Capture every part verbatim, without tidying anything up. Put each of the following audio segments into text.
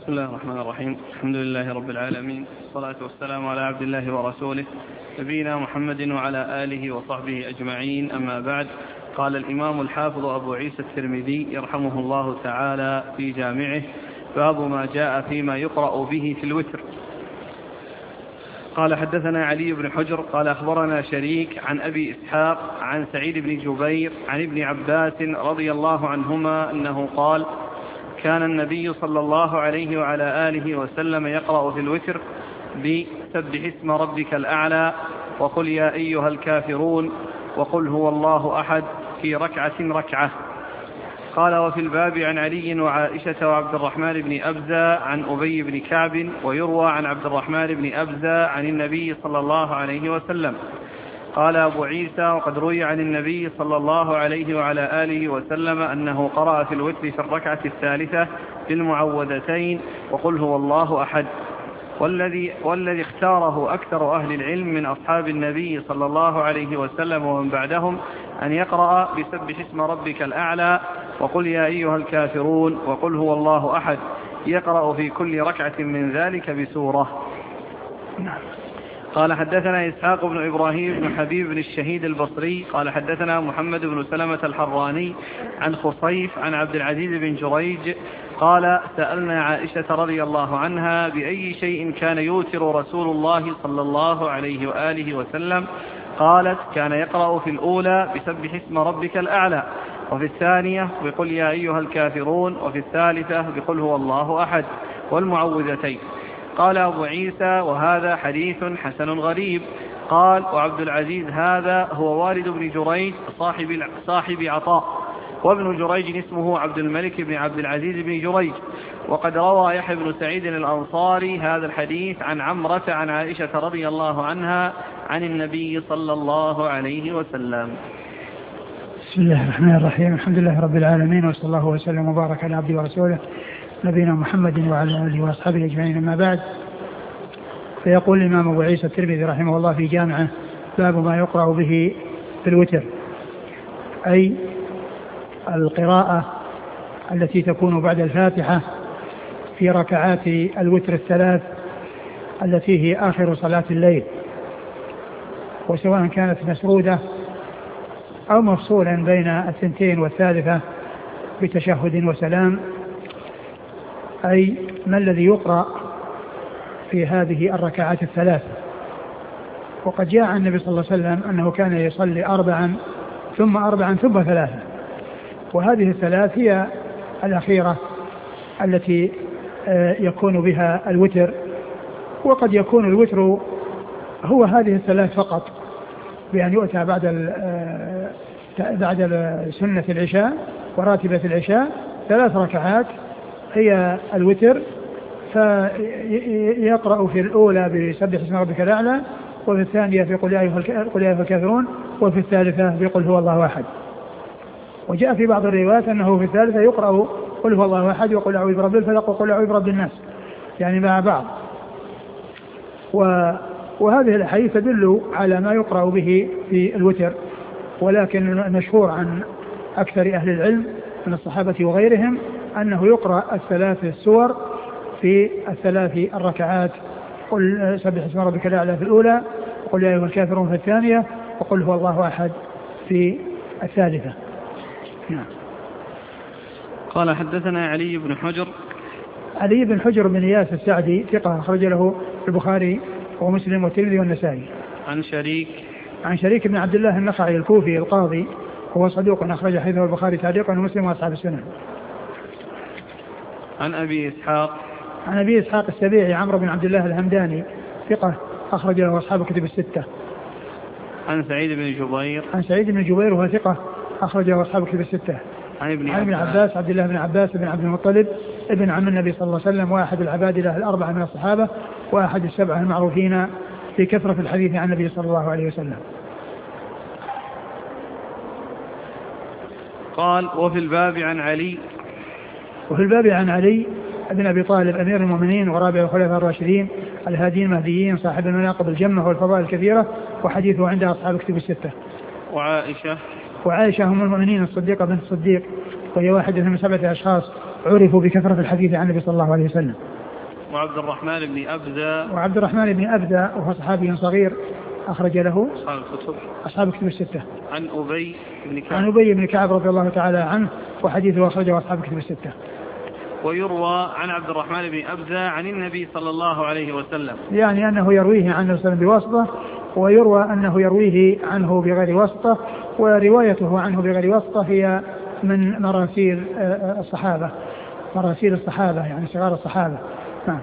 بسم الله الرحمن الرحيم. الحمد لله رب العالمين، والصلاة والسلام على عبد الله ورسوله نبينا محمد وعلى آله وصحبه أجمعين، أما بعد. قال الإمام الحافظ أبو عيسى الترمذي يرحمه الله تعالى في جامعه: باب ما جاء فيما يقرأ به في الوتر. قال: حدثنا علي بن حجر قال أخبرنا شريك عن أبي إسحاق عن سعيد بن جبير عن ابن عباس رضي الله عنهما أنه قال: كان النبي صلى الله عليه وعلى آله وسلم يقرأ في الوتر بسبح اسم ربك الأعلى وقل يا أيها الكافرون وقل هو الله أحد في ركعة ركعة. قال: وفي الباب عن علي وعائشة وعبد الرحمن بن أبزة عن أبي بن كعب، ويروى عن عبد الرحمن بن أبزة عن النبي صلى الله عليه وسلم. قال أبو عيسى: وقد روي عن النبي صلى الله عليه وعلى آله وسلم أنه قرأ في الوتر في الركعة الثالثة في المعوذتين وقل هو الله أحد. والذي, والذي اختاره أكثر أهل العلم من أصحاب النبي صلى الله عليه وسلم ومن بعدهم أن يقرأ بسبح اسم ربك الأعلى وقل يا أيها الكافرون وقل هو الله أحد، يقرأ في كل ركعة من ذلك بسورة. قال: حدثنا إسحاق بن إبراهيم بن حبيب بن الشهيد البصري قال: حدثنا محمد بن سلمة الحراني عن خصيف عن عبد العزيز بن جريج قال: سألنا عائشة رضي الله عنها بأي شيء كان يوتر رسول الله صلى الله عليه وآله وسلم؟ قالت: كان يقرأ في الأولى بسبح اسم ربك الأعلى، وفي الثانية بقل يا أيها الكافرون، وفي الثالثة بقل هو الله أحد والمعوذتين. قال أبو عيسى: وهذا حديث حسن غريب. قال: وعبد العزيز هذا هو والد بن جريج صاحب, صاحب عطاء، وابن جريج اسمه عبد الملك بن عبد العزيز بن جريج. وقد روى يحيى بن سعيد الأنصاري هذا الحديث عن عمرة عن عائشة رضي الله عنها عن النبي صلى الله عليه وسلم. بسم الله الرحمن الرحيم. الحمد لله رب العالمين، وصلى الله وسلم وبارك على عبده ورسوله نبينا محمد وعلى آله وأصحابه أجمعين، أما بعد. فيقول الإمام أبو عيسى الترمذي رحمه الله في جامعه: باب ما يقرأ به في الوتر، أي القراءة التي تكون بعد الفاتحة في ركعات الوتر الثلاث التي هي آخر صلاة الليل، وسواء كانت مسرودة أو مفصولا بين الثنتين والثالثة بتشهد وسلام، أي ما الذي يقرأ في هذه الركعات الثلاث. وقد جاء عن النبي صلى الله عليه وسلم أنه كان يصلي أربعا ثم أربعا ثم ثلاثا، وهذه الثلاث هي الأخيرة التي يكون بها الوتر. وقد يكون الوتر هو هذه الثلاث فقط، بأن يؤتى بعد بعد سنة العشاء وراتبة العشاء ثلاث ركعات هي الوتر، فيقرأ في الأولى بسبح اسم ربك الأعلى، وفي الثانية بقل يا أيها الكافرون، وفي الثالثة بقل هو الله أحد. وجاء في بعض الروايات أنه في الثالثة يقرأ قل هو الله أحد وقل أعوذ برب الفلق وقل أعوذ برب الناس، يعني مع بعض. وهذه الأحاديث تدل على ما يقرأ به في الوتر، ولكن المشهور عن أكثر أهل العلم من الصحابة وغيرهم أنه يقرأ الثلاث السور في الثلاث الركعات: قل سبح اسم ربك الأعلى في الأولى، وقل يا أيها الكافرون في الثانية، وقل هو الله أحد في الثالثة. نعم. قال: حدثنا علي بن حجر. علي بن حجر بن إياس السعدي ثقة، أخرج له البخاري ومسلم والترمذي والنسائي. عن شريك عن شريك بن عبد الله النخعي الكوفي القاضي، هو صدوق أخرج حديثه البخاري تعليقا ومسلم وأصحاب السنن. عن أبي إسحاق عن أبي إسحاق السبيعي عمرو بن عبد الله الهمداني ثقة، أخرج له أصحاب الكتب الستة. عن سعيد بن جبير عن سعيد بن جبير وهو ثقة، أخرج له أصحاب الكتب الستة. عن ابن, عن ابن عباس عبد الله بن عباس بن عبد المطلب ابن عم النبي صلى الله عليه وسلم، وأحد العبادلة الأربعة من الصحابة، وأحد السبعة المعروفين في كثرة الحديث عن النبي صلى الله عليه وسلم. قال: وفي الباب عن علي وفي الباب عن علي بن أبي طالب أمير المؤمنين ورابع الخلفاء الراشدين الهاديين المهديين صاحب المناقب الجمة والفضائل الكثيرة، وحديثه عند أصحاب الكتب الستة. وعائشة وعائشة هم المؤمنين الصديقة بنت الصديق، وهي واحدة من سبعة أشخاص عرفوا بكثرة الحديث عن النبي صلى الله عليه وسلم. وعبد الرحمن بن أبزة وعبد الرحمن بن أبزة وهو صحابي صغير أخرج له أصحاب الكتب أصحاب الكتب الستة. عن أبي بن كعب عن أبي بن كعب رضي الله تعالى عنه وحديثه أخرجه أصحاب الكتب الستة. ويروى عن عبد الرحمن بن أبزة عن النبي صلى الله عليه وسلم، يعني أنه يرويه عن النبي صلى الله عليه وسلم بواسطة، ويروى أنه يرويه عنه بغير واسطة، وروايته عنه بغير واسطة هي من مراسيل الصحابة، مراسيل الصحابة يعني صغار الصحابة. نعم.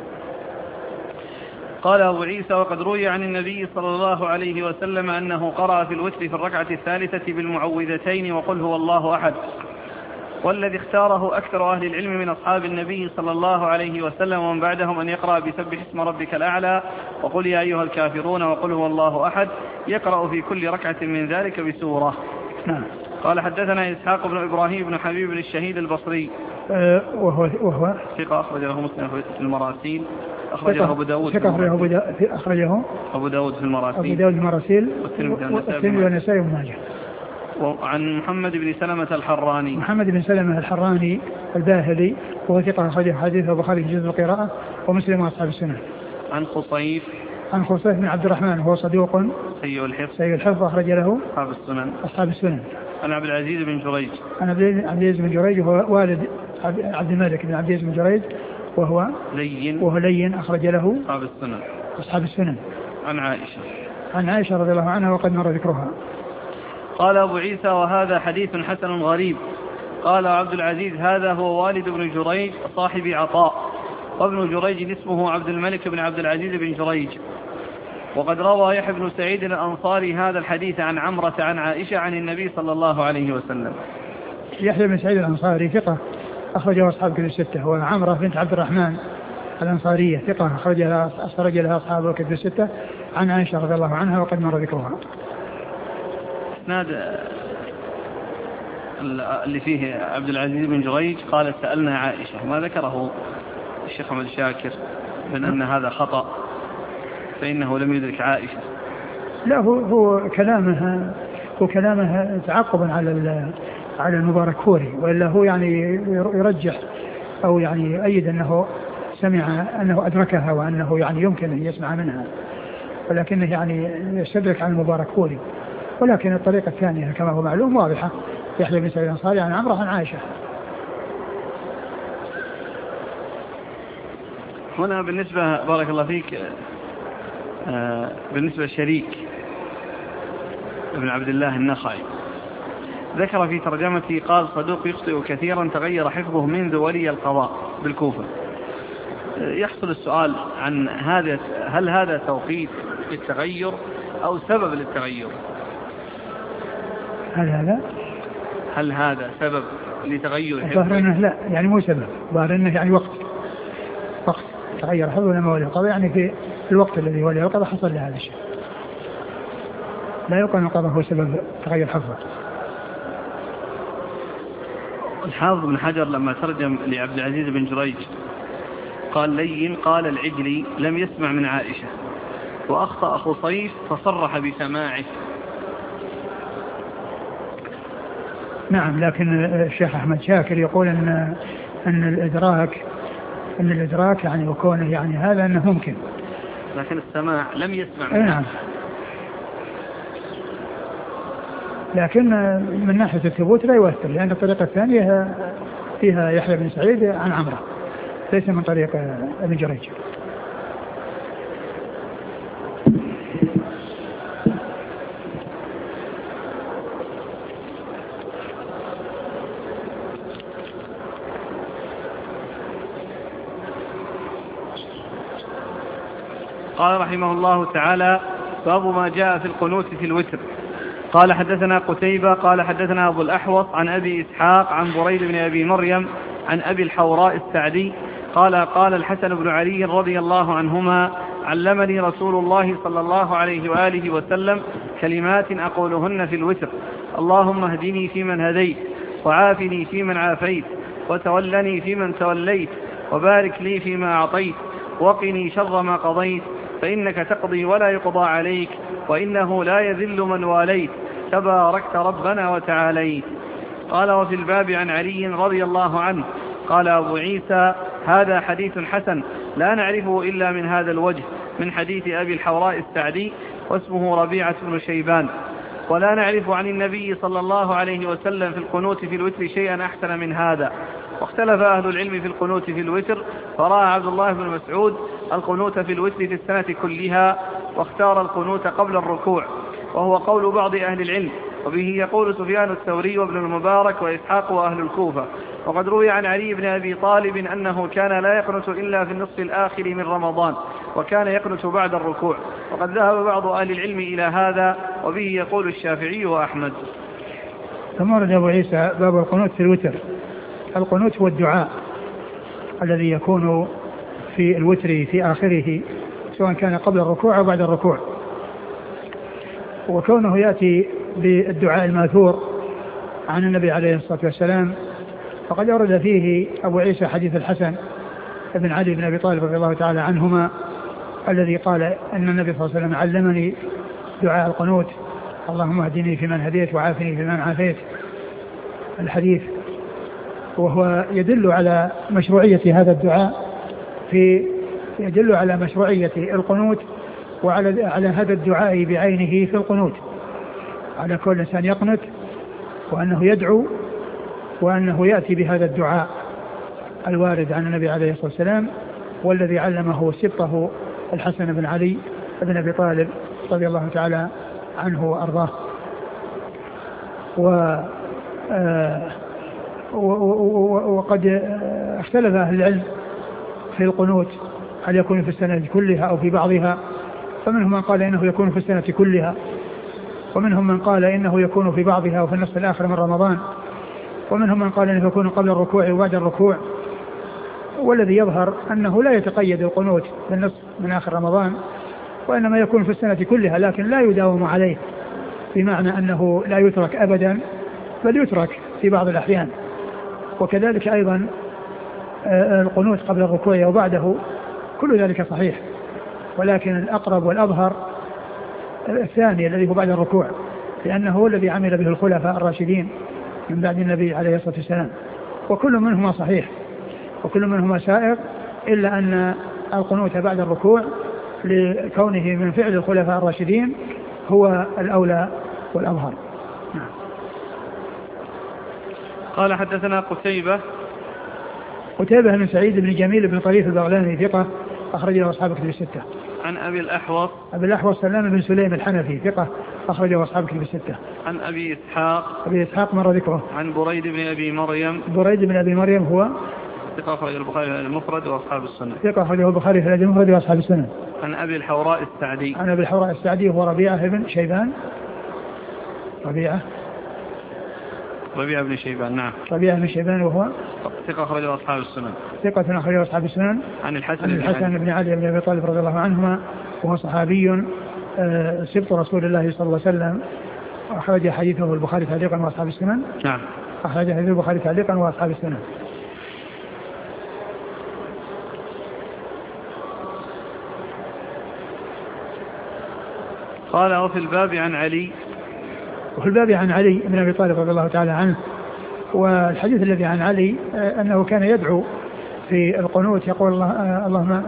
قال أبو عيسى: وقد روي عن النبي صلى الله عليه وسلم أنه قرأ في الوتر في الركعة الثالثة بالمعوذتين وقل هو الله أحد، والذي اختاره أكثر أهل العلم من أصحاب النبي صلى الله عليه وسلم ومن بعدهم أن يقرأ بسبح اسم ربك الأعلى وقل يا أيها الكافرون وقل هو الله أحد، يقرأ في كل ركعة من ذلك بسورة. نعم. قال: حدثنا إسحاق بن إبراهيم بن حبيب بن الشهيد البصري أه وهو وهو ثقة أخرجه مسلم في المراسيل، أخرجه أبو داود أخرجه أبو داود في المراسيل أبو داود المراسيل والترمذي والنسائي وابن ماجه. وعن محمد بن سلمة الحراني محمد بن سلمة الحراني الباهلي وهو ثقة أخرجه حديثه البخاري في جزء القراءة ومسلم وأصحاب السنن. عن خصيف عن خصيف بن عبد الرحمن وهو صدوق سيء الحفظ سيء الحفظ أخرج له أصحاب السنن أصحاب السنن. عن عبد العزيز بن جريج عن عبد العزيز بن جريج وهو والد عبد الملك بن عبد العزيز بن جريج وهو لين وهو لين أخرج له أصحاب السنن أصحاب السنن. عن عائشة عن عائشة رضي الله عنها وقد مر ذكرها. قال أبو عيسى: وهذا حديث حسن غريب. قال عبد العزيز: هذا هو والد بن جريج صاحب عطاء، وابن جريج اسمه عبد الملك بن عبد العزيز بن جريج. وقد روى يحيى بن سعيد الأنصاري هذا الحديث عن عمرة عن عائشة عن النبي صلى الله عليه وسلم. يحيى بن سعيد الأنصاري ثقة أخرجه أصحاب كتب الستة، وعمرة بنت عبد الرحمن الأنصارية ثقة أخرجها أخرج لها أصحاب كتب الستة عن عائشة رضي الله عنها وقد مر ذكرها. إسناد اللي فيه عبد العزيز بن جريج قال: سألنا عائشة، ما ذكره الشيخ محمد شاكر من أن هذا خطأ فإنه لم يدرك عائشة. لا، هو هو كلامه هو كلامه تعقبا على على المباركوري، وإلا هو يعني يرجح أو يعني يؤيد أنه سمع أنه أدركها وأنه يعني يمكن أن يسمع منها، ولكنه يعني يستدرك عن المباركوري. ولكن الطريقة الثانية كما هو معلوم واضحة، يحيى بن سعيد الأنصاري عن عمرو عن عائشة. هنا بالنسبة بارك الله فيك آه بالنسبة لشريك ابن عبد الله النخعي ذكر في ترجمته قال: صدوق يخطئ كثيرا تغير حفظه منذ ولي القضاء بالكوفة. يحصل السؤال عن هذا، هل هذا توقيت للتغير أو سبب للتغير؟ هل هذا هل هذا سبب لتغير حفظه؟ ظاهر انه لا، يعني مو سبب، ظاهر انه يعني وقت وقت تغير حفظه لما ولي القضاء، يعني في الوقت الذي ولي القضاء حصل له هذا الشيء. لا يقال القضاء هو سبب تغير حفظه. الحافظ بن حجر لما ترجم لعبد العزيز بن جريج قال: لين قال العجلي لم يسمع من عائشة، وأخطأ خصيف فصرح بسماعه. نعم، لكن الشيخ أحمد شاكر يقول أن أن الإدراك أن الإدراك يعني وكونه يعني هذا أنه ممكن، لكن السماع لم يسمع منه. نعم، لكن من ناحية الثبوت لا يؤثر، لأن الطريقة الثانية فيها يحيى بن سعيد عن عمرو ليس من طريق ابن جريج. قال رحمه الله تعالى: باب ما جاء في القنوت في الوتر. قال: حدثنا قتيبة قال حدثنا أبو الأحوص عن أبي إسحاق عن بريد بن أبي مريم عن أبي الحوراء السعدي قال: قال الحسن بن علي رضي الله عنهما: علمني رسول الله صلى الله عليه وآله وسلم كلمات أقولهن في الوتر: اللهم اهدني فيمن هديت، وعافني فيمن عافيت، وتولني فيمن توليت، وبارك لي فيما أعطيت، وقني شر ما قضيت، فإنك تقضي ولا يقضى عليك، وإنه لا يذل من واليت، تباركت ربنا وتعاليت. قال: وفي الباب عن علي رضي الله عنه قال أبو عيسى هذا حديث حسن لا نعرفه إلا من هذا الوجه من حديث أبي الحوراء السعدي واسمه ربيعة بن شيبان، ولا نعرف عن النبي صلى الله عليه وسلم في القنوت في الوتر شيئا أحسن من هذا. واختلف أهل العلم في القنوت في الوتر، فرأى عبد الله بن مسعود القنوت في الوتر في السنة كلها، واختار القنوت قبل الركوع، وهو قول بعض أهل العلم، وبه يقول سفيان الثوري وابن المبارك وإسحاق وأهل الكوفة. وقد روي عن علي بن أبي طالب أنه كان لا يقنت إلا في النصف الآخر من رمضان، وكان يقنت بعد الركوع، وقد ذهب بعض أهل العلم إلى هذا، وبه يقول الشافعي وأحمد. ثم ورد أبو عيسى باب القنوت في الوتر. القنوت هو الدعاء الذي يكون في الوتر في آخره سواء كان قبل الركوع أو بعد الركوع، وكونه يأتي بالدعاء الماثور عن النبي عليه الصلاة والسلام، فقد أورد فيه أبو عيسى حديث الحسن بن علي بن أبي طالب رضي الله تعالى عنهما الذي قال أن النبي صلى الله عليه وسلم علمني دعاء القنوت: اللهم اهدني فيمن هديت وعافني فيمن عافيت، الحديث. وهو يدل على مشروعية هذا الدعاء، في يدل على مشروعية القنوت وعلى على هذا الدعاء بعينه في القنوت، على كل إنسان يقنت وأنه يدعو وأنه يأتي بهذا الدعاء الوارد عن النبي عليه الصلاة والسلام، والذي علمه سبطه الحسن بن علي بن أبي طالب رضي الله تعالى عنه وأرضاه. و وقد اختلف أهل العلم في القنوت هل يكون في السنة كلها أو في بعضها، فمنهم من قال إنه يكون في السنة كلها، ومنهم من قال إنه يكون في بعضها وفي النصف الآخر من رمضان، ومنهم من قال إنه يكون قبل الركوع وبعد الركوع. والذي يظهر أنه لا يتقيد القنوت بالنصف من آخر رمضان، وإنما يكون في السنة كلها، لكن لا يداوم عليه، بمعنى أنه لا يترك أبدا بل يترك في بعض الأحيان. وكذلك أيضا القنوت قبل الركوع وبعده كل ذلك صحيح، ولكن الأقرب والأظهر الثاني الذي هو بعد الركوع، لأنه هو الذي عمل به الخلفاء الراشدين من بعد النبي عليه الصلاة والسلام، وكل منهما صحيح وكل منهما سائر، إلا أن القنوت بعد الركوع لكونه من فعل الخلفاء الراشدين هو الأولى والأظهر. قال حدثنا قتيبة قتيبة بن سعيد بن جميل بن طريف البغلاني ثقة أخرجه أصحاب كتب الستة. عن أبي الأحوص أبي الأحوص سلام بن سليم الحنفي ثقة أخرجه أصحاب كتب الستة. عن أبي إسحاق أبي إسحاق مر ذكره. عن بريد بن أبي مريم بريد بن أبي مريم هو ثقة أخرجه البخاري المفرد وأصحاب السنة. ثقة أخرجه البخاري في المفرد وأصحاب السنة. عن أبي الحوراء السعدي عن أبي الحوراء السعدي هو ربيعة بن شيبان ربيعة ربيعة بن شيبان نعم ربيعة بن شيبان وهو ثقة أخرجه أصحاب السنن. ثقة أخرجه أصحاب السنن. عن الحسن, عن الحسن بن علي بن أبي طالب رضي الله عنهما وهو صحابي سبط رسول الله صلى الله عليه وسلم، أخرج حديثه البخاري تعليقا وأصحاب السنن. نعم أخرج حديثه البخاري تعليقا وأصحاب السنن. قال وفي الباب عن علي وفي الباب عن علي بن أبي طالب رضي الله تعالى عنه. والحديث الذي عن علي أنه كان يدعو في القنوت يقول الله اللهم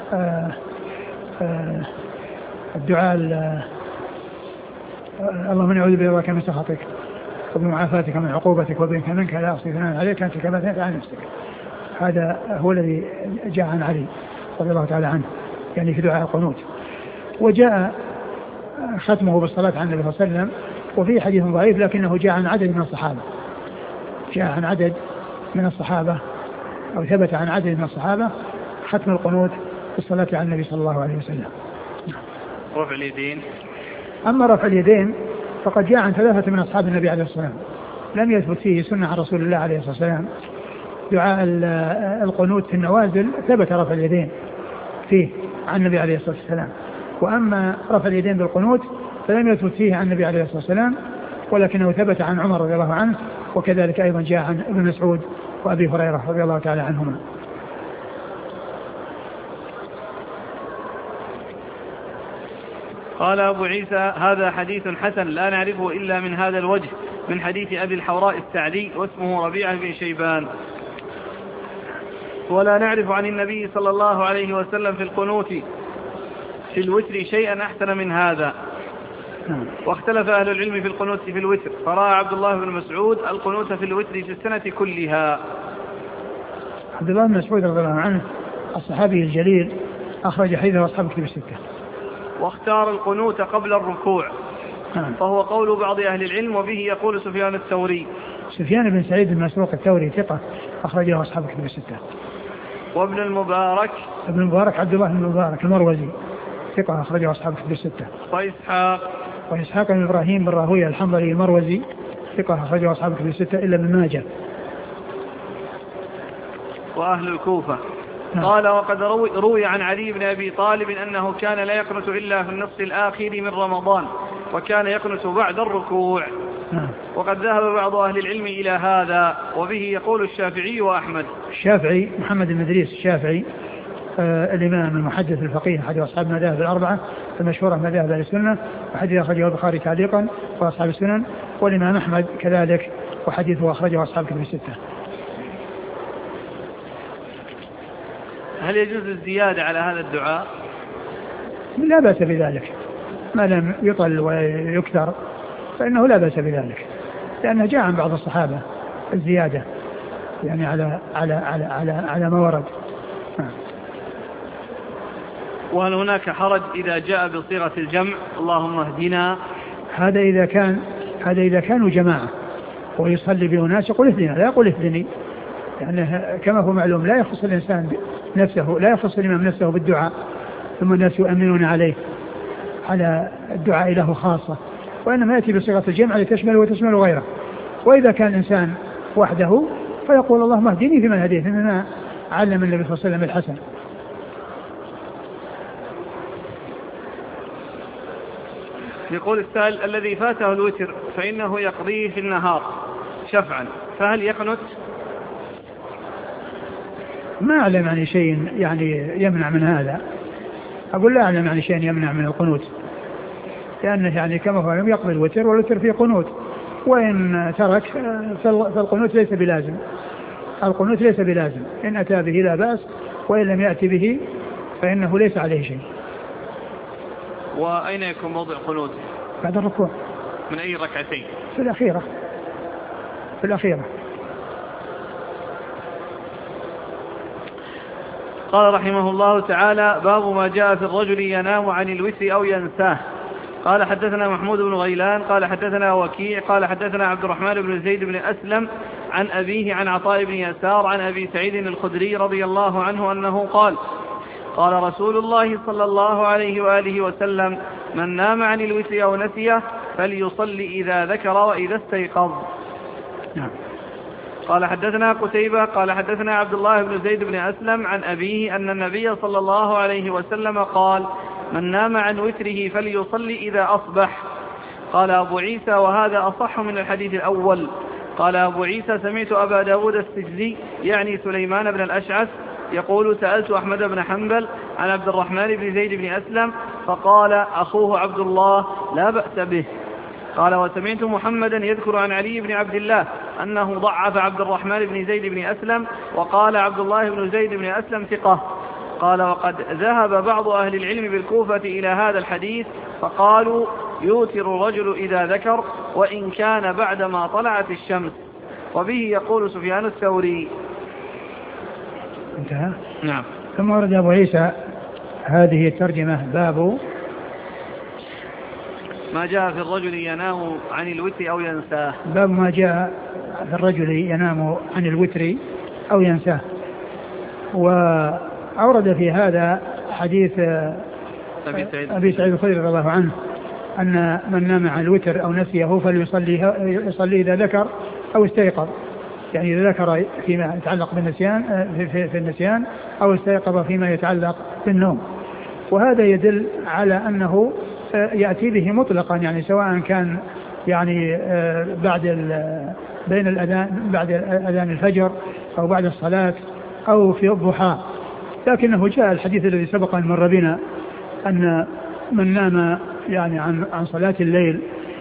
الدعاء اللهم نعوذ برضاك من سخطك وبمعافاتك من عقوبتك وبك منك لا أحصي ثناء عليك أنت كما أثنيت على نفسك. هذا هو الذي جاء عن علي رضي الله تعالى عنه، يعني في دعاء القنوت. وجاء ختمه بالصلاة على النبي صلى الله عليه وسلم، وفي حديث ضعيف لكنه جاء عن عدد من الصحابة جاء عن عدد من الصحابة أو ثبت عن عدد من الصحابة ختم القنوت بالصلاة على النبي صلى الله عليه وسلم. رفع اليدين. أما رفع اليدين فقد جاء عن ثلاثة من أصحاب النبي عليه الصلاة والسلام، لم يثبت فيه سنة عن رسول الله عليه الصلاة والسلام. دعاء القنوت في النوازل ثبت رفع اليدين فيه عن النبي عليه الصلاة والسلام، وأما رفع اليدين بالقنوت فلم يثبت فيه عن النبي عليه الصلاة والسلام، ولكنه ثبت عن عمر رضي الله عنه، وكذلك أيضا جاء عن ابن مسعود وأبي هريرة رضي الله تعالى عنهما. قال أبو عيسى هذا حديث حسن لا نعرفه إلا من هذا الوجه من حديث أبي الحوراء السعدي واسمه ربيعة بن شيبان. ولا نعرف عن النبي صلى الله عليه وسلم في القنوت في الوتر شيئا أحسن من هذا. واختلف أهل العلم في القنوت في الوتر، فرأى عبد الله بن مسعود القنوت في الوتر في السنة كلها. عبد الله بن مسعود رضي الله عنه الصحابي الجليل أخرج حديثه أصحاب كتب الستة. واختار القنوت قبل الركوع، فهو قول بعض أهل العلم، وبه يقول سفيان الثوري. سفيان بن سعيد المسروق الثوري ثقة أخرجه أصحاب كتب الستة. وابن المبارك ابن المبارك عبد الله بن المبارك المروزي ثقة أخرجه أصحاب كتب الستة. وإسحاق وإسحاق بن إبراهيم بن راهويه الحنظلي المروزي ثقة أخرجه أصحاب كتب الستة إلا ابن ماجه. وأهل الكوفة. قال وقد روي, روي عن علي بن أبي طالب أنه كان لا يقنت إلا في النصف الآخر من رمضان، وكان يقنت بعد الركوع. وقد ذهب بعض أهل العلم إلى هذا، وبه يقول الشافعي وأحمد. الشافعي محمد بن إدريس الشافعي آه الإمام المحدث الفقيه أحد أصحاب المذاهب الأربعة المشهورة مذاهب أهل السنة، وحديث أخرجه البخاري تعليقا وأصحاب السنن، والإمام أحمد كذلك وحديثه أخرجه أصحاب كتب الستة. هل يجوز الزيادة على هذا الدعاء؟ لا بأس بذلك، ما لم يطل ويكثر فإنه لا بأس بذلك، لأنه جاء عن بعض الصحابة الزيادة يعني على على على على على ما ورد. وهل هناك حرج إذا جاء بصيغة الجمع اللهم اهدنا؟ هذا إذا كان هذا إذا كانوا جماعة ويصلي بأناس يقول اهدنا، لا يقول اهدني، يعني كما هو معلوم لا يخص الإنسان نفسه، لا يخص الإمام نفسه بالدعاء ثم الناس يؤمنون عليه على الدعاء له خاصة، وإنما يأتي بصيغة الجمع لتشمل وتشمل غيره. وإذا كان الإنسان وحده فيقول اللهم اهدني فيمن هديت، إننا علم النبي صلى الله عليه وسلم الحسن. يقول السائل الذي فاته الوتر فإنه يقضيه في النهار شفعا، فهل يقنت؟ ما أعلم عن شيء يعني يمنع من هذا، أقول لا أعلم عن شيء يمنع من القنوت، لأنه يعني كما هو يقضي الوتر والوتر فيه قنوت، وإن ترك فالقنوت ليس بلازم، القنوت ليس بلازم، إن أتى به لا بأس، وإن لم يأتي به فإنه ليس عليه شيء. وأين يكون موضع قنوت؟ بعد الركوع. من أي ركعتين؟ في الأخيرة في الأخيرة. قال رحمه الله تعالى باب ما جاء في الرجل ينام عن الوتر أو ينساه. قال حدثنا محمود بن غيلان قال حدثنا وكيع قال حدثنا عبد الرحمن بن زيد بن أسلم عن أبيه عن عطاء بن يسار عن أبي سعيد الخدري رضي الله عنه أنه قال قال رسول الله صلى الله عليه وآله وسلم من نام عن الوتر أو نسيه فليصلي إذا ذكر وإذا استيقظ. نعم. قال حدثنا قتيبة قال حدثنا عبد الله بن زيد بن أسلم عن أبيه أن النبي صلى الله عليه وسلم قال من نام عن وتره فليصلي إذا أصبح. قال أبو عيسى وهذا أصح من الحديث الأول. قال أبو عيسى سمعت أبا داود السجزي يعني سليمان بن الأشعث يقول سألت أحمد بن حنبل عن عبد الرحمن بن زيد بن أسلم فقال أخوه عبد الله لا بأس به. قال وسمعت محمدا يذكر عن علي بن عبد الله أنه ضعف عبد الرحمن بن زيد بن أسلم وقال عبد الله بن زيد بن أسلم ثقة. قال وقد ذهب بعض أهل العلم بالكوفة إلى هذا الحديث فقالوا يوتر الرجل إذا ذكر وإن كان بعدما طلعت الشمس. وبه يقول سفيان الثوري. انتهى. نعم. ثم ورد أبو عيسى هذه الترجمة باب ما جاء في الرجل ينام عن الوتر أو ينساه. باب ما جاء في الرجل ينام عن الوتر أو ينساه. وأورد في هذا حديث أبي سعيد الخدري رضي الله عنه أن من نام عن الوتر أو نسيه فليصلي إذا ذكر أو استيقظ، يعني إذا ذكر فيما يتعلق بالنسيان في, في, في النسيان أو استيقظ فيما يتعلق بالنوم. وهذا يدل على أنه يأتي به مطلقا، يعني سواء كان يعني بعد بين الأذان بعد أذان الفجر أو بعد الصلاة أو في الضحى. لكنه جاء الحديث الذي سبق أن مر بنا أن من نام يعني عن عن صلاة الليل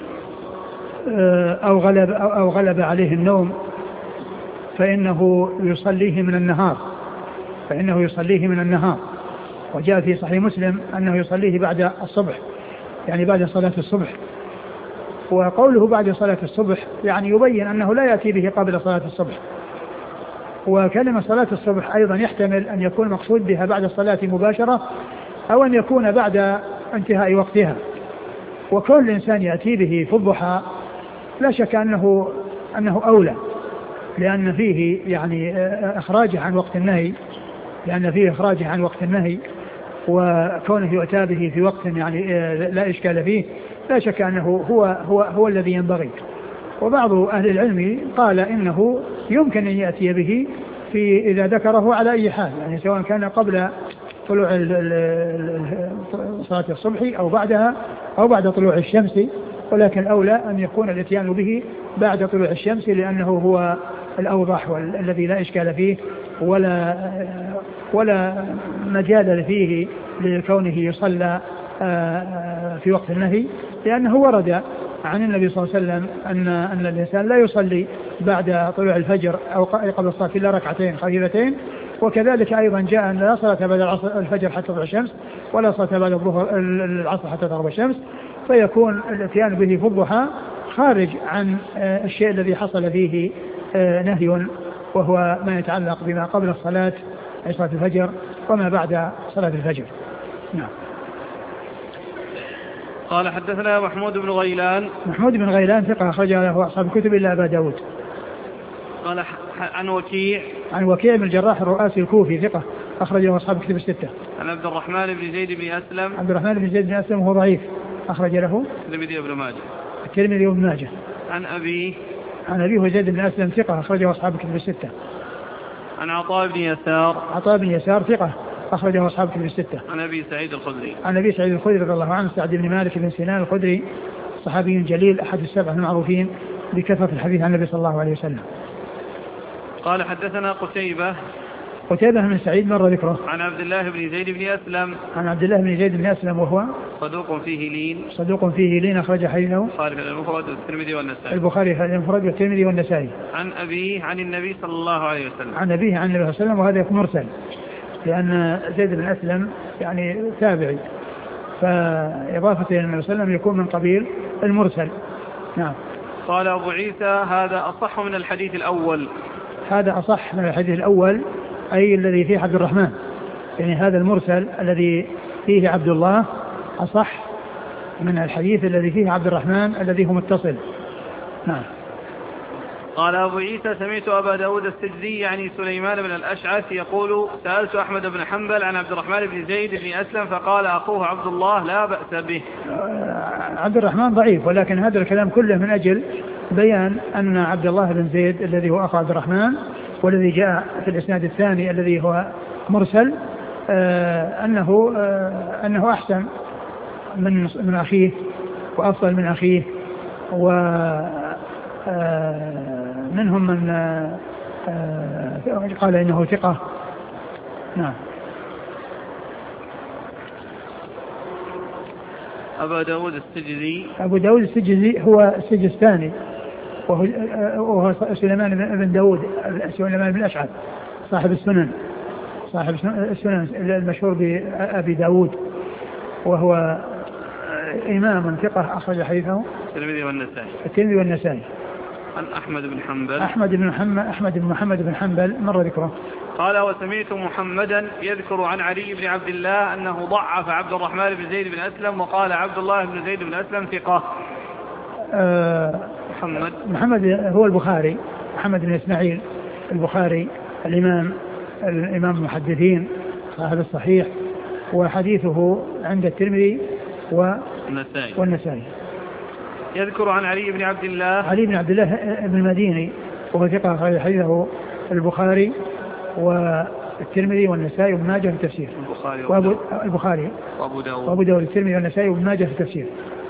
أو غلب أو غلب عليه النوم فإنه يصليه من النهار فإنه يصليه من النهار. وجاء في صحيح مسلم أنه يصليه بعد الصبح، يعني بعد صلاة الصبح. وقوله بعد صلاة الصبح يعني يبين أنه لا يأتي به قبل صلاة الصبح. وكلمة صلاة الصبح أيضا يحتمل أن يكون مقصود بها بعد الصلاة مباشرة، أو أن يكون بعد انتهاء وقتها. وكل إنسان يأتي به في الضحى لا شك أنه, أنه أولى، لأن فيه يعني إخراجه عن وقت النهي لأن فيه إخراجه عن وقت النهي وكونه يؤتى به في وقت يعني لا إشكال فيه، لا شك أنه هو, هو, هو الذي ينبغي. وبعض أهل العلم قال إنه يمكن أن يأتي به في إذا ذكره على أي حال، يعني سواء كان قبل طلوع صلاة الصبح أو بعدها أو بعد طلوع الشمس، ولكن الأولى أن يكون الاتيان به بعد طلوع الشمس، لأنه هو الأوضح والذي لا إشكال فيه ولا ولا مجال فيه لكونه يصلى في وقت النهي، لأنه ورد عن النبي صلى الله عليه وسلم أن أن الإنسان لا يصلي بعد طلوع الفجر أو قبل الصلاة إلا ركعتين خفيفتين. وكذلك أيضا جاء أن لا صلاة بعد الفجر حتى تطلع الشمس ولا صلاة بعد الظهر العصر حتى تغرب الشمس، فيكون الاتيان به في الضحى خارج عن الشيء الذي حصل فيه نهي، وهو ما يتعلق بما قبل الصلاة أي صلاة الفجر وما بعد صلاة الفجر. نعم. قال حدثنا محمود بن غيلان. محمود بن غيلان ثقة أخرج له أصحاب الكتب إلا أبا داود. قال عن وكيع. عن وكيع بن الجراح الرؤاسي الكوفي ثقة أخرج له أصحاب الكتب الستة. عن عبد الرحمن بن زيد بن أسلم. عبد الرحمن بن زيد بن أسلم وهو ضعيف أخرج له الترمذي وابن ماجه. الترمذي وابن ماجه. عن أبيه. عن أبيه وزيد بن أسلم ثقة أخرجه أصحاب الكتب الستة. عن عطاء بن يسار. عطاء بن يسار ثقة أخرجه أصحاب الكتب الستة. عن أبي سعيد الخدري. عن أبي سعيد الخدري رضي الله عنه سعد بن مالك بن سنان الخدري صحابي جليل أحد السبعة المعروفين بكثرة الحديث عن النبي صلى الله عليه وسلم. قال حدثنا قتيبة. قتيبة بن سعيد مر ذكره. عن عبد الله بن زيد بن أسلم. عن عبد الله بن زيد بن أسلم وهو صدوق فيه لين. صدوق فيه لين أخرج حديثه البخاري المفرد والترمذي والنسائي. البخاري المفرد والترمذي والنسائي. عن أبيه عن النبي صلى الله عليه وسلم. عن أبيه عن النبي صلى الله عليه وسلم، وهذا مرسل لأن زيد بن أسلم يعني تابعي، فإضافة إلى النبي صلى الله عليه وسلم يكون من قبيل المرسل. نعم. قال أبو عيسى هذا أصح من الحديث الأول. هذا أصح من الحديث الأول أي الذي فيه عبد الرحمن، يعني هذا المرسل الذي فيه عبد الله أصح من الحديث الذي فيه عبد الرحمن الذي هو متصل. نعم. قال أبو عيسى سمعت أبا داود السجزي يعني سليمان بن الأشعث يقول سألت أحمد بن حنبل عن عبد الرحمن بن زيد بن أسلم فقال أخوه عبد الله لا بأس به. عبد الرحمن ضعيف، ولكن هذا الكلام كله من أجل بيان أن عبد الله بن زيد الذي هو أخو عبد الرحمن والذي جاء في الإسناد الثاني الذي هو مرسل آه أنه آه أنه أحسن من من أخيه وأفضل من أخيه، و آه منهم من آه قال إنه ثقة. نعم. أبا داود السجزي. أبو داود السجزي هو السجستاني وهو, وهو سليمان بن داود سليمان بن الأشعث صاحب السنن صاحب السنن المشهور بأبي داود، وهو إمام ثقة أخرج حديثه الترمذي والنسائي. الترمذي والنسائي. عن أحمد بن حنبل. أحمد بن محمد أحمد بن محمد بن حنبل مر ذكره. قال وسمعت محمدا يذكر عن علي بن عبد الله أنه ضعف عبد الرحمن بن زيد بن أسلم وقال عبد الله بن زيد بن أسلم ثقة. أه محمد محمد هو البخاري، محمد بن إسماعيل البخاري الإمام الإمام المحدثين صاحب الصحيح، وحديثه عند الترمذي والنسائي. والنسائي. يذكر عن علي بن عبد الله. علي بن عبد الله بن المديني وهو ثقة أخرج حديثه البخاري والترمذي والنسائي وابن ماجه في التفسير. البخاري وابو البخاري وابو داود وابو داود الترمذي والنسائي وابن ماجه في التفسير.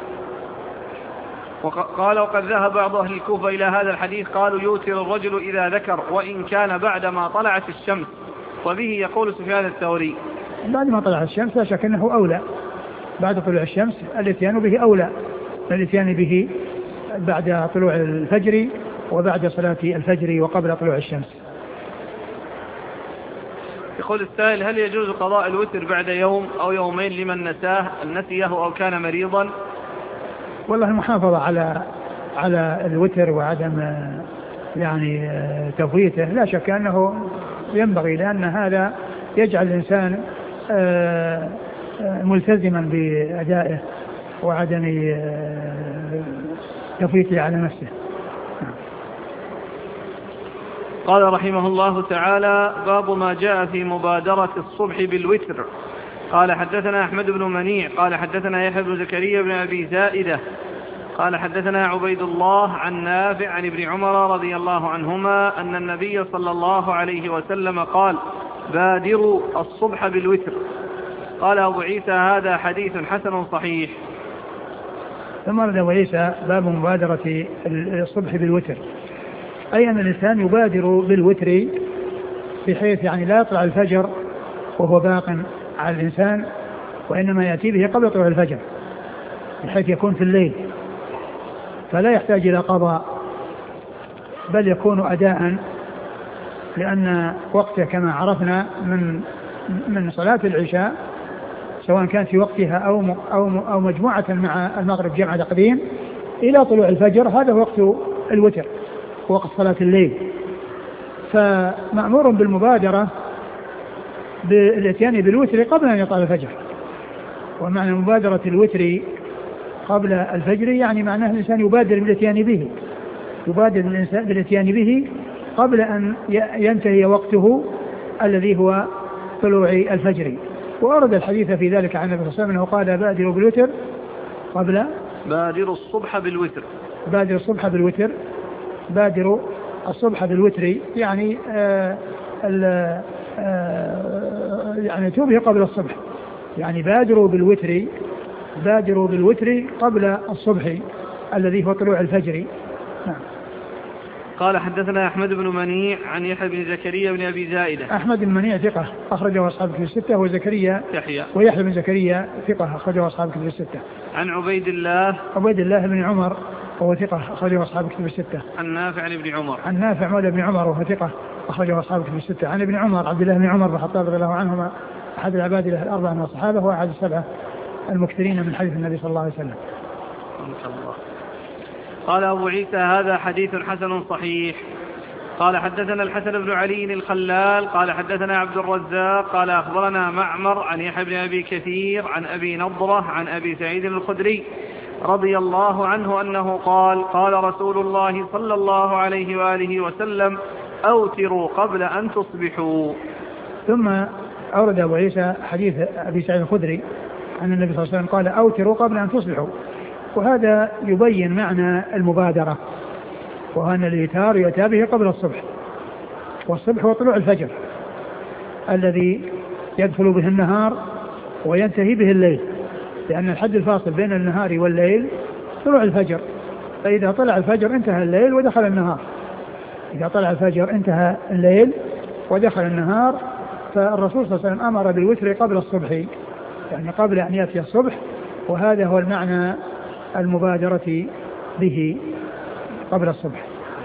قال وقد ذهب بعض أهل الكوفة إلى هذا الحديث قالوا يوتر الرجل إذا ذكر وإن كان بعدما طلعت الشمس، وبه يقول سفيان الثوري. بعد ما طلعت الشمس لا شك أنه أولى، بعد طلوع الشمس الاتيان به أولى الاتيان به بعد طلوع الفجر وبعد صلاة الفجر وقبل طلوع الشمس. يقول السائل: هل يجوز قضاء الوتر بعد يوم أو يومين لمن نساه نسيه أو كان مريضا؟ والله المحافظة على على الوتر وعدم يعني تفويته لا شك أنه ينبغي، لأن هذا يجعل الإنسان ملتزما بأدائه وعدم تفويته على نفسه. قال رحمه الله تعالى: باب ما جاء في مبادرة الصبح بالوتر. قال حدثنا أحمد بن منيع قال حدثنا يحيى بن زكريا بن أبي زائدة قال حدثنا عبيد الله عن نافع عن ابن عمر رضي الله عنهما أن النبي صلى الله عليه وسلم قال: بادروا الصبح بالوتر. قال أبو عيسى: هذا حديث حسن صحيح. ثم رد أبو عيسى: باب مبادرة الصبح بالوتر، أي أن الإنسان يبادر بالوتر بحيث يعني لا يطلع الفجر وهو باق على الإنسان، وإنما يأتي به قبل طلوع الفجر بحيث يكون في الليل، فلا يحتاج إلى قضاء بل يكون أداء، لأن وقته كما عرفنا من من صلاة العشاء سواء كانت في وقتها أو أو أو مجموعة مع المغرب جمع تقديم إلى طلوع الفجر، هذا وقت الوتر وقت صلاة الليل. فمأمور بالمبادرة بالاتيان بالوتر قبل أن يطلع الفجر. ومعنى مبادرة الوتر قبل الفجر يعني معناه الإنسان يبادر بالاتيان به، يبادر الإنسان بالاتيان به قبل أن ينتهي وقته الذي هو طلوع الفجر. وأورد الحديث في ذلك عن النبي صلى الله عليه وسلم أنه قال: بادروا بالوتر قبل بادروا الصبح بالوتر بادروا الصبح بالوتر بادروا الصبح بالوتر يعني آآ آآ يعني توبه قبل الصبح، يعني بادروا بالوتر بادروا بالوتر قبل الصبح الذي هو طلوع الفجر. نعم. قال حدثنا أحمد بن منيع عن يحيى بن زكريا بن أبي زائدة. أحمد بن منيع ثقة أخرجه أصحاب الكتب الستة، وزكريا يحيى ويحيى بن زكريا ثقة أخرجه أصحاب الكتب الستة. عن عبيد الله عبيد الله بن عمر وهو ثقة أخرجه أصحاب الكتب الستة. عن نافع عن ابن عمر عن نافع مولى ابن عمر وهو ثقة أخرجه أصحاب الكتب الستة. عن ابن عمر عبد الله بن عمر بن الخطاب رضي الله عنهما أحد العباد له الأربعة من الصحابة وأحد السبعة المكثرين من حديث النبي صلى الله عليه وسلم. الله. قال أبو عيسى: هذا حديث حسن صحيح. قال حدثنا الحسن بن علي الخلال قال حدثنا عبد الرزاق قال أخبرنا معمر عن يحيى بن أبي كثير عن أبي نضرة عن أبي سعيد الخدري رضي الله عنه أنه قال: قال رسول الله صلى الله عليه وآله وسلم: أوتروا قبل أن تصبحوا. ثم أورد أبو عيسى حديث أبي سعيد الخدري أن النبي صلى الله عليه وسلم قال: أوتروا قبل أن تصبحوا، وهذا يبين معنى المبادرة، وأن الإيتار يأتى به قبل الصبح، والصبح هو طلوع الفجر الذي يدخل به النهار وينتهي به الليل، لأن الحد الفاصل بين النهار والليل طلوع الفجر، فإذا طلع الفجر انتهى الليل ودخل النهار. إذا طلع الفجر انتهى الليل ودخل النهار. فالرسول صلى الله عليه وسلم أمر بالوتر قبل الصبح، يعني قبل أن يأتي الصبح، وهذا هو المعنى المبادرة به قبل الصبح.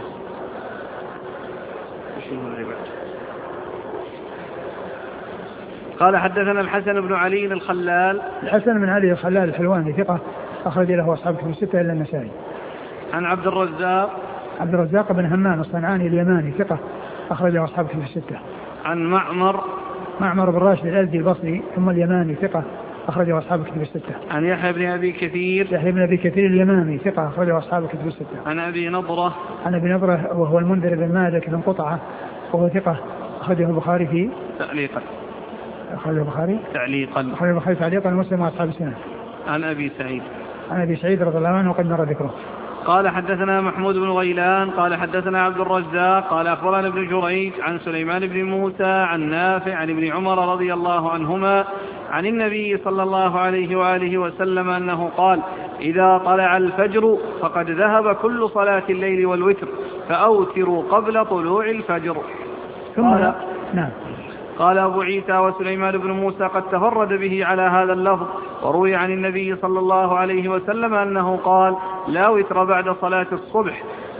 قال حدثنا الحسن بن علي الخلال الحسن بن علي الخلال الحلواني ثقة أخرج له أصحاب الكتب الستة إلا النسائي. عن عبد الرزاق عبد الرزاق بن همام الصنعاني اليماني ثقة أخرج له أصحاب الكتب الستة. عن معمر معمر بن راشد الأزدي البصري ثم اليماني ثقة أخرجه أصحاب الكتب الستة. عن يحيى بن أبي كثير يحيى بن أبي كثير اليمامي ثقة أخرجه أصحاب الكتب الستة. عن أبي نضرة عن أبي نضرة وهو المنذر بن مالك بن قطعة وهو ثقة أخرجه البخاري في تعليقا أخرجه البخاري تعليقا أخرجه البخاري تعليقا ومسلم وأصحاب السنة. عن أبي سعيد عن أبي سعيد رضي الله عنه وقد مر ذكره. قال حدثنا محمود بن غيلان قال حدثنا عبد الرزاق قال أخبرنا ابن جريج عن سليمان بن موسى عن نافع عن ابن عمر رضي الله عنهما عن النبي صلى الله عليه وآله وسلم أنه قال: إذا طلع الفجر فقد ذهب كل صلاة الليل والوتر فأوتروا قبل طلوع الفجر. ثم نعم. قال أبو عيسى: وسليمان بن موسى قد تفرد به على هذا اللفظ، وروي عن النبي صلى الله عليه وسلم أنه قال: لا وتر بعد صلاة الصبح،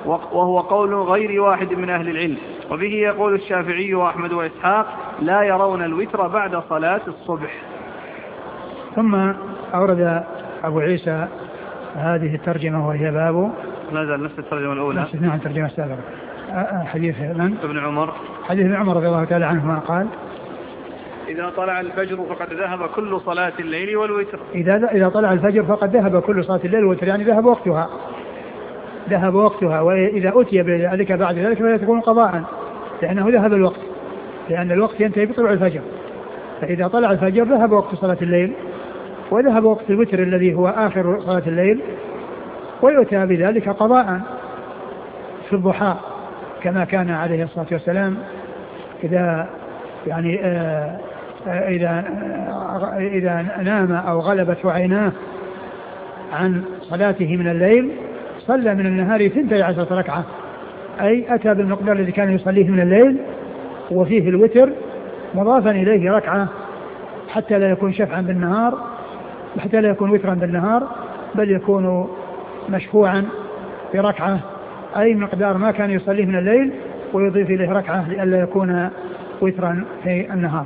وهو قول غير واحد من أهل العلم. وبه يقول الشافعي وأحمد وإسحاق لا يرون الوتر بعد صلاة الصبح. ثم أورد أبو عيسى هذه الترجمة وهي باب نزل نفس الترجمة الأولى نفس نعم الترجمة السابقة حديث من؟ ابن عمر حديث ابن عمر رضي الله تعالى عنهما قال إذا طلع الفجر فقد ذهب كل صلاة الليل والوتر. إذا إذا طلع الفجر فقد ذهب كل صلاة الليل والوتر، يعني ذهب وقتها ذهب وقتها وإذا أتي بذلك بعد ذلك فلا تكون قضاء لأنه ذهب الوقت، لأن الوقت ينتهي بطلوع الفجر. فإذا طلع الفجر ذهب وقت صلاة الليل وذهب وقت الوتر الذي هو آخر صلاة الليل، ويؤتى بذلك قضاء في الضحى كما كان عليه الصلاة والسلام إذا يعني آآ آآ إذا آآ إذا نام أو غلبته عيناه عن صلاته من الليل صلى من النهار اثنتي عشرة ركعة، أي أتى بالمقدار الذي كان يصليه من الليل وفيه الوتر مضافا إليه ركعة حتى لا يكون شفعا بالنهار، حتى لا يكون وترا بالنهار، بل يكون مشفوعا بركعة أي مقدار ما كان يصليه من الليل ويضيف إليه ركعة لئلا يكون وترا في النهار.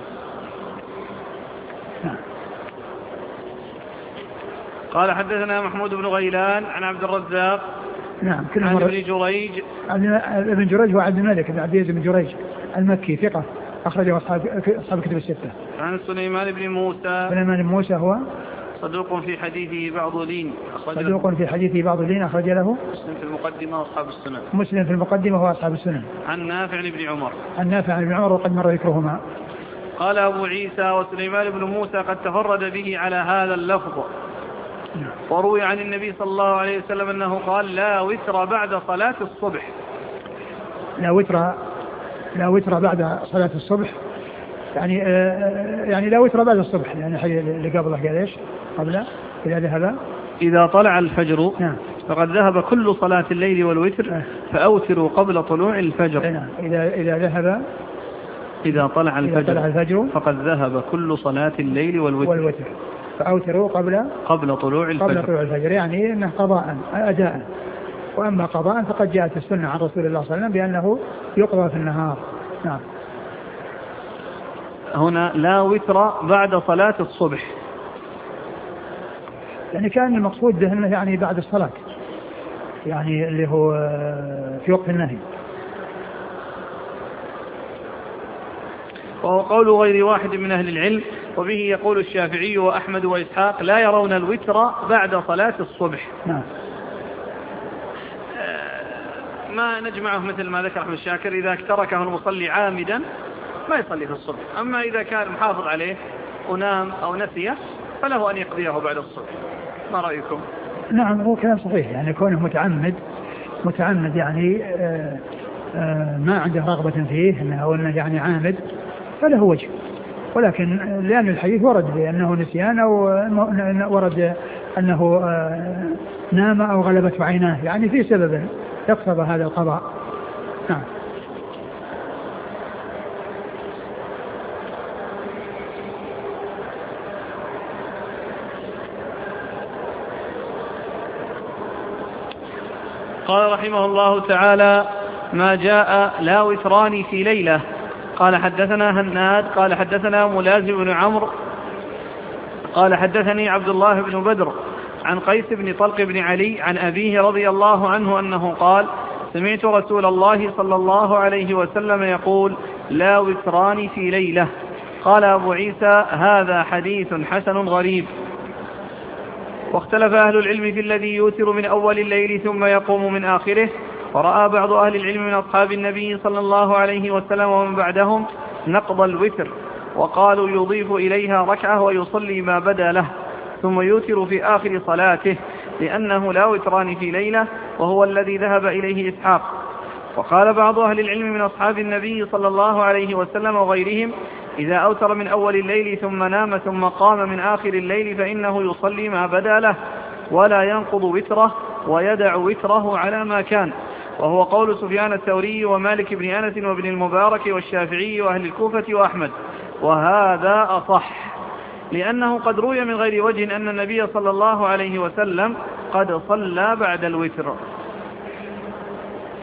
قال حدثنا محمود بن غيلان عن عبد الرزاق نعم عن ابن جريج. ابن جريج هو عبد الملك بن عبد العزيز بن جريج المكي ثقة أخرجه أصحاب أصحاب كتب الستة. عن سليمان بن موسى. سليمان بن موسى هو صدوق في حديثه بعض لين. صدوق في حديثه بعض لين أخرج له مسلم في المقدمة وأصحاب السنن. مسلم في المقدمة وأصحاب السنن. عن نافع بن عمر. عن نافع بن عمر وقد مر ذكرهما. قال أبو عيسى وسليمان بن موسى قد تفرد به على هذا اللفظ. وروي عن النبي صلى الله عليه وسلم أنه قال لا وتر بعد صلاة الصبح. لا وتر لا وتر بعد صلاة الصبح يعني آه يعني لا وتر بعد الصبح، يعني حي اللي قبله قال ايش قبل إذا ذهب إذا طلع الفجر نعم فقد ذهب كل صلاة الليل والوتر آه. فأوتروا قبل طلوع الفجر. نعم إذا إذا ذهب إذا طلع الفجر, إذا طلع الفجر فقد ذهب كل صلاة الليل والوتر, والوتر. فأوتروا قبل قبل طلوع الفجر. قبل طلوع الفجر يعني أنه قضاء أداء، وأما قضاء فقد جاءت السنة عن رسول الله صلى الله عليه وسلم بأنه يقضى في النهار. نعم. هنا لا وتر بعد صلاة الصبح، يعني كان المقصود أنه يعني بعد الصلاة، يعني اللي هو في وقت النهي. وهو قول غير واحد من أهل العلم. وبه يقول الشافعي وأحمد وإسحاق لا يرون الوتر بعد صلاة الصبح. نعم. ما نجمعه مثل ما ذكر أحمد الشاكر، إذا تركه المصلي عامدا ما يصلي في الصبح، أما إذا كان محافظ عليه ونام أو نسيه فله أن يقضيه بعد الصبح. ما رأيكم؟ نعم هو كلام صحيح، يعني كونه متعمد متعمد يعني آآ آآ ما عنده رغبة فيه إنه أو إنه يعني عامد فله وجه، ولكن لأن الحديث ورد بأنه نسيان أو ورد أنه نام أو غلبته عيناه، يعني في سبب يقتضى هذا القضاء. نعم. قال رحمه الله تعالى ما جاء لا وتران في ليلة. قال حدثنا هناد قال حدثنا ملازم بن عمرو قال حدثني عبد الله بن بدر عن قيس بن طلق بن علي عن أبيه رضي الله عنه أنه قال سمعت رسول الله صلى الله عليه وسلم يقول لا وتران في ليلة. قال أبو عيسى هذا حديث حسن غريب. واختلف أهل العلم في الذي يوتر من أول الليل ثم يقوم من آخره. ورأى بعض أهل العلم من أصحاب النبي صلى الله عليه وسلم ومن بعدهم نقض الوتر، وقالوا يضيف إليها ركعة ويصلي ما بدا له ثم يوتر في آخر صلاته، لأنه لا وتران في ليلة، وهو الذي ذهب إليه إسحاق. وقال بعض أهل العلم من أصحاب النبي صلى الله عليه وسلم وغيرهم إذا أوتر من أول الليل ثم نام ثم قام من آخر الليل فإنه يصلي ما بدا له ولا ينقض وتره ويدع وتره على ما كان، وهو قول سفيان الثوري ومالك بن أنس وابن المبارك والشافعي وأهل الكوفة وأحمد، وهذا أصح لأنه قد روي من غير وجه أن النبي صلى الله عليه وسلم قد صلى بعد الوتر.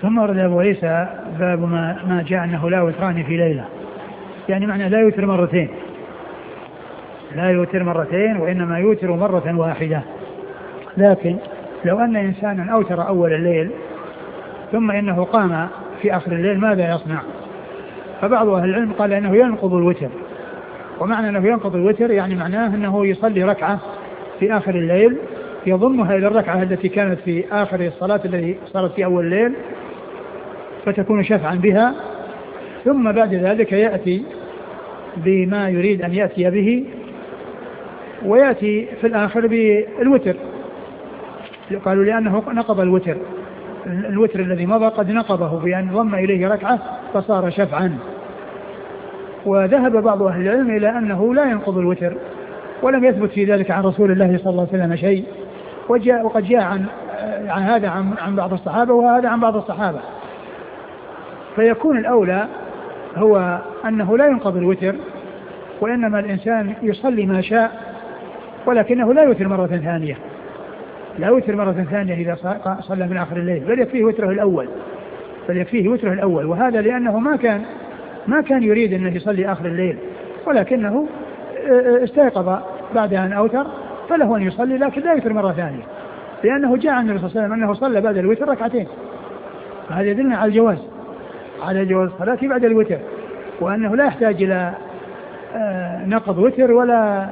ثم ورد أبو عيسى باب ما, ما جاء أنه لا وتران في ليلة، يعني معنى لا يوتر مرتين، لا يوتر مرتين وإنما يوتر مرة واحدة. لكن لو أن إنسانا أوتر أول الليل ثم إنه قام في آخر الليل ماذا يصنع؟ فبعض أهل العلم قال أنه ينقض الوتر، ومعنى أنه ينقض الوتر يعني معناه أنه يصلي ركعة في آخر الليل يضمها إلى الركعة التي كانت في آخر الصلاة التي صارت في أول الليل فتكون شفعا بها، ثم بعد ذلك يأتي بما يريد أن يأتي به ويأتي في الآخر بالوتر. قالوا لأنه نقض الوتر، الوتر الذي مضى قد نقضه بأن ضم إليه ركعة فصار شفعا. وذهب بعض أهل العلم إلى أنه لا ينقض الوتر، ولم يثبت في ذلك عن رسول الله صلى الله عليه وسلم شيء، وجاء وقد جاء عن, عن هذا عن, عن بعض الصحابة وهذا عن بعض الصحابة. فيكون الأولى هو أنه لا ينقض الوتر، وإنما الإنسان يصلي ما شاء، ولكنه لا يوتر مرة ثانية، لا يوتر مرة ثانية إذا صلى من آخر الليل، بل يكفيه وتره الأول، بل يكفيه وتره الأول. وهذا لأنه ما كان ما كان يريد أنه يصلي آخر الليل، ولكنه استيقظ بعد أن أوتر فله أن يصلي، لكن لا يوتر مرة ثانية، لأنه جاء عن النبي صلى الله عليه وسلم أنه صلى بعد الوتر ركعتين، فهذا يدلنا على الجواز، على جواز الصلاة بعد الوتر، وأنه لا يحتاج إلى نقض وتر ولا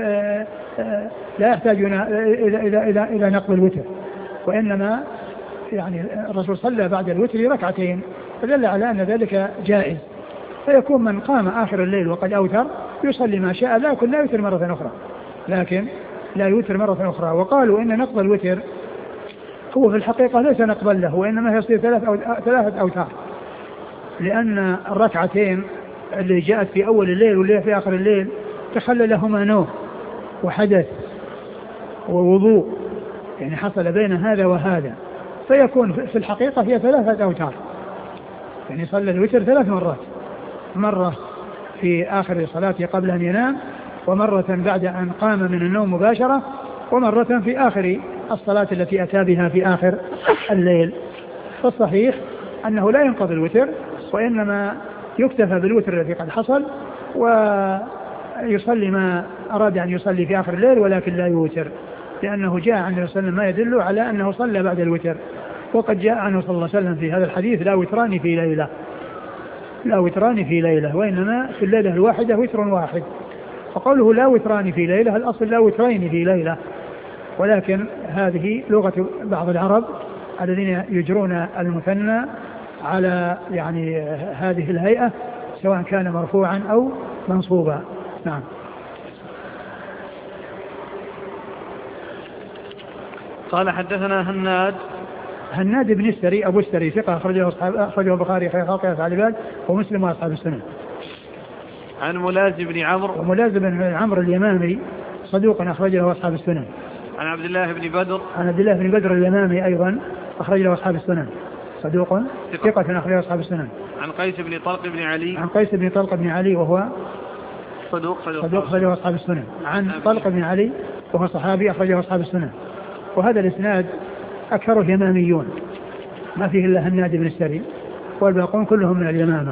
لا يحتاج إلى إلى إلى إلى نقض الوتر، وإنما يعني الرسول صلى بعد الوتر ركعتين، فدل على أن ذلك جائز. فيكون من قام آخر الليل وقد أوتر يصلي ما شاء، لكن لا يوتر مرة أخرى، لكن لا يوتر مرة أخرى. وقالوا إن نقض الوتر هو في الحقيقة ليس نقضا له، وإنما يصير ثلاث أو ثلاثة أوتار، لأن الركعتين اللي جاءت في أول الليل واللي في آخر الليل تخللهما نوم وحدث ووضوء، يعني حصل بين هذا وهذا، فيكون في الحقيقة هي ثلاثة أوتار، يعني صلى الوتر ثلاث مرات، مرة في آخر صلاته قبل أن ينام، ومرة بعد أن قام من النوم مباشرة، ومرة في آخر الصلاة التي أتى بها في آخر الليل. فالصحيح أنه لا ينقضي الوتر، وإنما يكتفى بالوتر الذي قد حصل، ويصلي ما أراد أن يصلي في آخر الليل، ولكن لا يوتر، لأنه جاء عن النبي صلى الله عليه وسلم ما يدل على أنه صلى بعد الوتر. وقد جاء عنه صلى الله عليه وسلم في هذا الحديث لا وتران في ليلة، لا وتران في ليلة، وإنما في الليلة الواحدة وتر واحد. فقوله لا وتران في ليلة الأصل لا وترين في ليلة، ولكن هذه لغة بعض العرب الذين يجرون المثنى على يعني هذه الهيئة سواء كان مرفوعا أو منصوبا. نعم. قال حدثنا هناد هناد بن السري أبو السري ثقة أخرجه أخرجه البخاري خير خلق أفعال العباد ومسلم وأصحاب السنن. عن ملازم بن عمرو وملازم بن عمرو اليمامي صدوق أخرجه أصحاب السنن. عن عبد الله بن بدر عن عبد الله بن بدر اليمامي أيضا أخرجه أصحاب السنن صدوق ثقة أخرجه أصحاب السنن. عن قيس بن طلق بن علي عن قيس بن طلق بن علي وهو صدوق صدوق أخرجه أصحاب السنن. عن طلق بن علي وهو صحابي أخرجه أصحاب السنن. وهذا الإسناد أكثره يماميون، ما فيه إلا هناد بن السري، والباقون كلهم من اليمامة.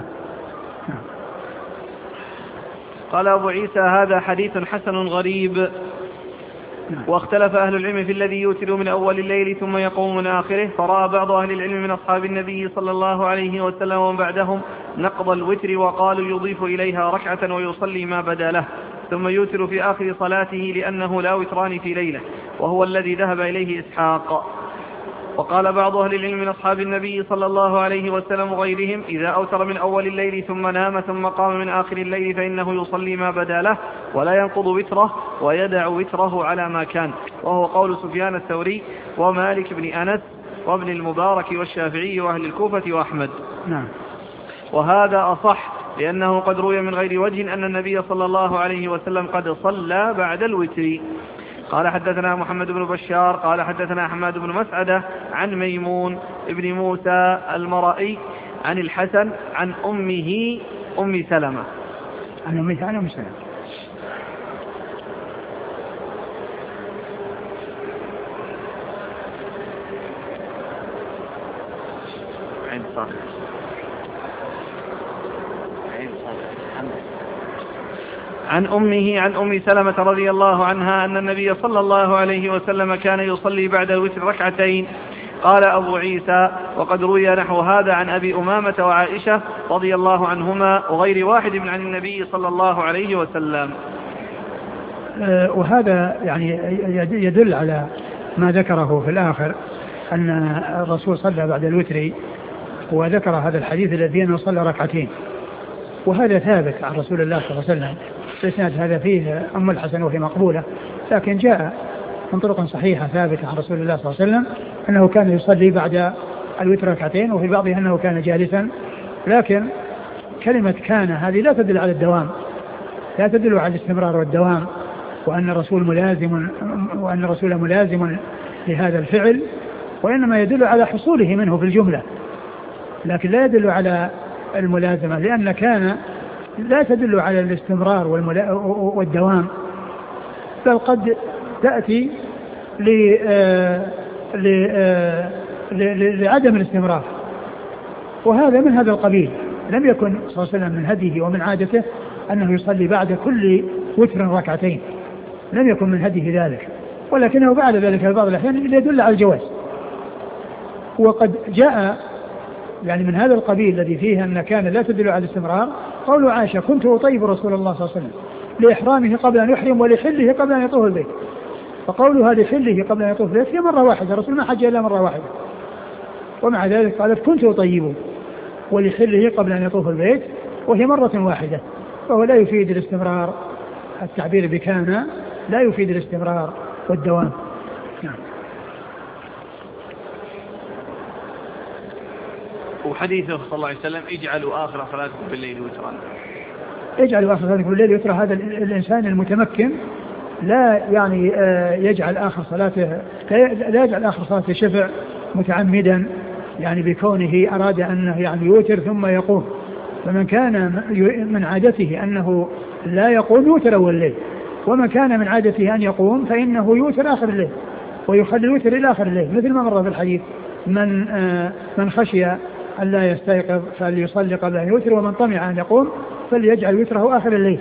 قال أبو عيسى هذا حديث حسن غريب. واختلف أهل العلم في الذي يوتر من أول الليل ثم يقوم من آخره، فرأى بعض أهل العلم من أصحاب النبي صلى الله عليه وسلم ومن بعدهم نقض الوتر، وقالوا يضيف إليها ركعة ويصلي ما بدا له ثم يوتر في آخر صلاته لأنه لا وتران في ليلة، وهو الذي ذهب إليه إسحاق. وقال بعض أهل العلم من أصحاب النبي صلى الله عليه وسلم وغيرهم إذا أوتر من أول الليل ثم نام ثم قام من آخر الليل فإنه يصلي ما بدا له ولا ينقض وتره ويدع وتره على ما كان، وهو قول سفيان الثوري ومالك بن أنس وابن المبارك والشافعي وأهل الكوفة وأحمد. نعم. وهذا أصح لأنه قد روي من غير وجه أن النبي صلى الله عليه وسلم قد صلى بعد الوتر. قال حدثنا محمد بن بشار قال حدثنا حماد بن مسعدة عن ميمون ابن موسى المرائي عن الحسن عن أمه أم سلمة عن أمه عن أم سلمة. صح. عن أمه عن أم سلمة رضي الله عنها أن النبي صلى الله عليه وسلم كان يصلي بعد الوتر ركعتين. قال أبو عيسى وقد روي نحو هذا عن أبي أمامة وعائشة رضي الله عنهما وغير واحد من عن النبي صلى الله عليه وسلم. وهذا يعني يدل على ما ذكره في الآخر أن الرسول صلى بعد الوتر، وذكر هذا الحديث الذي أنه صلى ركعتين، وهذا ثابت عن رسول الله صلى الله عليه وسلم. الإسناد هذا فيه أم الحسن وهي مقبولة، لكن جاء من طرق صحيحة ثابتة عن رسول الله صلى الله عليه وسلم أنه كان يصلي بعد الوتر ركعتين، وفي بعضها أنه كان جالسا. لكن كلمة كان هذه لا تدل على الدوام، لا تدل على الاستمرار والدوام، وأن الرسول ملازم وأن الرسول ملازم لهذا الفعل، وإنما يدل على حصوله منه في الجملة، لكن لا يدل على الملازمة، لأن كان لا تدل على الاستمرار والدوام، بل قد تأتي لعدم الاستمرار، وهذا من هذا القبيل. لم يكن صلى الله عليه وسلم من هديه ومن عادته أنه يصلي بعد كل وتر ركعتين، لم يكن من هديه ذلك، ولكنه بعد ذلك في بعض الأحيان يدل على الجواز. وقد جاء يعني من هذا القبيل الذي فيه أن كان لا تدل على الاستمرار قول عائشة كنت أطيب رسول الله صلى الله عليه وسلم لإحرامه قبل أن يحرم ولحله قبل أن يطوف البيت. فقولها لحله قبل أن يطوف البيت هي مرة واحدة، الرسول ما حج إلا مرة واحدة، ومع ذلك قالت كنت أطيبه ولحله قبل أن يطوف البيت، وهي مرة واحدة، فهو لا يفيد الاستمرار. التعبير بكان لا يفيد الاستمرار والدوام. نعم. وحديثه صلى الله عليه وسلم اجعلوا آخر صلاتكم بالليل وترا، اجعلوا آخر صلاتكم بالليل وترا. هذا الإنسان المتمكن لا يعني يجعل آخر صلاته لا يجعل آخر صلاته شفع متعمدا، يعني بكونه أراد أنه يعني يوتر ثم يقوم. فمن كان من عادته أنه لا يقوم يوتر أول الليل، ومن كان من عادته أن يقوم فإنه يوتر آخر الليل ويخلي الوتر إلى آخر الليل، مثل ما مر في الحديث من آه من خشي أن لا يستيقظ فليصلي قبل أن يوتر، ومن طمع أن يقوم فليجعل وتره آخر الليل.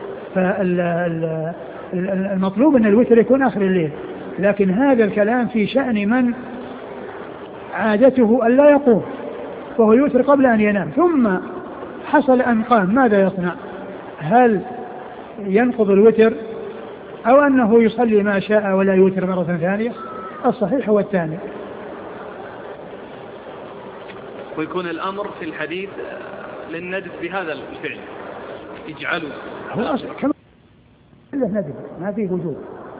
فالمطلوب أن الوتر يكون آخر الليل، لكن هذا الكلام في شأن من عادته أن لا يقوم وهو يوتر قبل أن ينام، ثم حصل أن قام، ماذا يصنع؟ هل ينقض الوتر أو أنه يصلي ما شاء ولا يوتر مرة ثانية؟ الصحيح هو الثاني. ويكون الأمر في الحديث للندب بهذا الفعل اجعلوا، هو أصلا كما ندب ما فيه وجود.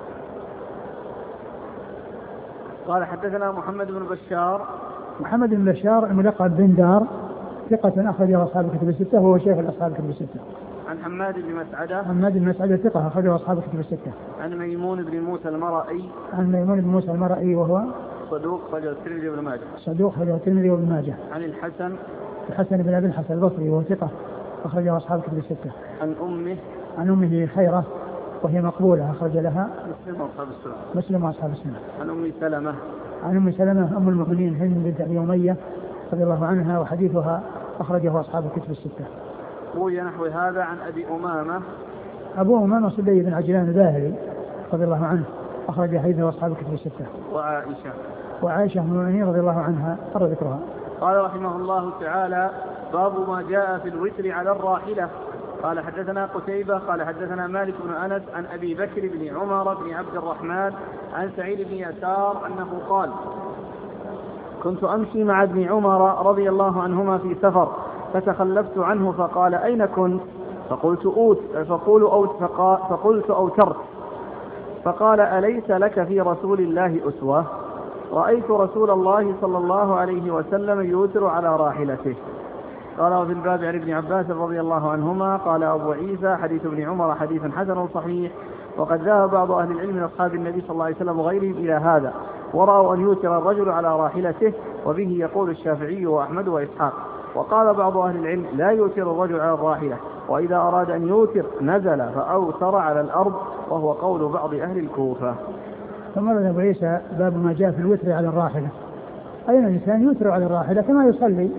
قال حدثنا محمد بن بشار. محمد بن بشار الملقب بن دار ثقة أخرجه أصحاب الكتب الستة، وهو شيخ الأصحاب الكتب الستة. عن حماد بن مسعدة. حماد بن مسعدة ثقة أخرجه أصحاب الكتب الستة. عن ميمون بن موسى المرائي. عن ميمون بن موسى المرائي وهو صدوق أخرجه الترمذي وابن ماجه. صدوق أخرجه الترمذي وابن ماجه. عن الحسن. الحسن بن أبي الحسن البصري وهو ثقة أخرجه أصحاب الكتب الستة. عن أمه. عن أمه خيرة وهي مقبولة أخرج لها مسلم وأصحاب السنة. مسلم وأصحاب السنة. عن أم سلمة. عن أم سلمة أم المؤمنين هند بنت أبي أمية رضي الله عنها، وحديثها أخرجه أصحاب الكتب الستة. روي نحو هذا عن أبي أمامة. أبو أمامة صدي بن عجلان الباهلي رضي الله عنه أخرج حديثه أصحاب الكتب الستة. وعائشة. وعائشة أم المؤمنين رضي الله عنها مر ذكرها. قال رحمه الله تعالى باب ما جاء في الوتر على الراحلة. قال حدثنا قتيبة قال حدثنا مالك بن أنس عن أبي بكر بن عمر بن عبد الرحمن عن سعيد بن يسار أنه قال كنت أمشي مع ابن عمر رضي الله عنهما في سفر فتخلفت عنه فقال أين كنت؟ فقلت أوت فقول أوت فقال فقلت أوترت. فقال أليس لك في رسول الله أسوة؟ رأيت رسول الله صلى الله عليه وسلم يوتر على راحلته. قال في الباب عن ابن عباس رضي الله عنهما قال أبو عيسى حديث ابن عمر حديث حسن صحيح. وقد ذهب بعض أهل العلم من أصحاب النبي صلى الله عليه وسلم وغيرهم إلى هذا، ورأوا أن يوتر الرجل على راحلته، وبه يقول الشافعي وأحمد وإسحاق. وقال بعض أهل العلم لا يوتر الرجل على الراحلة، وإذا أراد أن يوتر نزل فأوتر على الأرض، وهو قول بعض أهل الكوفة. ثم رد أبو عيسى باب ما جاء في الوتر على الراحلة، أين الإنسان يوتر على الراحلة كما يصلي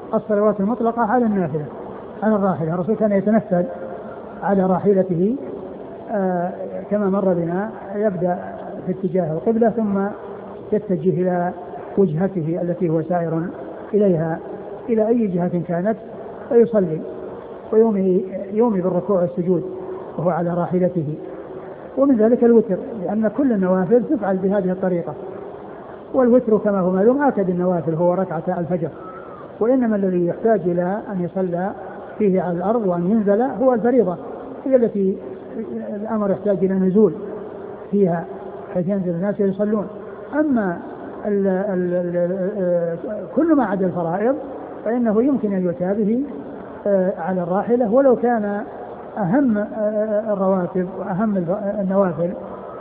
الصلوات المطلقة على النافلة على الراحلة. الرسول كان يتنفل على راحلته آه كما مر بنا، يبدأ في اتجاه القبلة ثم يتجه إلى وجهته التي هو سائر إليها إلى أي جهة كانت، ويصلي ويومي يومي بالركوع والسجود وهو على راحلته. ومن ذلك الوتر، لأن كل النوافل تفعل بهذه الطريقة، والوتر كما هو معلوم آكد النوافل هو ركعة الفجر، وإنما الذي يحتاج إلى أن يصلى فيه على الأرض وأن ينزل هو الفريضة، هي التي الأمر يحتاج إلى نزول فيها حيث ينزل الناس يصلون. أما ال ال ال كل ما عدا الفرائض فإنه يمكن أن يؤتى به على الراحلة، ولو كان أهم الرواتب وأهم النوافل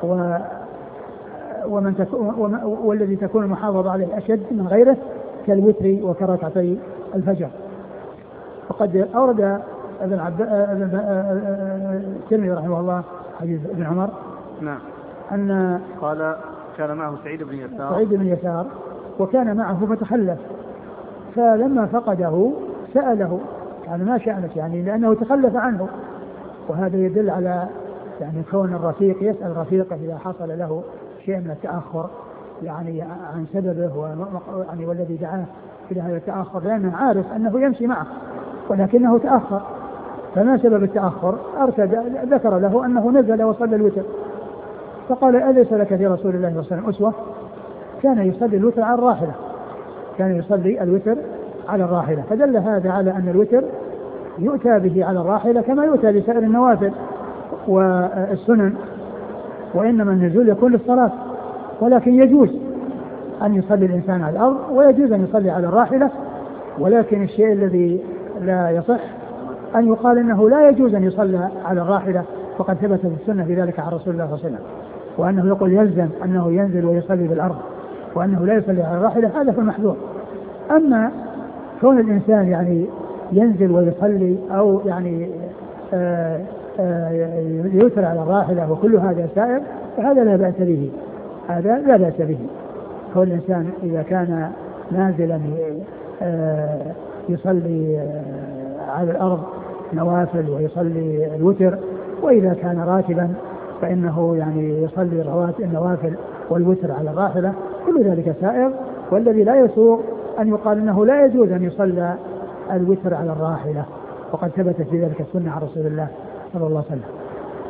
ومن تكون والذي تكون المحافظة عليه أشد من غيره كالوتر وكركعتي الفجر. وقد أورد ابن عبد الترمذي رحمه الله حديث ابن عمر نعم أن قال كان معه سعيد بن يسار سعيد بن يسار وكان معه فتخلف، فلما فقده سأله يعني ما شأنك، يعني لأنه تخلف عنه، وهذا يدل على يعني كون الرفيق يسأل رفيقه إذا حصل له شيء من التأخر يعني عن سببه يعني والذي دعاه إلى هذا التأخر، لأنه عارف أنه يمشي معه ولكنه تأخر. فما سبب التأخر؟ أرشد ذكر له أنه نزل وصلى الوتر، فقال أليس لك في رسول الله صلى الله عليه وسلم أسوة؟ كان يصلي الوتر على الراحلة، كان يصلي الوتر على الراحلة، فدل هذا على أن الوتر يؤتى به على الراحلة كما يؤتى بسائر النوافل والسنن، وإنما النزول يكون للصلاة، ولكن يجوز أن يصلي الإنسان على الأرض ويجوز أن يصلي على الراحلة. ولكن الشيء الذي لا يصح أن يقال أنه لا يجوز أن يصلى على الراحلة، وقد ثبت في السنة في ذلك عن رسول الله صلى الله عليه وسلم، وأنه يقول يلزم أنه ينزل ويصلي بالأرض وأنه لا يصلي على الراحلة، هذا في المحذور. أما كون الإنسان يعني ينزل ويصلي أو يعني آآ آآ يوتر على الراحلة وكل هذا سائر فهذا لا بأس به، هذا لا بأس به. كون الإنسان إذا كان نازلا يصلي على الأرض نوافل ويصلي الوتر، وإذا كان راكبا فإنه يعني يصلي الرواتب النوافل والوتر على الراحلة، كل ذلك سائر. والذي لا يسوغ أن يقال أنه لا يجوز أن يصلى الوتر على الراحلة، وقد ثبتت في ذلك السنة عن رسول الله صلى الله عليه وسلم.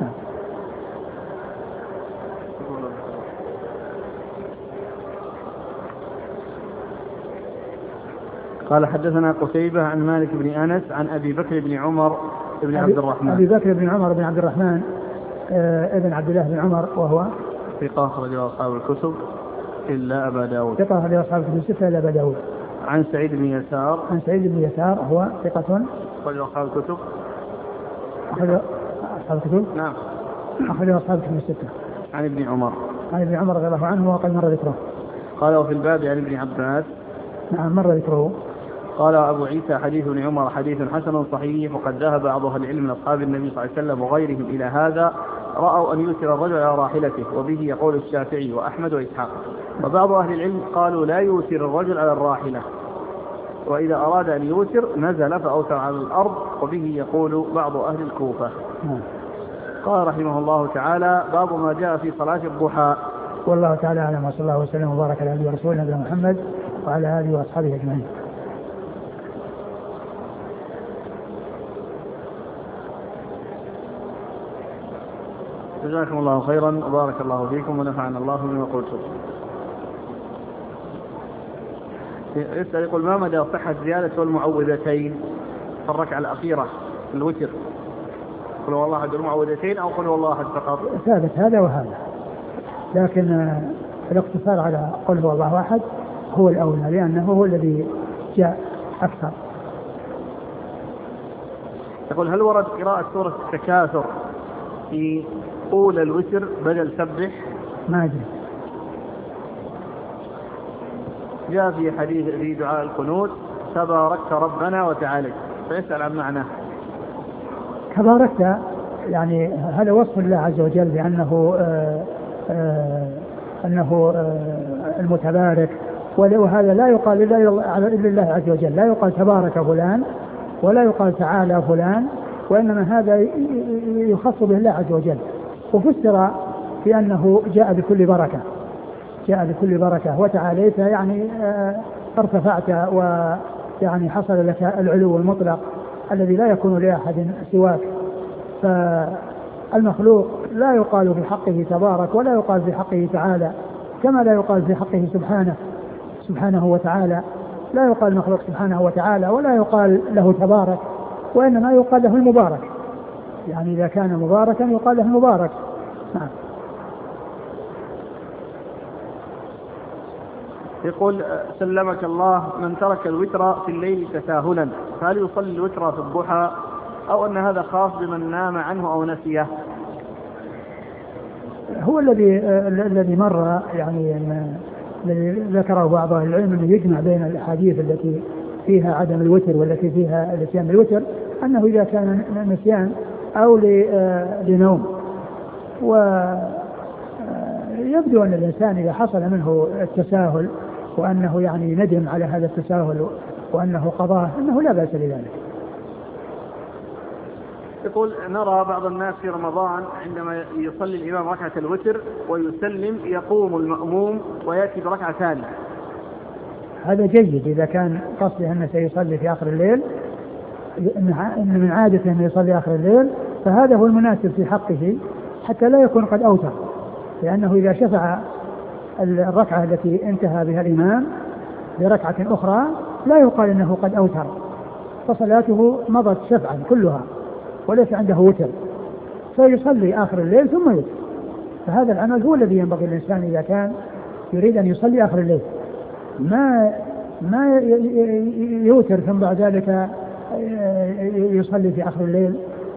قال حدثنا قتيبة عن مالك بن أنس عن أبي بكر بن عمر بن عبد الرحمن أبي بكر بن عمر بن عبد الرحمن آه ابن عبد الله بن عمر، وهو ثقة أخرج أصحاب الكتب إلا أبا داود ثقة أخرج أصحاب الكتب الستة إلا أبا داود. عن سعيد بن يسار عن سعيد بن يسار هو ثقة أخرج أصحاب الكتب أخرج أصحاب الكتب نعم أخرج أصحاب الكتب الستة. عن ابن عمر عن ابن عمر رضي الله عنه وقد مر ذكره. قال وفي الباب عن ابن عباس نعم مر ذكره. قال أبو عيسى حديث ابن عمر حديث حسن صحيح، وقد ذهب بعض أهل العلم من أصحاب النبي صلى الله عليه وسلم وغيرهم إلى هذا، رأوا أن يوتر الرجل على راحلته، وبه يقول الشافعي وأحمد وإسحاق. وبعض أهل العلم قالوا لا يوتر الرجل على الراحلة، وإذا أراد أن يوتر نزل فأوتر على الأرض، وبه يقول بعض أهل الكوفة. قال رحمه الله تعالى باب ما جاء في صلاة الضحى. والله تعالى أعلم، وصلى الله وسلم وبارك على نبينا ورسولنا نبينا محمد وعلى آله وأصحابه أجمعين. جزاكم الله خيرا وبارك الله فيكم ونفعنا الله بما قلتم. يسأل يقول ما مدى صحة زيادة المعوذتين في الركعة الأخيرة في الوتر؟ قل هو الله أحد المعوذتين أو قل هو الله أحد فقط؟ ثابت هذا وهذا، لكن الاقتصار على قل هو الله أحد هو الأولى، لأنه هو الذي جاء أكثر. يقول هل ورد قراءة سورة التكاثر في أولى الوتر بدل سبح؟ ما أدري. جاء في حديث في دعاء القنوت تباركت ربنا وتعالى، فيسأل عن معناه. تباركت يعني هذا وصف الله عز وجل بأنه آآ آآ أنه آآ المتبارك، وهذا لا يقال إلا لله عز وجل، لا يقال تبارك فلان ولا يقال تعالى فلان، وإنما هذا يخص به الله عز وجل. وفسر بأنه جاء بكل بركة، جاء بكل بركة، وتعاليت يعني ارتفعت ويعني حصل لك العلو المطلق الذي لا يكون لأحد سواك. فالمخلوق لا يقال في حقه تبارك ولا يقال في حقه تعالى، كما لا يقال في حقه سبحانه سبحانه وتعالى، لا يقال المخلوق سبحانه وتعالى ولا يقال له تبارك، وإنما يقال له المبارك، يعني إذا كان مباركا يقال له المبارك. نعم. يقول سلمك الله، من ترك الوتر في الليل تساهلا فهل يصلي الوتر في الضحى أو أن هذا خاص بمن نام عنه أو نسيه؟ هو الذي الذي مر يعني الذي ذكره بعض أهل العلم أنه يجمع بين الأحاديث التي فيها عدم الوتر والتي فيها الاتيان بالوتر، أنه إذا كان نسيان أو لنوم. ويبدو أن الإنسان إذا حصل منه التساهل وأنه يعني ندم على هذا التساهل وأنه قضاه أنه لا بأس بذلك. يقول نرى بعض الناس في رمضان عندما يصلي الإمام ركعة الوتر ويسلم يقوم المأموم ويأتي بركعة ثانية. هذا جيد إذا كان قصده أنه سيصلي في آخر الليل، إن من عادته أنه يصلي آخر الليل، فهذا هو المناسب في حقه حتى لا يكون قد أوتر، لأنه إذا شفع الركعة التي انتهى بها الإمام بركعة أخرى لا يقال أنه قد أوتر، فصلاته مضت شفعا كلها وليس عنده وتر، فيصلي آخر الليل ثم يوتر. فهذا العمل هو الذي ينبغي الإنسان إذا كان يريد أن يصلي آخر الليل، ما ما يوتر ثم بعد ذلك يصلي في آخر الليل،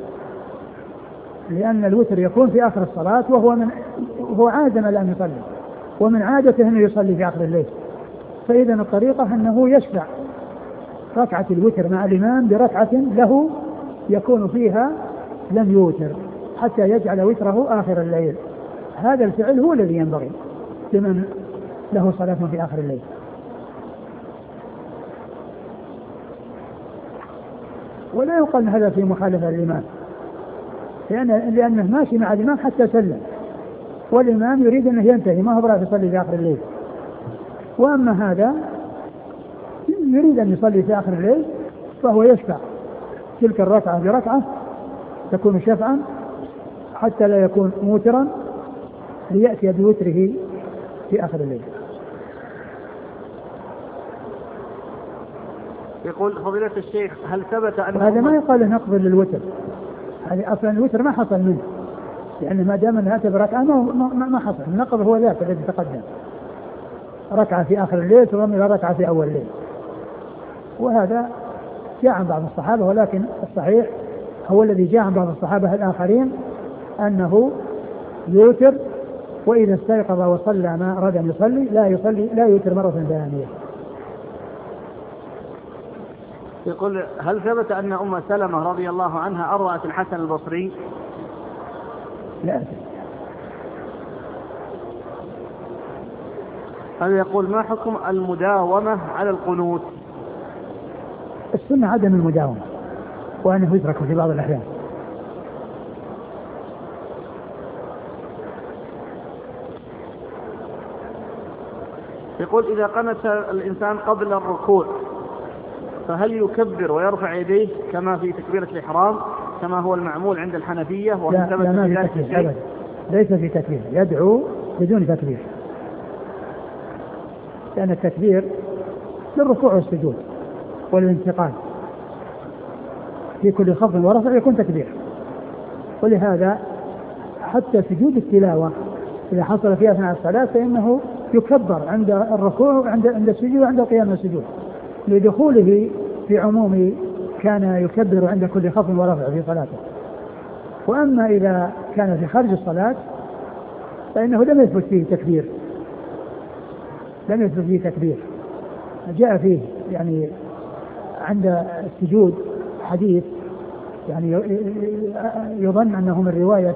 لأن الوتر يكون في آخر الصلاة وهو من هو عازم لأن يصلي، ومن عادته أنه يصلي في آخر الليل. فإذا الطريقة أنه يشفع ركعة الوتر مع الإمام بركعة له يكون فيها لم يوتر حتى يجعل وتره آخر الليل. هذا الفعل هو الذي ينبغي لمن له صلاة في آخر الليل. ولا يقال هذا في مخالفة الإمام، لأن لأنه ماشي مع الإمام حتى سلم، والإمام يريد أنه ينتهي، ما هو راح يصلي في آخر الليل. وأما هذا يريد أن يصلي في آخر الليل فهو يشفع تلك الركعة بركعة تكون شفعا حتى لا يكون موترا ليأتي بوتره في آخر الليل. يقول فضيلة الشيخ هل ثبت أن هذا ما يقال له نقض للوتر، هذه أصلا الوتر ما حصل منه، لأن ما دام أنها بركعة ما, ما, ما حصل. النقض هو ذاك الذي تقدم، ركعة في آخر الليل ثم إلى ركعة في أول الليل، وهذا جاء عن بعض الصحابة، ولكن الصحيح هو الذي جاء عن بعض الصحابة الآخرين أنه يوتر وإذا استيقظ وصلى ما أراد أن يصلي لا يصلي لا يوتر مرة ثانية. يقول هل ثبت أن أم سلمة رضي الله عنها أرضعت الحسن البصري؟ لا. هل يقول ما حكم المداومة على القنوت؟ السنة عدم المداومة وأنه يترك في بعض الأحيان. يقول إذا قنت الإنسان قبل الركوع فهل يكبر ويرفع يديه كما في تكبيرة الإحرام كما هو المعمول عند الحنفية؟ لا, لا ما في تكبير أبدا، ليس في تكبير، يدعو بدون تكبير، لأن التكبير للركوع والسجود والانتقال، في كل خفض ورفع يكون تكبير. ولهذا حتى سجود التلاوة إذا حصل فيها أثناء الصلاة فإنه يكبر عند الركوع وعند عند السجود وعند قيام السجود، لدخوله في عموم كان يكبر عند كل خفض ورفع في صلاته. وأما إذا كان في خارج الصلاة فإنه لم يثبت فيه تكبير، لم يثبت فيه تكبير. جاء فيه يعني عند السجود حديث يعني يظن أنه من رواية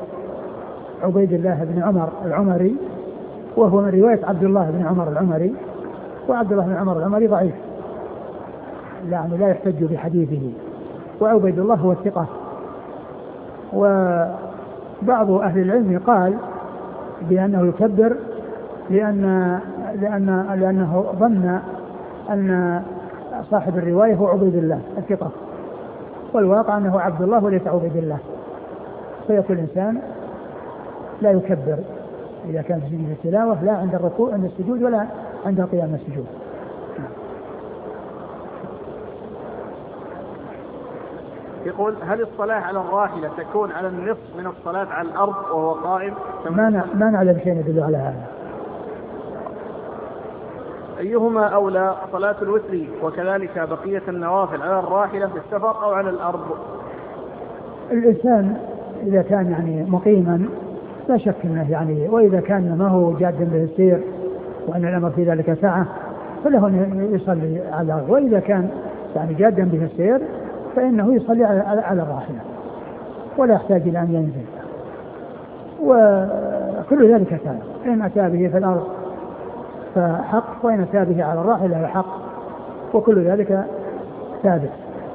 عبيد الله بن عمر العمري، وهو من رواية عبد الله بن عمر العمري، وعبد الله بن عمر العمري ضعيف يعني لا يحتج بحديثه، وعبيد الله هو الثقة. وبعض أهل العلم قال بأنه يكبر لأن لأن لأنه ظن أن صاحب الرواية هو عبيد الله الثقة، والواقع أنه عبد الله وليس عبيد الله، فيكون الإنسان لا يكبر إذا كان في سجود التلاوة، لا عند الركوع عند السجود ولا عند قيام السجود. يقول هل الصلاة على الراحلة تكون على النصف من الصلاة على الأرض وهو قائم؟ ما ما نعلم شيء يدل على هذا. أيهما أولى صلاة الوتر وكذلك بقية النوافل على الراحلة في السفر أو على الأرض؟ الإنسان إذا كان يعني مقيما لا شك أنه يعني، وإذا كان ما هو جادا به السير وأن الأمر في ذلك ساعة فله أن يصلي على الأرض، وإذا كان يعني جادا به السير فإنه يصلي على, على الراحلة ولا يحتاج إلى أن ينزل، وكل ذلك كان إن أتى به في الأرض فحق، وإن أتى به على الراحلة فحق، وكل ذلك ثابت.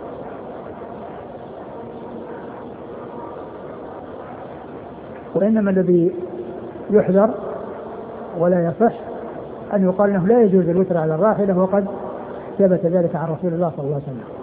وإنما الذي يحذر ولا يصح أن يقال أنه لا يجوز الوتر على الراحلة، وقد ثبت ذلك عن رسول الله صلى الله عليه وسلم.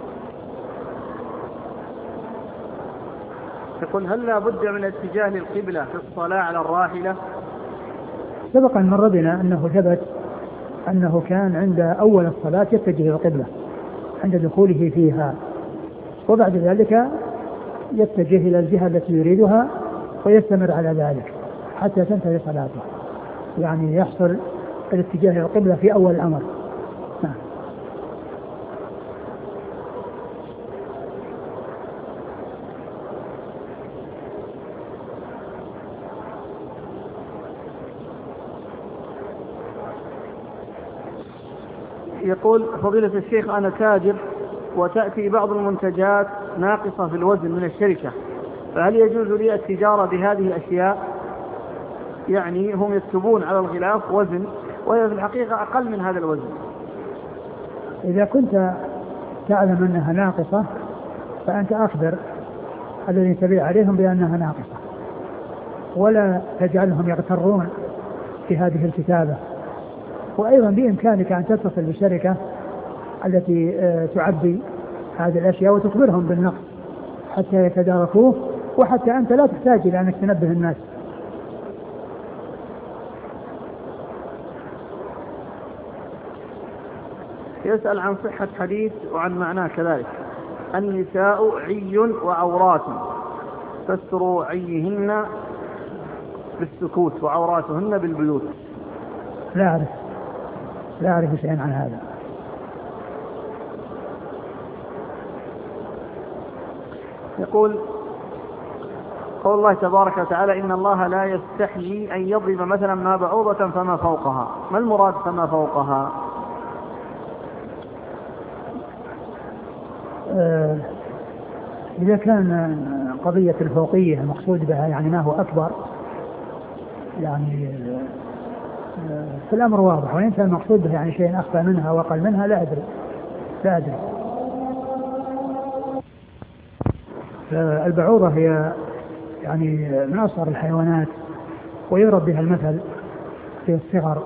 يقول هل لا بد من اتجاه للقبلة في الصلاة على الراحلة؟ سبق أن مر بنا أنه ثبت أنه كان عند أول الصلاة يتجه إلى القبلة عند دخوله فيها، وبعد ذلك يتجه إلى الجهة التي يريدها ويستمر على ذلك حتى تنتهي صلاته، يعني يحصل الاتجاه إلى القبلة في أول الأمر. نعم. يقول فضيلة الشيخ أنا تاجر وتأتي بعض المنتجات ناقصة في الوزن من الشركة، فهل يجوز لي التجارة بهذه الأشياء؟ يعني هم يكتبون على الغلاف وزن وهي في الحقيقة أقل من هذا الوزن. إذا كنت تعلم أنها ناقصة فأنت أخبر الذين تبيع عليهم بأنها ناقصة، ولا تجعلهم يغترون في هذه الكتابة. وأيضا بإمكانك أن تتصل بالشركة التي تعبي هذه الأشياء وتخبرهم بالنقص حتى يتداركوه، وحتى أنت لا تحتاج إلى أنك تنبه الناس. يسأل عن صحة حديث وعن معناه كذلك: النساء عي وعورات فسروا عيهن بالسكوت وعوراتهن بالبيوت. لا أعرف لا أعرف شيئا عن هذا. يقول قول الله تبارك وتعالى: إن الله لا يستحيي أن يضرب مثلا ما بعوضة فما فوقها. ما المراد فما فوقها؟ آه إذا كان قضية الفوقية المقصود بها يعني ما هو أكبر، يعني آه في الأمر واضح، وإن كان المقصود به يعني شيء أخفى منها وأقل منها لا أدري لا أدري. البعوضة هي يعني من أصغر الحيوانات ويضرب بها المثل في الصغر،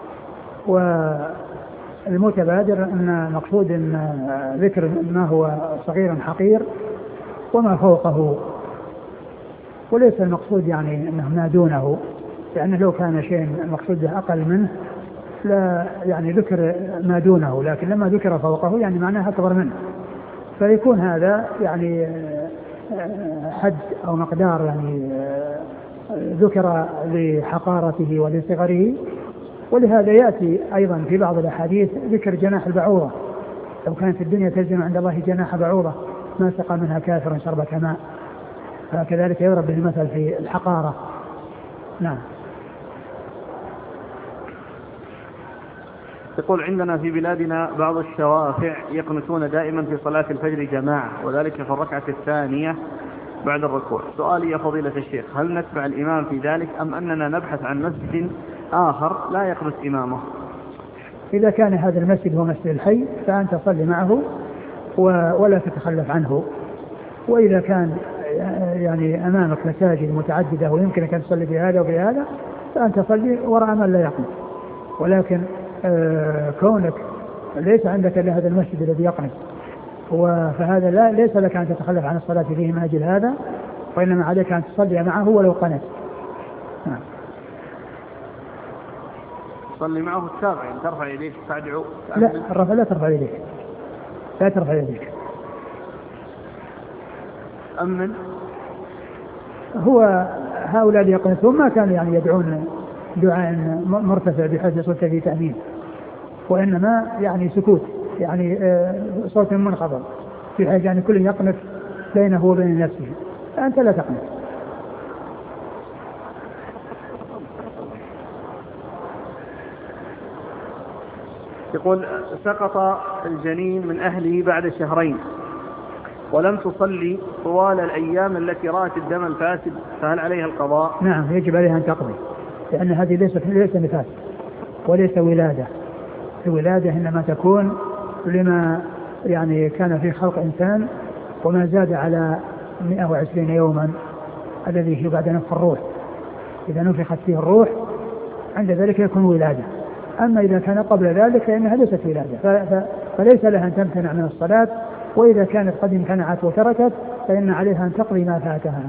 والمتبادر أن المقصود أن ذكر ما هو صغير حقير وما فوقه، وليس المقصود يعني أنه ما دونه، لأنه لو كان شيء المقصود به أقل منه لا يعني ذكر ما دونه، لكن لما ذكر فوقه يعني معناه أكبر منه، فيكون هذا يعني حد أو مقدار يعني ذكر لحقارته ولصغره. ولهذا يأتي أيضا في بعض الأحاديث ذكر جناح البعوضة: لو كانت الدنيا تلزم عند الله جناح بعوضة ما سقى منها كافر شربة ماء. فكذلك يضرب به المثل في الحقارة. نعم. يقول: عندنا في بلادنا بعض الشوافع يقنتون دائما في صلاة الفجر جماعة، وذلك في الركعة الثانية بعد الركوع. سؤالي يا فضيلة الشيخ: هل نتبع الإمام في ذلك أم أننا نبحث عن مسجد آخر لا يقنت إمامه؟ إذا كان هذا المسجد هو مسجد الحي فأنت صلي معه ولا تتخلف عنه. وإذا كان يعني أمامك مساجد متعددة ويمكنك أن تصلي بهذا وبهذا فأنت تصلي وراء من لا يقنط. ولكن آه كونك ليس عندك إلا هذا المسجد الذي يقنط فهذا لا ليس لك أن تتخلف عن الصلاة فيه من أجل هذا، وإنما عليك أن تصلي معه ولو قنت. نعم. تصلي معه التابع يعني ترفع يديك تدعو؟ لا الرفع لا ترفع يديك لا ترفع يديك. أمن هو هؤلاء اللي يقنطون ما كانوا يعني يدعون دعاء مرتفع بحيث يصوت فيه تأمين، وإنما يعني سكوت يعني صوت منخفض بحيث يعني كل يقنط بينه وبين نفسه، فأنت لا تقنط. يقول سقط الجنين من أهله بعد شهرين ولم تصلي طوال الأيام التي رأت الدم الفاسد، فهل عليها القضاء؟ نعم يجب عليها أن تقضي، لأن هذه ليست ليس نفاس وليس ولادة. الولادة إنما تكون لما يعني كان في خلق إنسان وما زاد على مئة وعشرين يوما الذي هو بعد نفخ الروح، إذا نفخت فيه الروح عند ذلك يكون ولادة. أما إذا كان قبل ذلك فإنها ليست ولادة، فليس لها أن تمتنع من الصلاة، وإذا كانت قد امتنعت وتركت فإن عليها أن تقضي ما فاتها.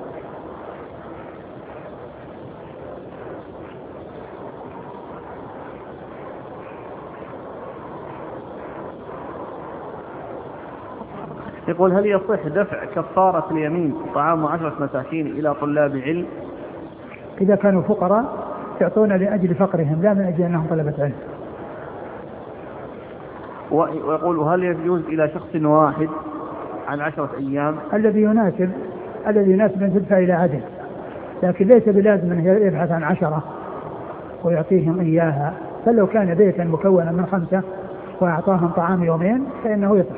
يقول هل يصح دفع كفارة اليمين طعام عشرة مساكين إلى طلاب علم؟ إذا كانوا فقراء يعطون لأجل فقرهم لا من أجل أنهم طلبة علم. ويقول هل يجوز إلى شخص واحد عن عشرة أيام؟ الذي يناسب الذي يناسب أن تدفع إلى عدد، لكن ليس بلازم أن يبحث عن عشرة ويعطيهم إياها، فلو كان بيتا مكونا من خمسة وأعطاهم طعام يومين فإنه يصح.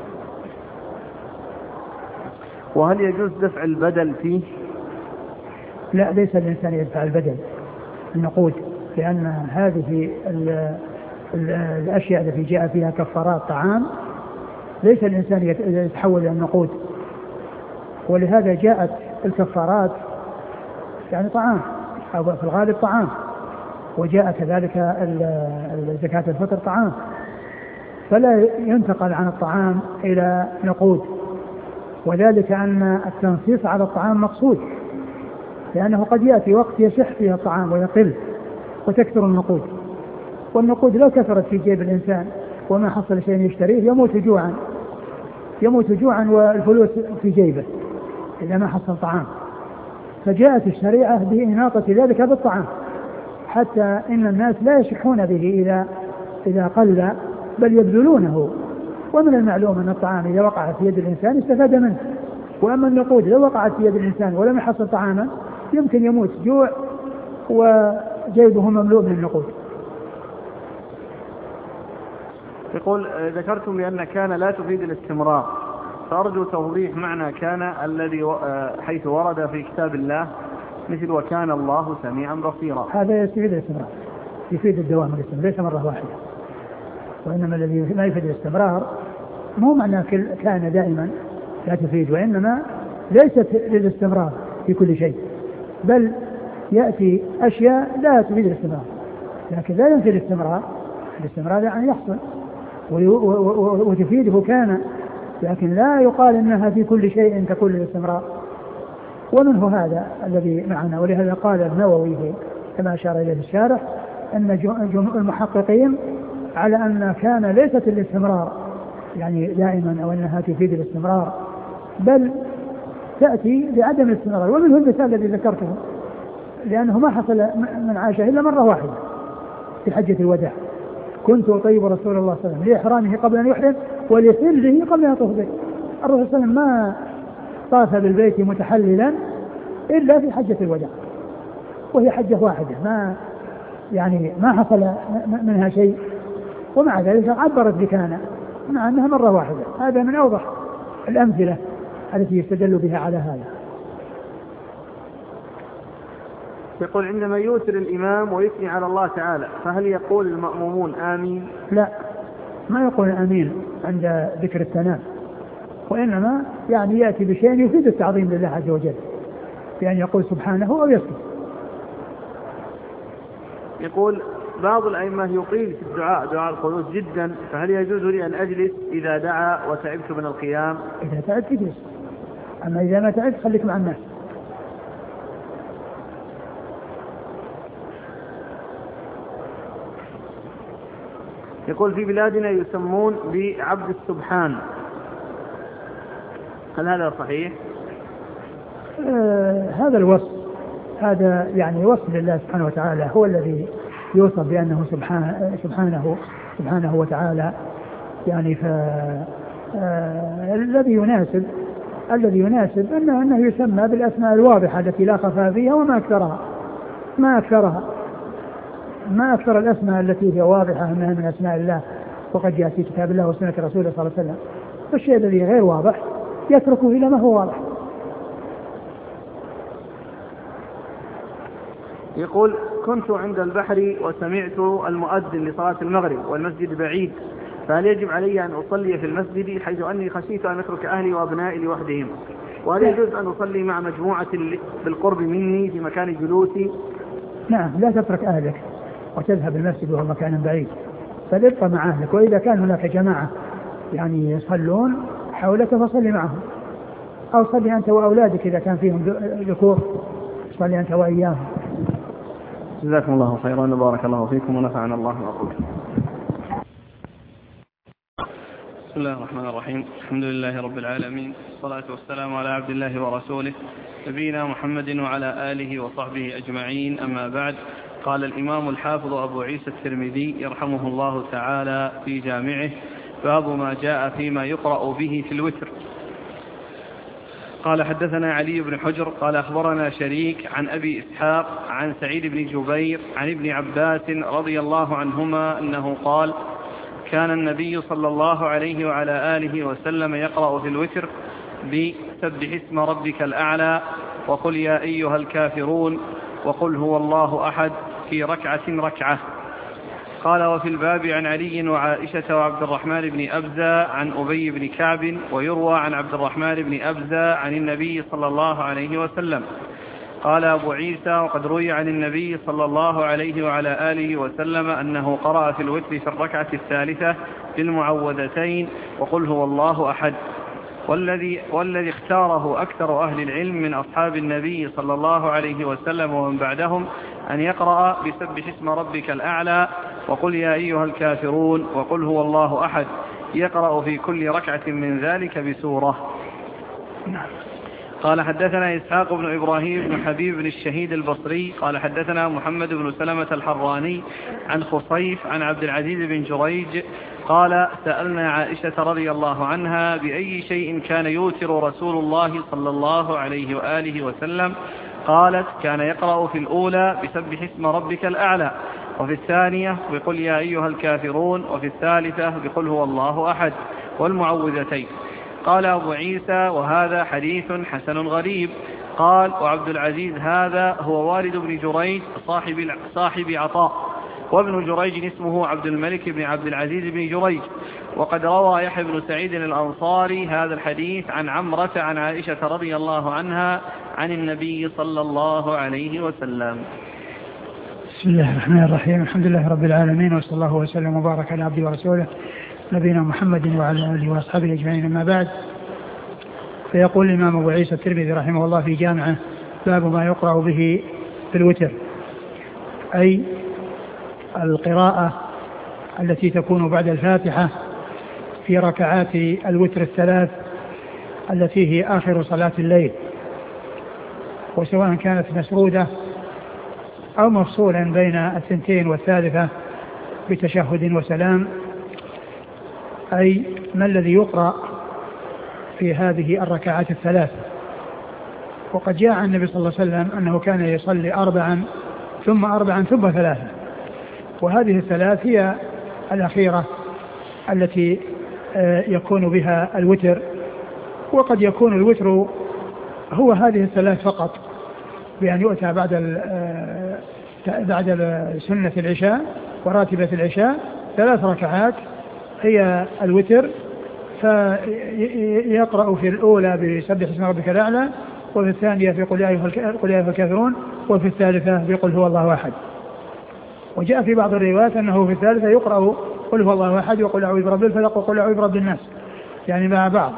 وهل يجوز دفع البدل فيه؟ لا ليس الإنسان يدفع البدل النقود، لأن هذه ال ال الأشياء التي جاء فيها كفارات طعام ليس الإنسان يتحول إلى النقود، ولهذا جاءت الكفارات يعني طعام أو في الغالب طعام، وجاء كذلك زكاة الفطر طعام، فلا ينتقل عن الطعام إلى نقود، وذلك أن التنصيص على الطعام مقصود، لأنه قد يأتي وقت يصح فيه الطعام ويقل وتكثر النقود، والنقود لو كثرت في جيب الإنسان وما حصل شيء يشتريه يموت جوعا يموت جوعا والفلوس في جيبه إذا ما حصل طعام. فجاءت الشريعة بإناطة ذلك بالطعام، حتى إن الناس لا يشحون به إذا إذا قل بل يبذلونه. ومن المعلوم أن الطعام إذا وقع في يد الإنسان استفاد منه، وأما النقود لو وقعت في يد الإنسان ولم يحصل طعاما يمكن يموت جوع وجيبه مملوء من النقود. يقول ذكرتم بأن كان لا تفيد الاستمرار، فأرجو توضيح معنى كان الذي حيث ورد في كتاب الله مثل وكان الله سميعا بصيرا. هذا يفيد الاستمرار، يفيد الدوام الاستمرار ليس مرة واحدة، وإنما الذي لا يفيد الاستمرار مو معنى كان دائما لا تفيد، وإنما ليست للاستمرار في كل شيء، بل يأتي أشياء لا تفيد الاستمرار، لكن لا ينفي الاستمرار. الاستمرار يعني يحصل وتفيده كان، لكن لا يقال إنها في كل شيء تكون للاستمرار. ومنه هذا الذي معنا، ولهذا قال النووي كما أشار إليه الشارح أن المحققين على أن كان ليست الاستمرار يعني دائما أو أنها تفيد الاستمرار، بل تأتي لعدم الاستمرار. ومنه المثال الذي ذكرته، لأنه ما حصل من عاشه إلا مرة واحدة في حجة الوداع، كنت أطيب رسول الله صلى الله عليه وسلم لإحرامه قبل أن يحرم ولسله قبل أن يطوف به. الرسول صلى الله عليه وسلم ما طاف بالبيت متحللا إلا في حجة الوداع، وهي حجة واحدة ما يعني ما حصل منها شيء، ومع ذلك عبرت بكان مع أنها مرة واحدة. هذا من أوضح الأمثلة التي يستدل بها على هذا. يقول عندما يوتر الإمام ويثني على الله تعالى فهل يقول المأمومون آمين؟ لا، ما يقول آمين عند ذكر الثناء، وإنما يعني يأتي بشيء يفيد التعظيم لله عز وجل، بأن يقول سبحانه أو يسكت. يقول بعض الأئمة يطيل في الدعاء دعاء القنوت جدا، فهل يجوز لي أن أجلس إذا دعا وتعبت من القيام؟ إذا تعبت اجلس، أما إذا ما تعبت خليك مع الناس. يقول في بلادنا يسمون بعبد السبحان، هل هذا صحيح؟ آه هذا الوصف، هذا يعني وصف لله سبحانه وتعالى، هو الذي يوصف بأنه سبحانه سبحانه سبحانه وتعالى، يعني ف آه الذي يناسب الذي يناسب أنه, أنه يسمى بالأسماء الواضحة التي لا خفاء فيها، وما أكثرها ما أكثرها ما أكثر الأسماء التي هي واضحة أنها من أسماء الله، وقد جاء في كتاب الله وسنة رسوله صلى الله عليه وسلم. فالشيء الذي غير واضح يتركه إلى ما هو واضح. يقول كنت عند البحر وسمعت المؤذن لصلاة المغرب والمسجد بعيد، فهل يجب علي أن أصلي في المسجد حيث أني خشيت أن أترك أهلي وأبنائي لوحدهم؟ وهل يجوز أن أصلي مع مجموعة بالقرب مني في مكان جلوسي؟ نعم، لا تترك أهلك وتذهب المسجد وهو مكان بعيد، بل ابقى مع أهلك، وإذا كان هناك جماعة يعني يصلون حولك فصلي معهم، أو صلي أنت وأولادك إذا كان فيهم ذكور، صلي أنت وإياهم. جزاكم الله خيرا وبارك الله فيكم ونفعنا الله وقلت. بسم الله الرحمن الرحيم، الحمد لله رب العالمين، والصلاة والسلام على عبد الله ورسوله نبينا محمد وعلى آله وصحبه أجمعين، أما بعد. قال الإمام الحافظ أبو عيسى الترمذي يرحمه الله تعالى في جامعه: باب ما جاء فيما يقرأ به في الوتر. قال حدثنا علي بن حجر قال أخبرنا شريك عن أبي إسحاق عن سعيد بن جبير عن ابن عباس رضي الله عنهما أنه قال: كان النبي صلى الله عليه وعلى آله وسلم يقرأ في الوتر بسبح اسم ربك الأعلى وقل يا أيها الكافرون وقل هو الله أحد في ركعة ركعة. قال: وفي الباب عن علي وعائشة وعبد الرحمن بن أبزة عن أبي بن كعب، ويروى عن عبد الرحمن بن أبزة عن النبي صلى الله عليه وسلم. قال أبو عيسى: وقد روي عن النبي صلى الله عليه وعلى آله وسلم أنه قرأ في الوتر في الركعة الثالثة بالمعوذتين وقل هو الله أحد. والذي, والذي اختاره أكثر أهل العلم من أصحاب النبي صلى الله عليه وسلم ومن بعدهم أن يقرأ بسبح اسم ربك الأعلى وقل يا أيها الكافرون وقل هو الله أحد، يقرأ في كل ركعة من ذلك بسورة. قال حدثنا إسحاق بن إبراهيم بن حبيب بن الشهيد البصري قال حدثنا محمد بن سلمة الحراني عن خصيف عن عبد العزيز بن جريج قال: سألنا عائشة رضي الله عنها بأي شيء كان يوتر رسول الله صلى الله عليه وآله وسلم؟ قالت: كان يقرأ في الأولى بسبح اسم ربك الأعلى، وفي الثانية بقل يا أيها الكافرون، وفي الثالثة بقل هو الله أحد والمعوذتين. قال أبو عيسى: وهذا حديث حسن غريب. قال: وعبد العزيز هذا هو والد بن جريج صاحب, صاحب عطاء، وابن جريج اسمه عبد الملك بن عبد العزيز بن جريج. وقد روى يحيى بن سعيد الأنصاري هذا الحديث عن عمرة عن عائشة رضي الله عنها عن النبي صلى الله عليه وسلم. بسم الله الرحمن الرحيم، الحمد لله رب العالمين، وصلى الله وسلم وبارك على عبده ورسوله نبينا محمد وعلى آله وأصحابه أجمعين، أما بعد. فيقول الإمام أبو عيسى الترمذي رحمه الله في جامعه: باب ما يقرأ به في الوتر، أي القراءة التي تكون بعد الفاتحة في ركعات الوتر الثلاث التي هي آخر صلاة الليل، وسواء كانت مسرودة أو مفصولا بين الثنتين والثالثة بتشهد وسلام، أي ما الذي يقرأ في هذه الركعات الثلاث. وقد جاء عن النبي صلى الله عليه وسلم أنه كان يصلي أربعا ثم أربعا ثم ثلاثا، وهذه الثلاث هي الأخيرة التي يكون بها الوتر. وقد يكون الوتر هو هذه الثلاث فقط بأن يؤتى بعد بعد سنة العشاء وراتبة العشاء ثلاث ركعات هي الوتر، فيقرأ في الأولى بسبح اسم ربك الأعلى، وفي الثانية في قل يا أيها الكافرون، وفي الثالثة بقل هو الله أحد. وجاء في بعض الروايات أنه في الثالثة يقرأ قل هو الله أحد وقل أعوذ برب الفلق وقل أعوذ برب الناس، يعني مع بعض.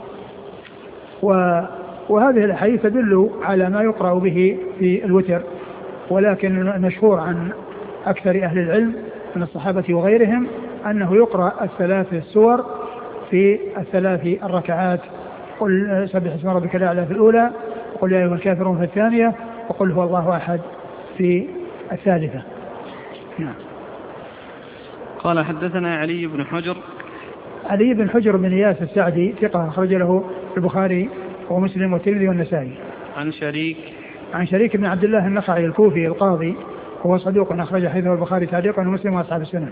وهذه الحديث تدل على ما يقرأ به في الوتر، ولكن المشهور عن أكثر أهل العلم من الصحابة وغيرهم أنه يقرأ الثلاث السور في الثلاث الركعات، قل سبح اسم ربك الأعلى في الأولى، وقل يا أيها الكافرون في الثانية، وقل هو الله أحد في الثالثة. نعم. قال حدثنا علي بن حجر. علي بن حجر بن إياس السعدي ثقة أخرج له البخاري ومسلم والترمذي والنسائي. عن شريك. عن شريك بن عبد الله النخعي الكوفي القاضي، هو صدوق أخرج حديثه البخاري تعليقا ومسلم وأصحاب السنن.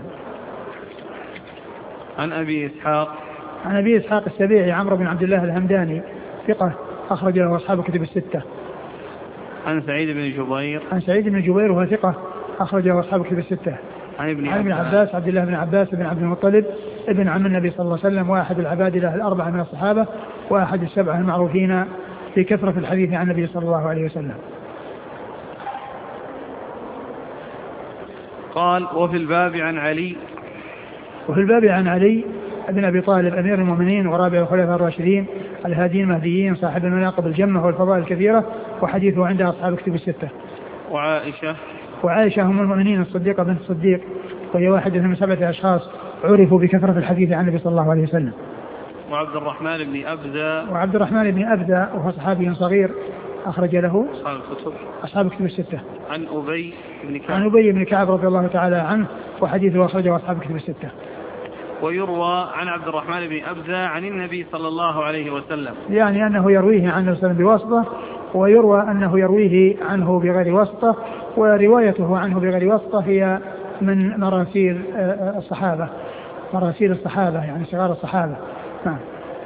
عن أبي إسحاق. عن أبي إسحاق السبيعي عمرو بن عبد الله الهمداني ثقة أخرج له أصحاب الكتب الستة. عن سعيد بن جبير. عن سعيد بن جبير وهو ثقة أخرج له أصحاب الكتب الستة. عن ابن عن ابن عباس عبد الله بن عباس بن عبد المطلب ابن عم النبي صلى الله عليه وسلم، واحد العباد له الأربعة من الصحابة، واحد السبعة المعروفين في كثرة الحديث عن النبي صلى الله عليه وسلم. قال وفي الباب عن علي. وفي الباب عن علي بن أبي طالب أمير المؤمنين ورابع الخلفاء الراشدين الهاديين المهديين صاحب المناقب الجمة والفضائل الكثيرة، وحديثه عند أصحاب الكتب الستة. وعائشة. وعائشة هم المؤمنين الصديقة بنت الصديق، وهي واحدة من سبعة أشخاص عرفوا بكثرة الحديث عن النبي صلى الله عليه وسلم. وعبد الرحمن بن أبذى. وعبد الرحمن بن أبذى وهو صحابي صغير أخرج له أصحاب الكتب. أصحاب الكتب الستة. عن أبي بن كعب. عن أبي بن كعب رضي الله تعالى عنه، وحديثه أخرجه أصحاب الكتب الستة. ويروى عن عبد الرحمن بن أبذى عن النبي صلى الله عليه وسلم، يعني أنه يرويه عن النبي صلى الله عليه وسلم بواسطة، ويروى أنه يرويه عنه بغير واسطة، وروايته عنه بغير واسطة هي من مراسيل الصحابة، مراسيل الصحابة يعني صغار الصحابة. نعم.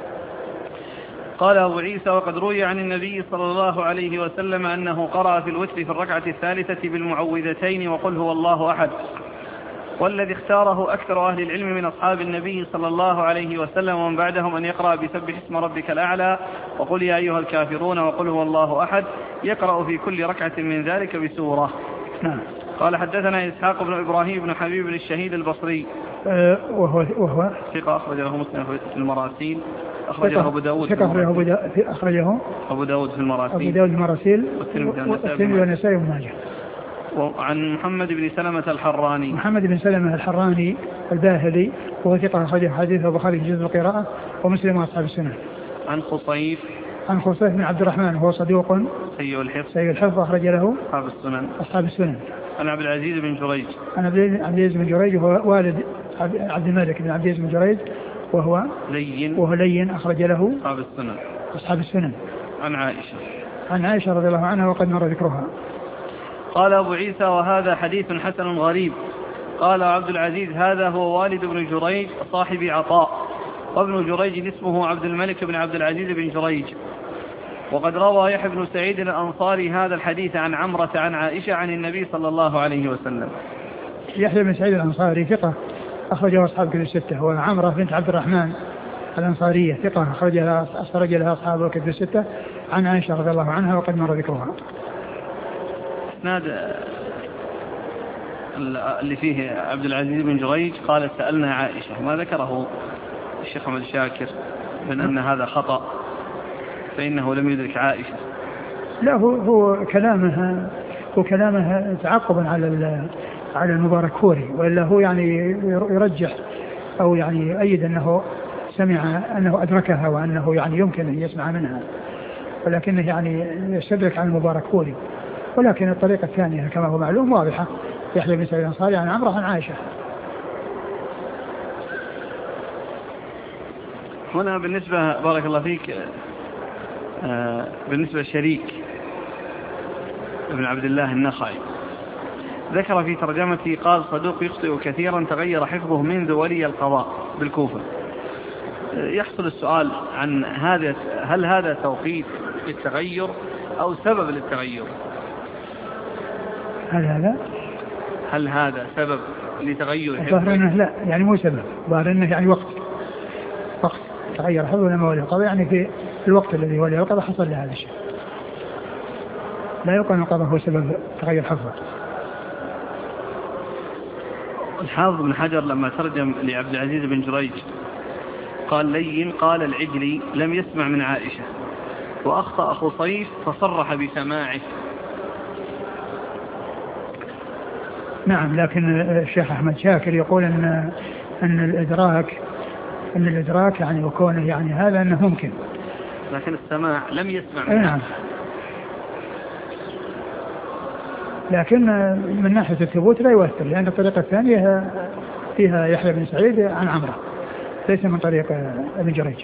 قال أبو عيسى وقد روي عن النبي صلى الله عليه وسلم أنه قرأ في الوتر في الركعة الثالثة بالمعوذتين وقل هو الله أحد، والذي اختاره أكثر أهل العلم من أصحاب النبي صلى الله عليه وسلم ومن بعدهم أن يقرأ بسبح اسم ربك الأعلى وقل يا أيها الكافرون وقل هو الله أحد، يقرأ في كل ركعة من ذلك بسورة. نعم. قال حدثنا إسحاق بن إبراهيم بن حبيب بن الشهيد البصري أه وهو وهو ثقة أخرجه مسلم في المراسيل، أخرجه أبو داود أخرجه أبو داود في المراسيل أبو داود المراسيل والترمذي والنسائي وابن ماجه. وعن محمد بن سلمة الحراني. محمد بن سلمة الحراني الباهلي وهو ثقة أخرجه حديثه البخاري في جزء القراءة ومسلم وأصحاب السنن. عن خصيف. عن خصيف بن عبد الرحمن وهو صدوق سيء الحفظ سيء الحفظ أخرج له أصحاب السنن. أصحاب السنن. عن عبد العزيز بن جريج. عن عبد العزيز بن جريج وهو والد عبد الملك بن عبد العزيز بن جريج وهو لين وهو لين أخرج له أصحاب السنن. أصحاب السنن. عن عائشة. عن عائشة رضي الله عنها وقد مر ذكرها. قال أبو عيسى وهذا حديث حسن غريب. قال عبد العزيز هذا هو والد بن جريج صاحب عطاء، وابن جريج اسمه عبد الملك بن عبد العزيز بن جريج. وقد روى يحيى بن سعيد الأنصاري هذا الحديث عن عمرة عن عائشة عن النبي صلى الله عليه وسلم. يحيى بن سعيد الأنصاري ثقة أخرجه أصحاب كتب الستة، وعمرة بنت عبد الرحمن الأنصارية ثقة أخرج لها أصحاب الكتب الستة عن عائشة رضي الله عنها وقد مر ذكرها. اسناد اللي فيه عبد العزيز بن جريج قال سألنا عائشة، ما ذكره الشيخ محمد شاكر من أن هذا خطأ فإنه لم يدرك عائشة. لا هو هو كلامه هو كلامه تعقبا على على المباركوري، وإلا هو يعني يرجح أو يعني يؤيد أنه سمع أنه أدركها وأنه يعني يمكن أن يسمع منها، ولكنه يعني يستدرك عن المباركوري. ولكن الطريقة الثانية كما هو معلوم واضحة، يحيى بن سعيد الأنصاري عن عمرو عن عائشة. هنا بالنسبة بارك الله فيك آه بالنسبة لشريك ابن عبد الله النخعي ذكر في ترجمته قال صدوق يخطئ كثيرا تغير حفظه منذ ولي القضاء بالكوفة. يحصل السؤال عن هذا، هل هذا توقيت للتغير أو سبب للتغير؟ هل هذا هل هذا سبب لتغير حفظه؟ ظاهر انه لا، يعني مو سبب، ظاهر انه يعني وقت وقت تغير حفظه لما ولي القضاء، يعني في الوقت الذي ولي القضاء حصل له هذا الشيء. لا يقال القضاء هو سبب تغير حفظه. الحافظ بن حجر لما ترجم لعبد العزيز بن جريج قال لين قال العجلي لم يسمع من عائشة، وأخطأ خصيف فصرح بسماعه. نعم، لكن الشيخ أحمد شاكر يقول أن أن الإدراك أن الإدراك يعني وكونه يعني هذا أنه ممكن، لكن السماع لم يسمع منه. نعم، لكن من ناحية الثبوت لا يؤثر، لأن الطريقة الثانية فيها يحيى بن سعيد عن عمرو ليس من طريق ابن جريج.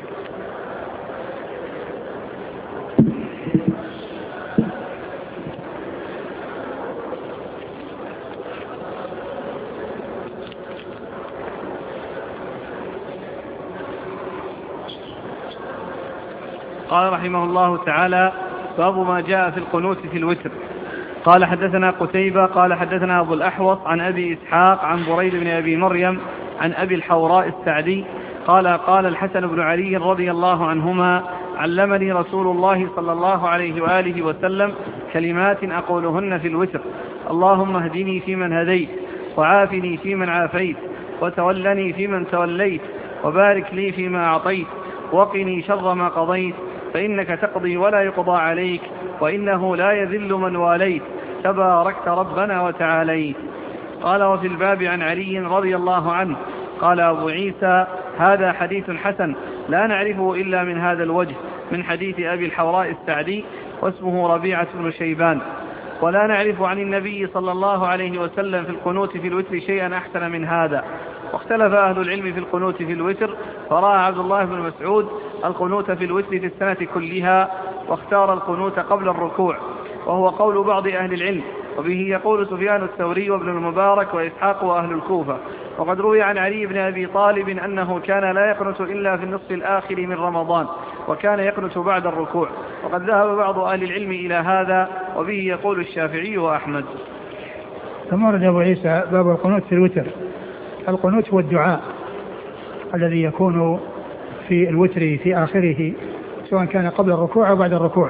قال رحمه الله تعالى: باب ما جاء في القنوت في الوتر. قال حدثنا قتيبة قال حدثنا أبو الأحوص عن أبي إسحاق عن بريد بن أبي مريم عن أبي الحوراء السعدي قال قال الحسن بن علي رضي الله عنهما: علمني رسول الله صلى الله عليه وآله وسلم كلمات أقولهن في الوتر: اللهم اهدني فيمن هديت، وعافني فيمن عافيت، وتولني فيمن توليت، وبارك لي فيما أعطيت، وقني شر ما قضيت، فإنك تقضي ولا يقضى عليك، وإنه لا يذل من واليت، تباركت ربنا وتعاليت. قال: وفي الباب عن علي رضي الله عنه. قال أبو عيسى: هذا حديث حسن لا نعرفه إلا من هذا الوجه، من حديث أبي الحوراء السعدي واسمه ربيعة بن شيبان، ولا نعرف عن النبي صلى الله عليه وسلم في القنوت في الوتر شيئا أحسن من هذا. واختلف أهل العلم في القنوت في الوتر، فرأى عبد الله بن مسعود القنوت في الوتر في السنة كلها، واختار القنوت قبل الركوع، وهو قول بعض أهل العلم، وبه يقول سفيان الثوري وابن المبارك وإسحاق وأهل الكوفة. وقد روي عن علي بن أبي طالب أنه كان لا يقنت إلا في النصف الآخر من رمضان، وكان يقنت بعد الركوع، وقد ذهب بعض أهل العلم إلى هذا، وبه يقول الشافعي وأحمد. ثم ورد أبو عيسى باب القنوت في الوتر. القنوت هو الدعاء الذي يكون في الوتر في آخره، سواء كان قبل الركوع أو بعد الركوع،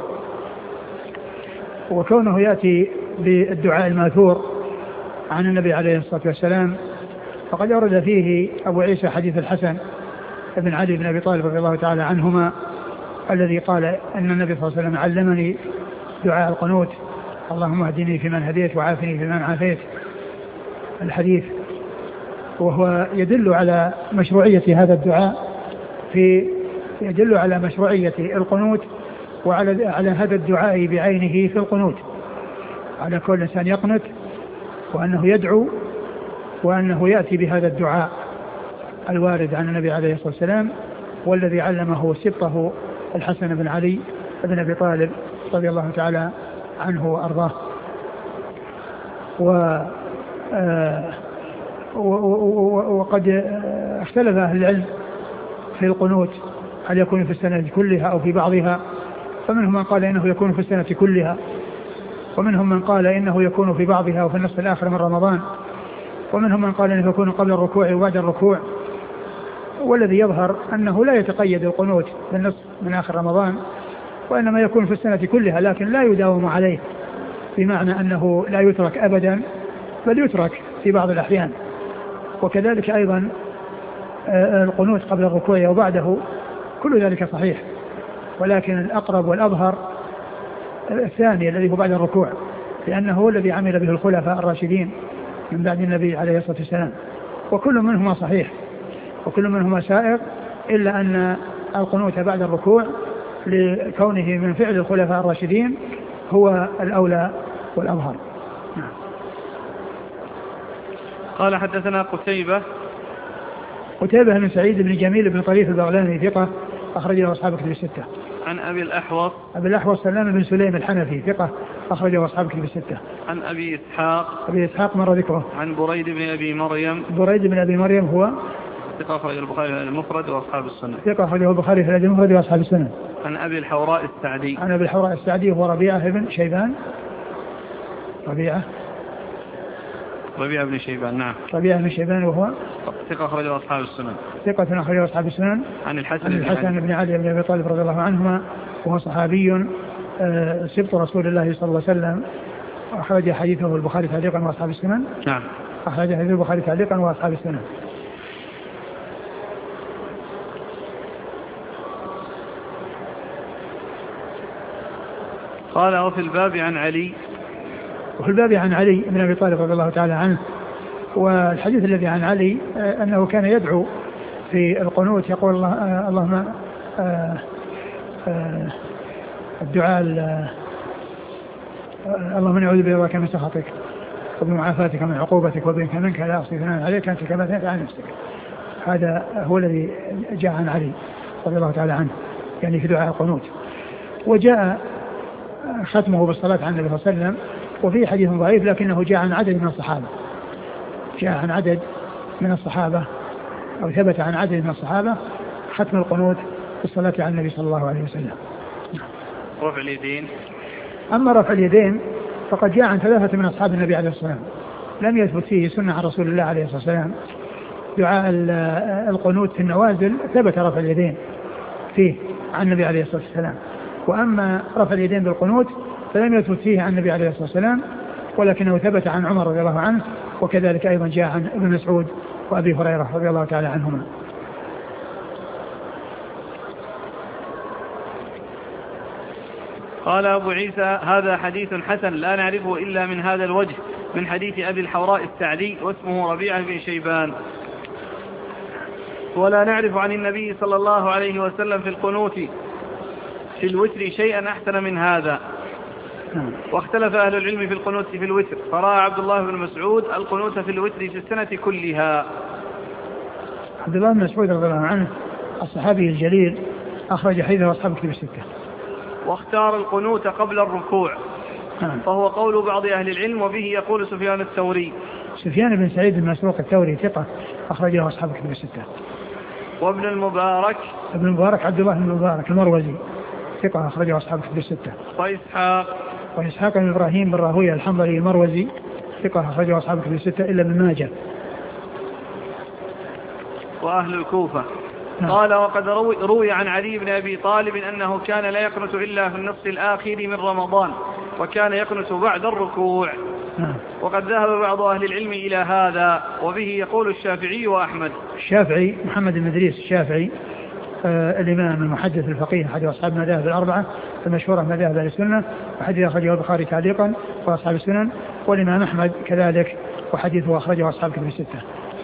وكونه يأتي بالدعاء الماثور عن النبي عليه الصلاة والسلام، فقد أورد فيه أبو عيسى حديث الحسن بن علي بن أبي طالب رضي الله تعالى عنهما الذي قال أن النبي صلى الله عليه وسلم علمني دعاء القنوت: اللهم اهدني فيمن هديت، وعافني فيمن عافيت، الحديث. وهو يدل على مشروعية هذا الدعاء، في يدل على مشروعية القنوت، وعلى على هذا الدعاء بعينه في القنوت، على كل إنسان يقنت، وأنه يدعو، وأنه يأتي بهذا الدعاء الوارد عن النبي عليه الصلاة والسلام، والذي علمه سبطه الحسن بن علي بن أبي طالب رضي الله تعالى عنه وأرضاه. و وقد اختلف أهل العلم في القنوت هل يكون في السنة كلها أو في بعضها، فمنهم من قال إنه يكون في السنة كلها، ومنهم من قال إنه يكون في بعضها وفي النصف الآخر من رمضان، ومنهم من قال إنه يكون قبل الركوع وبعد الركوع. والذي يظهر أنه لا يتقيد القنوت بالنصف من آخر رمضان، وإنما يكون في السنة كلها، لكن لا يداوم عليه، بمعنى أنه لا يترك أبدا، بل يترك في بعض الأحيان. وكذلك أيضا القنوت قبل الركوع وبعده، كل ذلك صحيح، ولكن الأقرب والأظهر الثاني الذي هو بعد الركوع، لأنه هو الذي عمل به الخلفاء الراشدين من بعد النبي عليه الصلاة والسلام، وكل منهما صحيح وكل منهما سائغ، إلا أن القنوت بعد الركوع لكونه من فعل الخلفاء الراشدين هو الأولى والأظهر. نعم. قال حدثنا قتيبة قتيبة بن سعيد بن جميل بن طريف البغلاني ثقة أخرجه أصحاب كتب الستة. عن أبي الأحوص أبي الأحوص سلام بن سليم الحنفي ثقة أخرجه أصحاب كتب الستة. عن أبي إسحاق أبي إسحاق مر ذكره. عن بريد بن أبي مريم بريد بن أبي مريم هو ثقة أخرجه البخاري المفرد وأصحاب السنة. ثقة أخرجه البخاري في المفرد وأصحاب السنة. عن أبي الحوراء السعدي عن أبي الحوراء السعدي هو ربيعة بن شيبان ربيعة ربيعة بن شيبان. نعم. ربيعة بن شيبان وهو ثقة أخرجه أصحاب السنن. ثقة أخرجه أصحاب السنن. عن الحسن, عن الحسن بن علي بن أبي طالب رضي الله عنهما وهو صحابي سبط رسول الله صلى الله عليه وسلم. أخرج حديثه البخاري تعليقا وأصحاب السنن. نعم. أخرج حديث البخاري تعليقا وأصحاب السنن. قال وفي الباب عن علي. وفي الباب عن علي بن أبي طالب رضي الله تعالى عنه. والحديث الذي عن علي أنه كان يدعو في القنوت يقول الله اللهم الدعاء اللهم نعوذ برضاك من سخطك وبمعافاتك من عقوبتك وبك منك لا أحصي ثناء عليك أنت كما أثنيت على نفسك. هذا هو الذي جاء عن علي رضي الله تعالى عنه يعني في دعاء القنوت. وجاء ختمه بالصلاة على النبي صلى الله عليه وسلم وفي حديث ضعيف لكنه جاء عن عدد من الصحابة جاء عن عدد من الصحابة أو ثبت عن عدد من الصحابة ختم القنوت بالصلاة على النبي صلى الله عليه وسلم. رفع اليدين. أما رفع اليدين فقد جاء عن ثلاثة من أصحاب النبي عليه الصلاة والسلام لم يثبت فيه سنة عن رسول الله عليه الصلاة والسلام. دعاء القنوت في النوازل ثبت رفع اليدين فيه عن النبي عليه الصلاة والسلام. وأما رفع اليدين بالقنوت فلم يثبت فيه عن النبي عليه الصلاة والسلام ولكنه ثبت عن عمر رضي الله عنه وكذلك أيضا جاء عن ابن مسعود وأبي هريرة رضي الله تعالى عنهما. قال أبو عيسى هذا حديث حسن لا نعرفه إلا من هذا الوجه من حديث أبي الحوراء السعدي واسمه ربيعة بن شيبان ولا نعرف عن النبي صلى الله عليه وسلم في القنوت في الوتر شيئا أحسن من هذا. واختلف أهل العلم في القنوت في الوتر فرأى عبد الله بن مسعود القنوت في الوتر في السنة كلها. عبد الله بن مسعود رضي الله عنه الصحابي الجليل أخرج حديثه أصحاب كتب الستة. واختار القنوت قبل الركوع فهو قول بعض أهل العلم وبه يقول سفيان الثوري. سفيان بن سعيد بن مسروق الثوري ثقة أخرجه أصحاب كتب الستة. وابن المبارك ابن المبارك عبد الله بن المبارك المروزي ثقة أخرجه أصحاب كتب الستة. وإسحاق وإسحاق بن إبراهيم بن راهويه الحنظلي المروزي ثقة أخرجه أصحاب كتب الستة إلا ابن ماجه. وأهل الكوفة. قال وقد روي, روي عن علي بن أبي طالب أنه كان لا يقنت إلا في النصف الآخر من رمضان وكان يقنت بعد الركوع. وقد ذهب بعض أهل العلم إلى هذا وبه يقول الشافعي وأحمد. الشافعي محمد بن إدريس الشافعي آه الإمام المحدث الفقيه أحد أصحاب المذاهب الأربعة المشهورة مذاهب أهل السنة وحديث أخرجه البخاري تعليقا وأصحاب السنن والإمام أحمد كذلك وحديثه أخرجه أصحاب كتب الستة.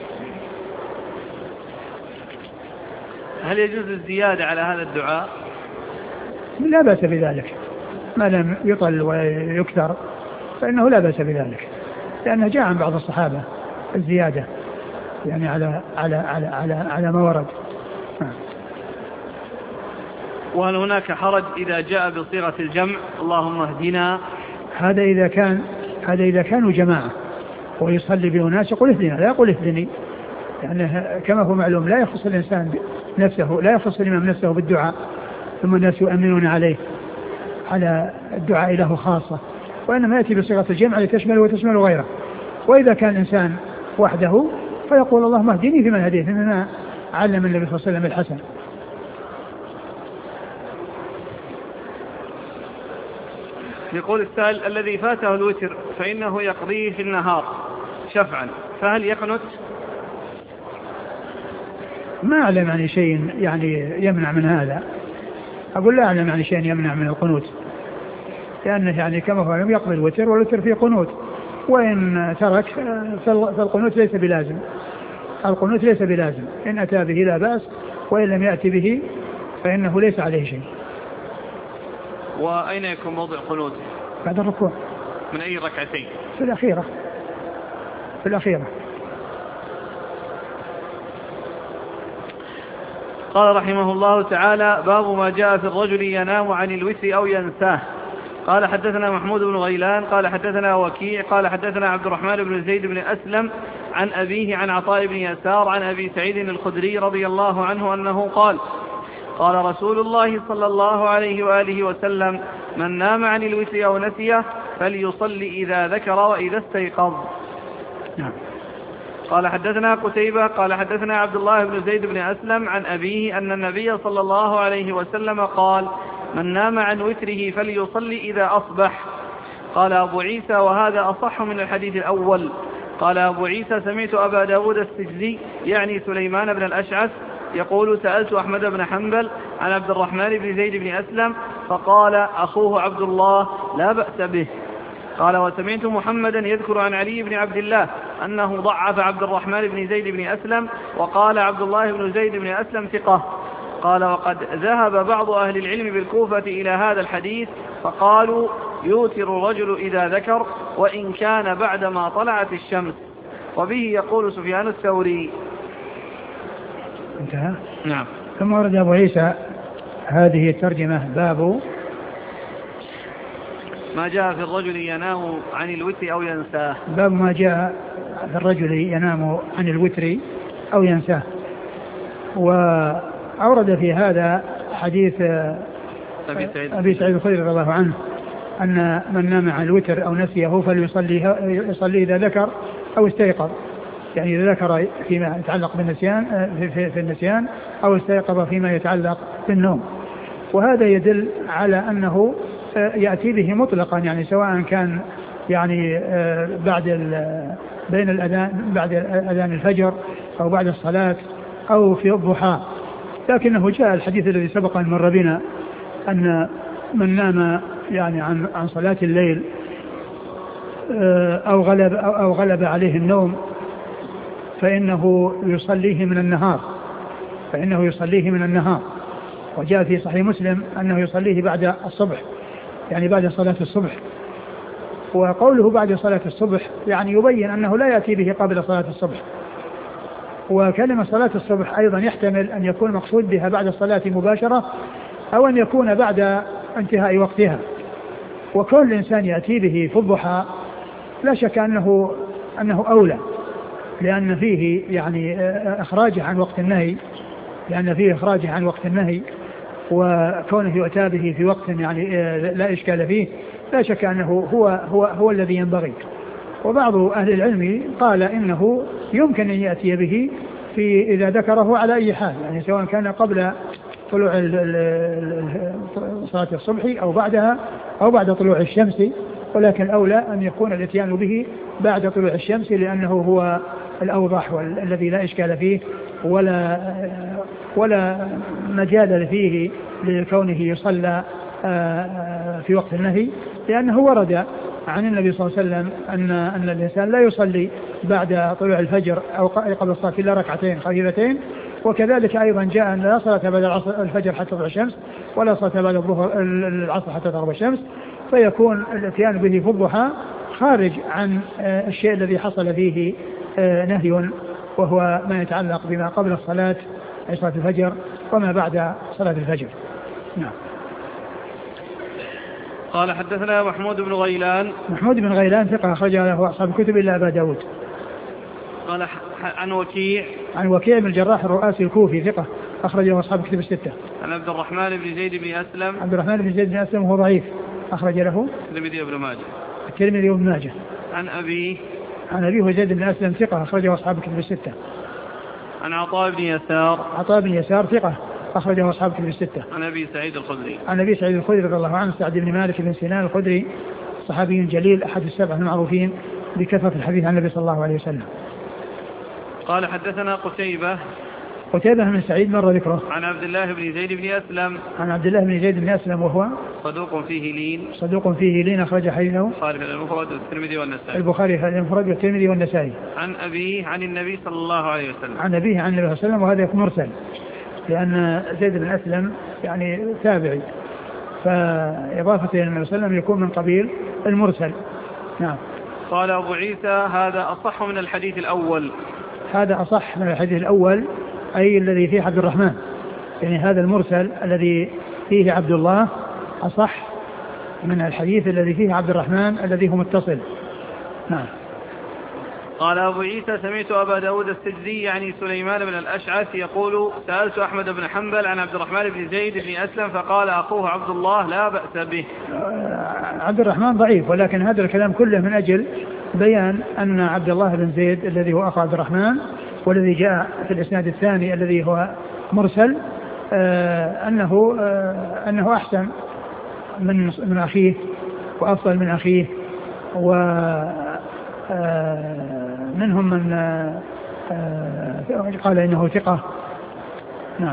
هل يجوز الزيادة على هذا الدعاء؟ لا بأس بذلك ما لم يطل ويكثر فإنه لا بأس بذلك لأنه جاء عن بعض الصحابة الزيادة يعني على على على على على ما ورد. وهل هناك حرج إذا جاء بصيغة الجمع اللهم اهدنا؟ هذا إذا كان هذا إذا كانوا جماعة ويصلي بأناس يقول اهدنا لا يقول اهدني يعني كما هو معلوم لا يخص الإنسان نفسه لا يخص الإمام نفسه بالدعاء ثم الناس يؤمنون عليه على الدعاء له خاصة وإنما يأتي بصيغة الجمع لتشمل وتشمل غيره. وإذا كان الإنسان وحده فيقول اللهم اهدني فيمن هديت إننا علم النبي صلى الله عليه وسلم الحسن. يقول السائل الذي فاته الوتر فإنه يقضيه في النهار شفعا فهل يقنت؟ ما أعلم يعني شيء يعني يمنع من هذا. أقول لا أعلم يعني شيء يمنع من القنوت لأنه يعني كما هو لم يقضي الوتر والوتر فيه قنوت وإن ترك فالقنوت ليس بلازم. القنوت ليس بلازم إن أتى به لا بأس وإن لم يأتي به فإنه ليس عليه شيء. وأين يكون موضع قنوت؟ بعد الركوع. من أي ركعتين؟ في الأخيرة في الأخيرة. قال رحمه الله تعالى باب ما جاء في الرجل ينام عن الوتر أو ينساه. قال حدثنا محمود بن غيلان قال حدثنا وكيع قال حدثنا عبد الرحمن بن زيد بن أسلم عن أبيه عن عطاء بن يسار عن أبي سعيد الخدري رضي الله عنه أنه قال قال رسول الله صلى الله عليه وآله وسلم من نام عن الوتر أو نسيه فليصلي إذا ذكر وإذا استيقظ. نعم. قال حدثنا قتيبة قال حدثنا عبد الله بن زيد بن أسلم عن أبيه أن النبي صلى الله عليه وسلم قال من نام عن وتره فليصلي إذا أصبح. قال أبو عيسى وهذا أصح من الحديث الأول. قال أبو عيسى سمعت أبا داود السجزي يعني سليمان بن الأشعث يقول سألت أحمد بن حنبل عن عبد الرحمن بن زيد بن أسلم فقال أخوه عبد الله لا بأس به. قال وسمعت محمدا يذكر عن علي بن عبد الله أنه ضعف عبد الرحمن بن زيد بن أسلم وقال عبد الله بن زيد بن أسلم ثقة. قال وقد ذهب بعض أهل العلم بالكوفة إلى هذا الحديث فقالوا يوتر الرجل إذا ذكر وإن كان بعدما طلعت الشمس. وبه يقول سفيان الثوري. انتهى. نعم. ثم ورد أبو عيسى هذه الترجمة باب ما جاء في الرجل ينام عن الوتر أو ينساه. باب ما جاء في الرجل ينام عن الوتر أو ينساه. وأورد في هذا حديث أبي سعيد الخدري رضي الله عنه أن من نام عن الوتر أو نسيه فليصلي يصلي إذا ذكر أو استيقظ، يعني إذا ذكر فيما يتعلق بالنسيان في, في النسيان أو استيقظ فيما يتعلق بالنوم. وهذا يدل على أنه يأتي به مطلقا، يعني سواء كان يعني بعد بين الأذان بعد أذان الفجر أو بعد الصلاة أو في الضحى. لكنه جاء الحديث الذي سبق أن مر بنا أن من نام يعني عن عن صلاة الليل أو غلب أو غلب عليه النوم فإنه يصليه من النهار فإنه يصليه من النهار وجاء في صحيح مسلم أنه يصليه بعد الصبح، يعني بعد صلاة الصبح. وقوله بعد صلاة الصبح يعني يبين أنه لا يأتي به قبل صلاة الصبح. وكلمة صلاة الصبح أيضا يحتمل أن يكون مقصود بها بعد الصلاة مباشرة أو أن يكون بعد انتهاء وقتها. وكل إنسان يأتي به في الضحى لا شك أنه أنه أولى، لأن فيه يعني إخراجه عن وقت النهي لأن فيه إخراجه عن وقت النهي وكونه يؤتى به في وقت يعني لا إشكال فيه، لا شك أنه هو هو هو الذي ينبغي. وبعض أهل العلم قال إنه يمكن أن يأتي به في إذا ذكره على أي حال، يعني سواء كان قبل طلوع صلاة الصبح أو بعدها أو بعد طلوع الشمس، ولكن الأولى أن يكون الاتيان به بعد طلوع الشمس لأنه هو الأوضح والذي لا إشكال فيه ولا ولا مجال فيه لكونه يصلى في وقت النهي، لأنه ورد عن النبي صلى الله عليه وسلم أن أن الإنسان لا يصلي بعد طلوع الفجر أو قبل الصلاة إلا ركعتين خفيفتين. وكذلك أيضا جاء أن لا صلاة بعد الفجر حتى تطلع الشمس ولا صلاة بعد الظهر العصر حتى تغرب الشمس، فيكون الاتيان به في الضحى خارج عن الشيء الذي حصل فيه نهي، وهو ما يتعلق بما قبل الصلاة أي صلاة الفجر وما بعد صلاة الفجر. نعم. قال حدثنا محمود بن غيلان. محمود بن غيلان ثقة أخرج له أصحاب الكتب إلا أبا داود. قال عن وكيع. عن وكيع بن الجراح الرؤاسي الكوفي ثقة أخرج له أصحاب الكتب الستة. عن عبد الرحمن بن زيد بن أسلم. عبد الرحمن بن زيد بن أسلم وهو ضعيف أخرج له الترمذي وابن ماجه. الترمذي وابن ماجه. عن أبيه. عن أبيه زيد بن أسلم ثقة أخرجه أصحاب الكتب الستة. عن عطاء بن يسار. عطاء بن يسار ثقة أخرجه أصحاب الكتب الستة. عن أبي سعيد الخدري. عن أبي سعيد الخدري رضي الله عنه سعد بن مالك بن سنان الخدري صحابي جليل أحد السبعة المعروفين بكثرة الحديث عن النبي صلى الله عليه وسلم. قال حدثنا قتيبة. قتيبة بن سعيد مر ذكره. عن عبد الله بن زيد بن أسلم. عن عبد الله بن زيد بن أسلم وهو صدوق فيه لين. صدوق فيه لين أخرج حديثه البخاري المفرد والترمذي والنسائي. البخاري المفرد والترمذي والنسائي. عن أبيه عن النبي صلى الله عليه وسلم. عن أبيه عن النبي صلى الله عليه وسلم، وهذا يكون مرسل لأن زيد بن أسلم يعني تابعي، فإضافة إلى النبي صلى الله عليه وسلم يكون من قبيل المرسل. نعم. قال أبو عيسى هذا أصح من الحديث الأول. هذا أصح من الحديث الأول أي الذي فيه عبد الرحمن، يعني هذا المرسل الذي فيه عبد الله أصح من الحديث الذي فيه عبد الرحمن الذي هو متصل. نعم. قال أبو عيسى سمعت أبا داود السجزي يعني سليمان بن الأشعث يقول سألت أحمد بن حنبل عن عبد الرحمن بن زيد بن أسلم فقال أخوه عبد الله لا بأس به. عبد الرحمن ضعيف، ولكن هذا الكلام كله من أجل بيان أن عبد الله بن زيد الذي هو أخو عبد الرحمن والذي جاء في الإسناد الثاني الذي هو مرسل آه أنه آه أنه أحسن من من أخيه وأفضل من أخيه، ومنهم من آه قال إنه ثقة. نعم.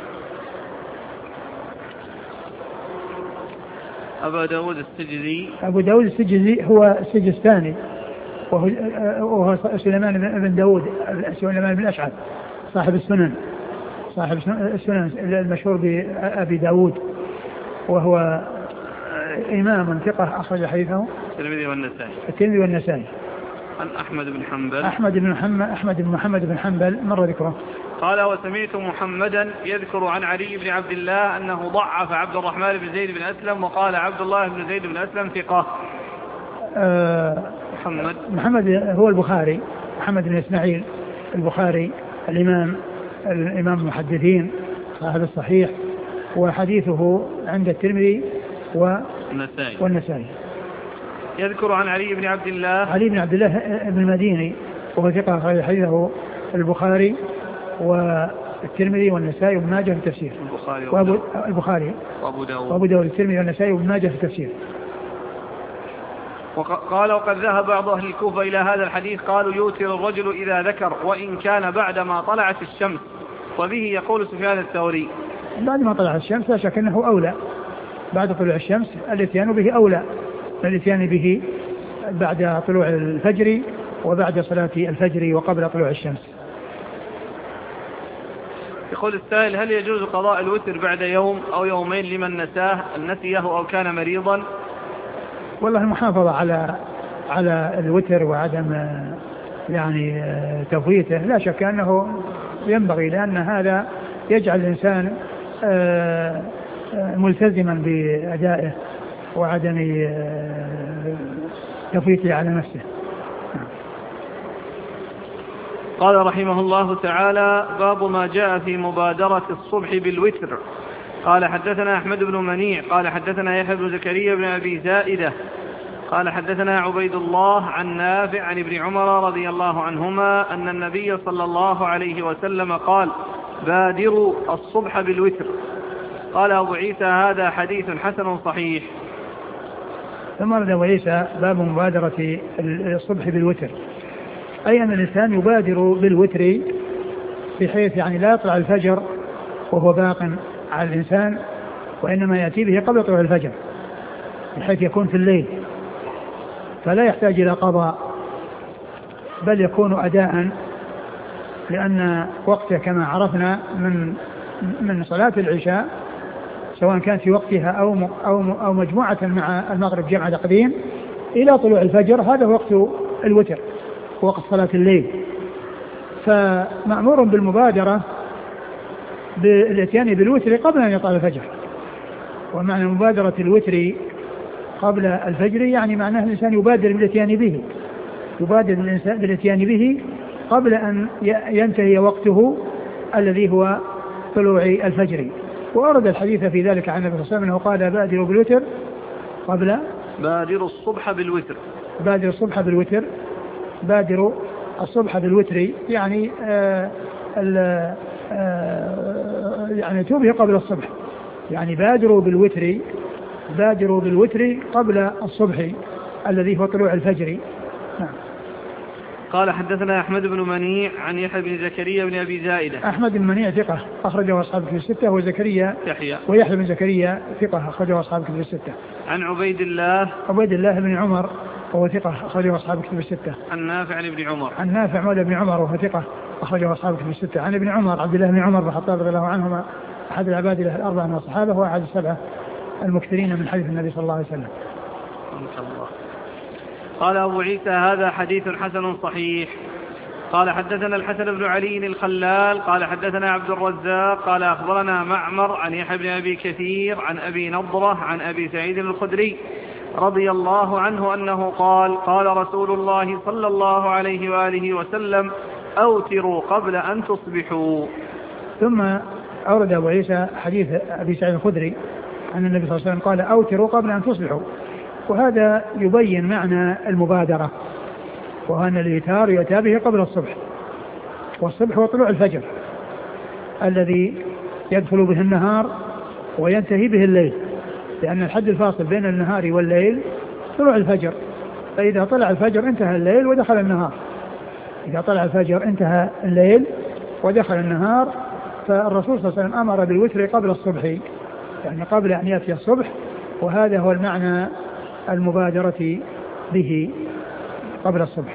أبو داود السجزي أبو داود السجزي هو السجستاني وهو, وهو سليمان بن داود سليمان بن الأشعث صاحب السنن صاحب السنن المشهور بأبي داود، وهو إمام ثقة أخرج حديثه الترمذي والنسائي الترمذي والنسائي. عن أحمد بن حنبل أحمد بن محمد أحمد بن محمد بن حنبل مر ذكره. قال وسمعت محمدا يذكر عن علي بن عبد الله أنه ضعف عبد الرحمن بن زيد بن أسلم وقال عبد الله بن زيد بن أسلم ثقة. أه محمد محمد هو البخاري، محمد بن إسماعيل البخاري الإمام الإمام المحدثين صاحب الصحيح، وحديثه عند الترمذي والنسائي. والنسائي. يذكر عن علي بن عبد الله علي بن عبد الله بن المديني وهو ثقة أخرج حديثه البخاري والترمذي والنسائي وابن ماجه في التفسير. البخاري وابو البخاري وابو داود وابو داود الترمذي والنسائي وابن ماجه في التفسير. وقال وقد ذهب بعض أهل الكوفة إلى هذا الحديث، قالوا يوتر الرجل إذا ذكر وإن كان بعدما طلعت الشمس، وبه يقول سفيان الثوري. بعد ما طلعت الشمس لا شك أنه أولى، بعد طلوع الشمس الاتيان به أولى من الاتيان به بعد طلوع الفجر وبعد صلاة الفجر وقبل طلوع الشمس. يقول السائل هل يجوز قضاء الوتر بعد يوم أو يومين لمن نساه نسيه أو كان مريضا؟ والله المحافظة على على الوتر وعدم يعني تفويته لا شك أنه ينبغي، لأن هذا يجعل الإنسان ملتزما بأدائه وعدم تفويته على نفسه. قال رحمه الله تعالى باب ما جاء في مبادرة الصبح بالوتر. قال حدثنا أحمد بن منيع قال حدثنا يحيى بن زكريا بن أبي زائدة قال حدثنا عبيد الله عن نافع عن ابن عمر رضي الله عنهما أن النبي صلى الله عليه وسلم قال بادروا الصبح بالوتر. قال أبو عيسى هذا حديث حسن صحيح. ثم رد أبو عيسى باب مبادرة الصبح بالوتر، أي أن الإنسان يبادر بالوتر بحيث يعني لا يطلع الفجر وهو باق على الإنسان، وإنما يأتي به قبل طلوع الفجر بحيث يكون في الليل، فلا يحتاج إلى قضاء بل يكون أداء، لأن وقته كما عرفنا من من صلاة العشاء سواء كانت في وقتها أو أو أو مجموعة مع المغرب جمع تقديم إلى طلوع الفجر، هذا وقت الوتر وقت صلاة الليل. فمأمور بالمبادرة بالاتيان بالوتر قبل أن يطلع الفجر، ومعنى مبادرة الوتر قبل الفجر يعني معناه الإنسان يبادر بالاتيان به، يبادر الإنسان بالاتيان به قبل أن ينتهي وقته الذي هو طلوع الفجر. وأرد الحديث في ذلك عن النبي صلى الله عليه وسلم قال بادروا بالوتر قبل بادروا الصبح بالوتر بادروا الصبح بالوتر بادروا الصبح بالوتر يعني آآ آآ يعني توبه قبل الصبح، يعني بادروا بالوتر بادروا بالوتر قبل الصبح الذي هو طلوع الفجر. نعم. قال حدثنا أحمد بن منيع عن يحيى بن زكريا بن أبي زائدة. أحمد بن منيع ثقة أخرجه أصحاب كتب الستة، وزكريا يحيى ويحيى بن زكريا ثقة أخرجه أصحاب كتب الستة. عن عبيد الله عبيد الله بن عمر وهو ثقة أخرجه أصحاب كتب الستة. عن نافع عن ابن عمر عن نافع مولى ابن عمر وهو ثقة أخرجه أصحاب كتب الستة. عن ابن عمر عبد الله بن عمر بن الخطاب رضي الله عنهما أحد العباد الأربعة من الصحابة وأحد السبعة المكثرين من حديث النبي صلى الله عليه وسلم. الله. قال أبو عيسى هذا حديث حسن صحيح. قال حدثنا الحسن بن علي الخلال قال حدثنا عبد الرزاق قال أخبرنا معمر عن يحيى بن أبي كثير عن أبي نضرة عن أبي سعيد الخدري رضي الله عنه أنه قال قال رسول الله صلى الله عليه وآله وسلم أوتروا قبل أن تصبحوا. ثم أورد أبو عيسى حديث أبي سعيد الخدري أن النبي صلى الله عليه وسلم قال أوتروا قبل أن تصبحوا، وهذا يبين معنى المبادرة، وأن الإيتار يؤتى به قبل الصبح، والصبح هو طلوع الفجر الذي يدخل به النهار وينتهي به الليل، لأن الحد الفاصل بين النهار والليل طلوع الفجر، فإذا طلع الفجر انتهى الليل ودخل النهار. إذا طلع الفجر انتهى الليل ودخل النهار. فالرسول صلى الله عليه وسلم أمر بالوتر قبل الصبح، يعني قبل أن يأتي الصبح، وهذا هو المعنى المبادرة به قبل الصبح.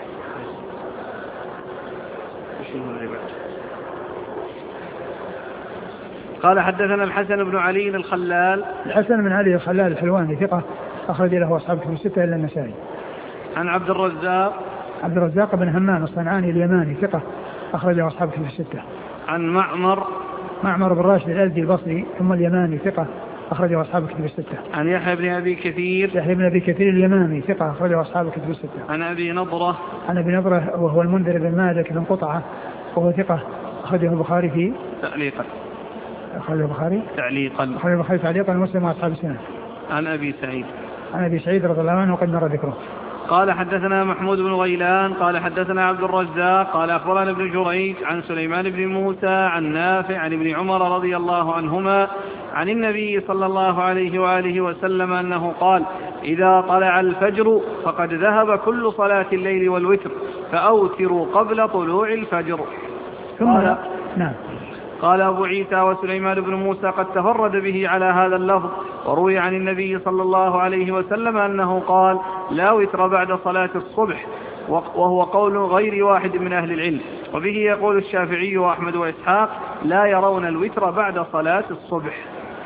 قال حدثنا الحسن بن علي الخلال. الحسن بن علي الخلال الحلواني ثقة أخرج له أصحاب كتب الستة إلا النسائي. عن عبد الرزاق. عبد الرزاق بن همام الصنعاني اليماني ثقة أخرج له أصحاب كتب الستة. عن معمر. معمر بن راشد الأزدي البصري ثم اليماني ثقة أخرجه أصحاب كتب الستة. عن يحيى بن أبي كثير. يحيى بن أبي كثير اليمامي ثقة أخرجه أصحاب كتب الستة. عن أبي نضرة. عن أبي نضرة وهو المنذر بن مالك بن قطعة وهو ثقة أخرجه البخاري في تعليقا. أخرجه البخاري تعليقا. أخرجه البخاري تعليقا ومسلم وأصحاب السنة. عن أبي سعيد. عن أبي سعيد رضي الله عنه وقد مر ذكره. قال حدثنا محمود بن غيلان قال حدثنا عبد الرزاق قال أخبرنا ابن جريج عن سليمان بن موسى عن نافع عن ابن عمر رضي الله عنهما عن النبي صلى الله عليه وآله وسلم أنه قال: إذا طلع الفجر فقد ذهب كل صلاة الليل والوتر فأوتروا قبل طلوع الفجر. قال نعم. قال أبو عيسى: وسليمان بن موسى قد تفرد به على هذا اللفظ، وروي عن النبي صلى الله عليه وسلم أنه قال: لا وتر بعد صلاة الصبح، وهو قول غير واحد من أهل العلم. وبه يقول الشافعي وأحمد وإسحاق: لا يرون الوتر بعد صلاة الصبح.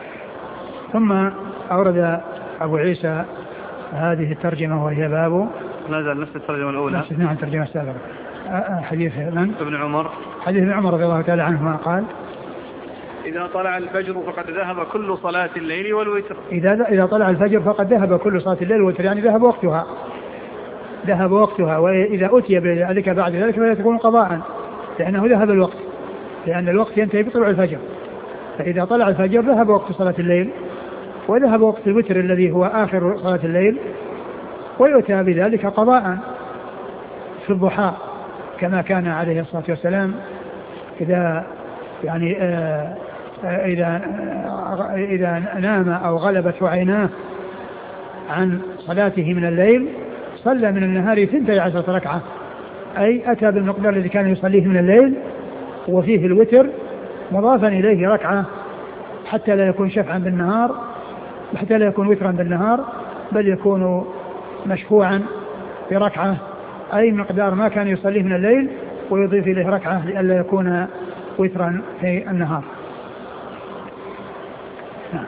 ثم أورد أبو عيسى هذه الترجمة وهي باب نزل نفس الترجمة الأولى، نفس الترجمة السابقة، حديث من؟ ابن عمر. حديث ابن عمر رضي الله تعالى عنهما قال: إذا طلع الفجر فقد ذهب كل صلاة الليل والوتر. إذا إذا طلع الفجر فقد ذهب كل صلاة الليل والوتر، يعني ذهب وقتها ذهب وقتها وإذا أتي بذلك بعد ذلك فلا تكون قضاء، لأنه ذهب الوقت، لأن الوقت ينتهي بطلوع الفجر. فإذا طلع الفجر ذهب وقت صلاة الليل وذهب وقت الوتر الذي هو آخر صلاة الليل، ويؤتى بذلك قضاء في الضحى كما كان عليه الصلاة والسلام إذا يعني آآ آآ إذا آآ إذا نام أو غلبته عيناه عن صلاته من الليل صلى من النهار ثنتي عشرة ركعة، أي أتى بالمقدار الذي كان يصليه من الليل وفيه الوتر مضافا إليه ركعة، حتى لا يكون شفعا بالنهار، حتى لا يكون وترا بالنهار، بل يكون مشفوعا بركعة، أي مقدار ما كان يصليه من الليل ويضيف إليه ركعة لئلا يكون وترا في النهار. نعم.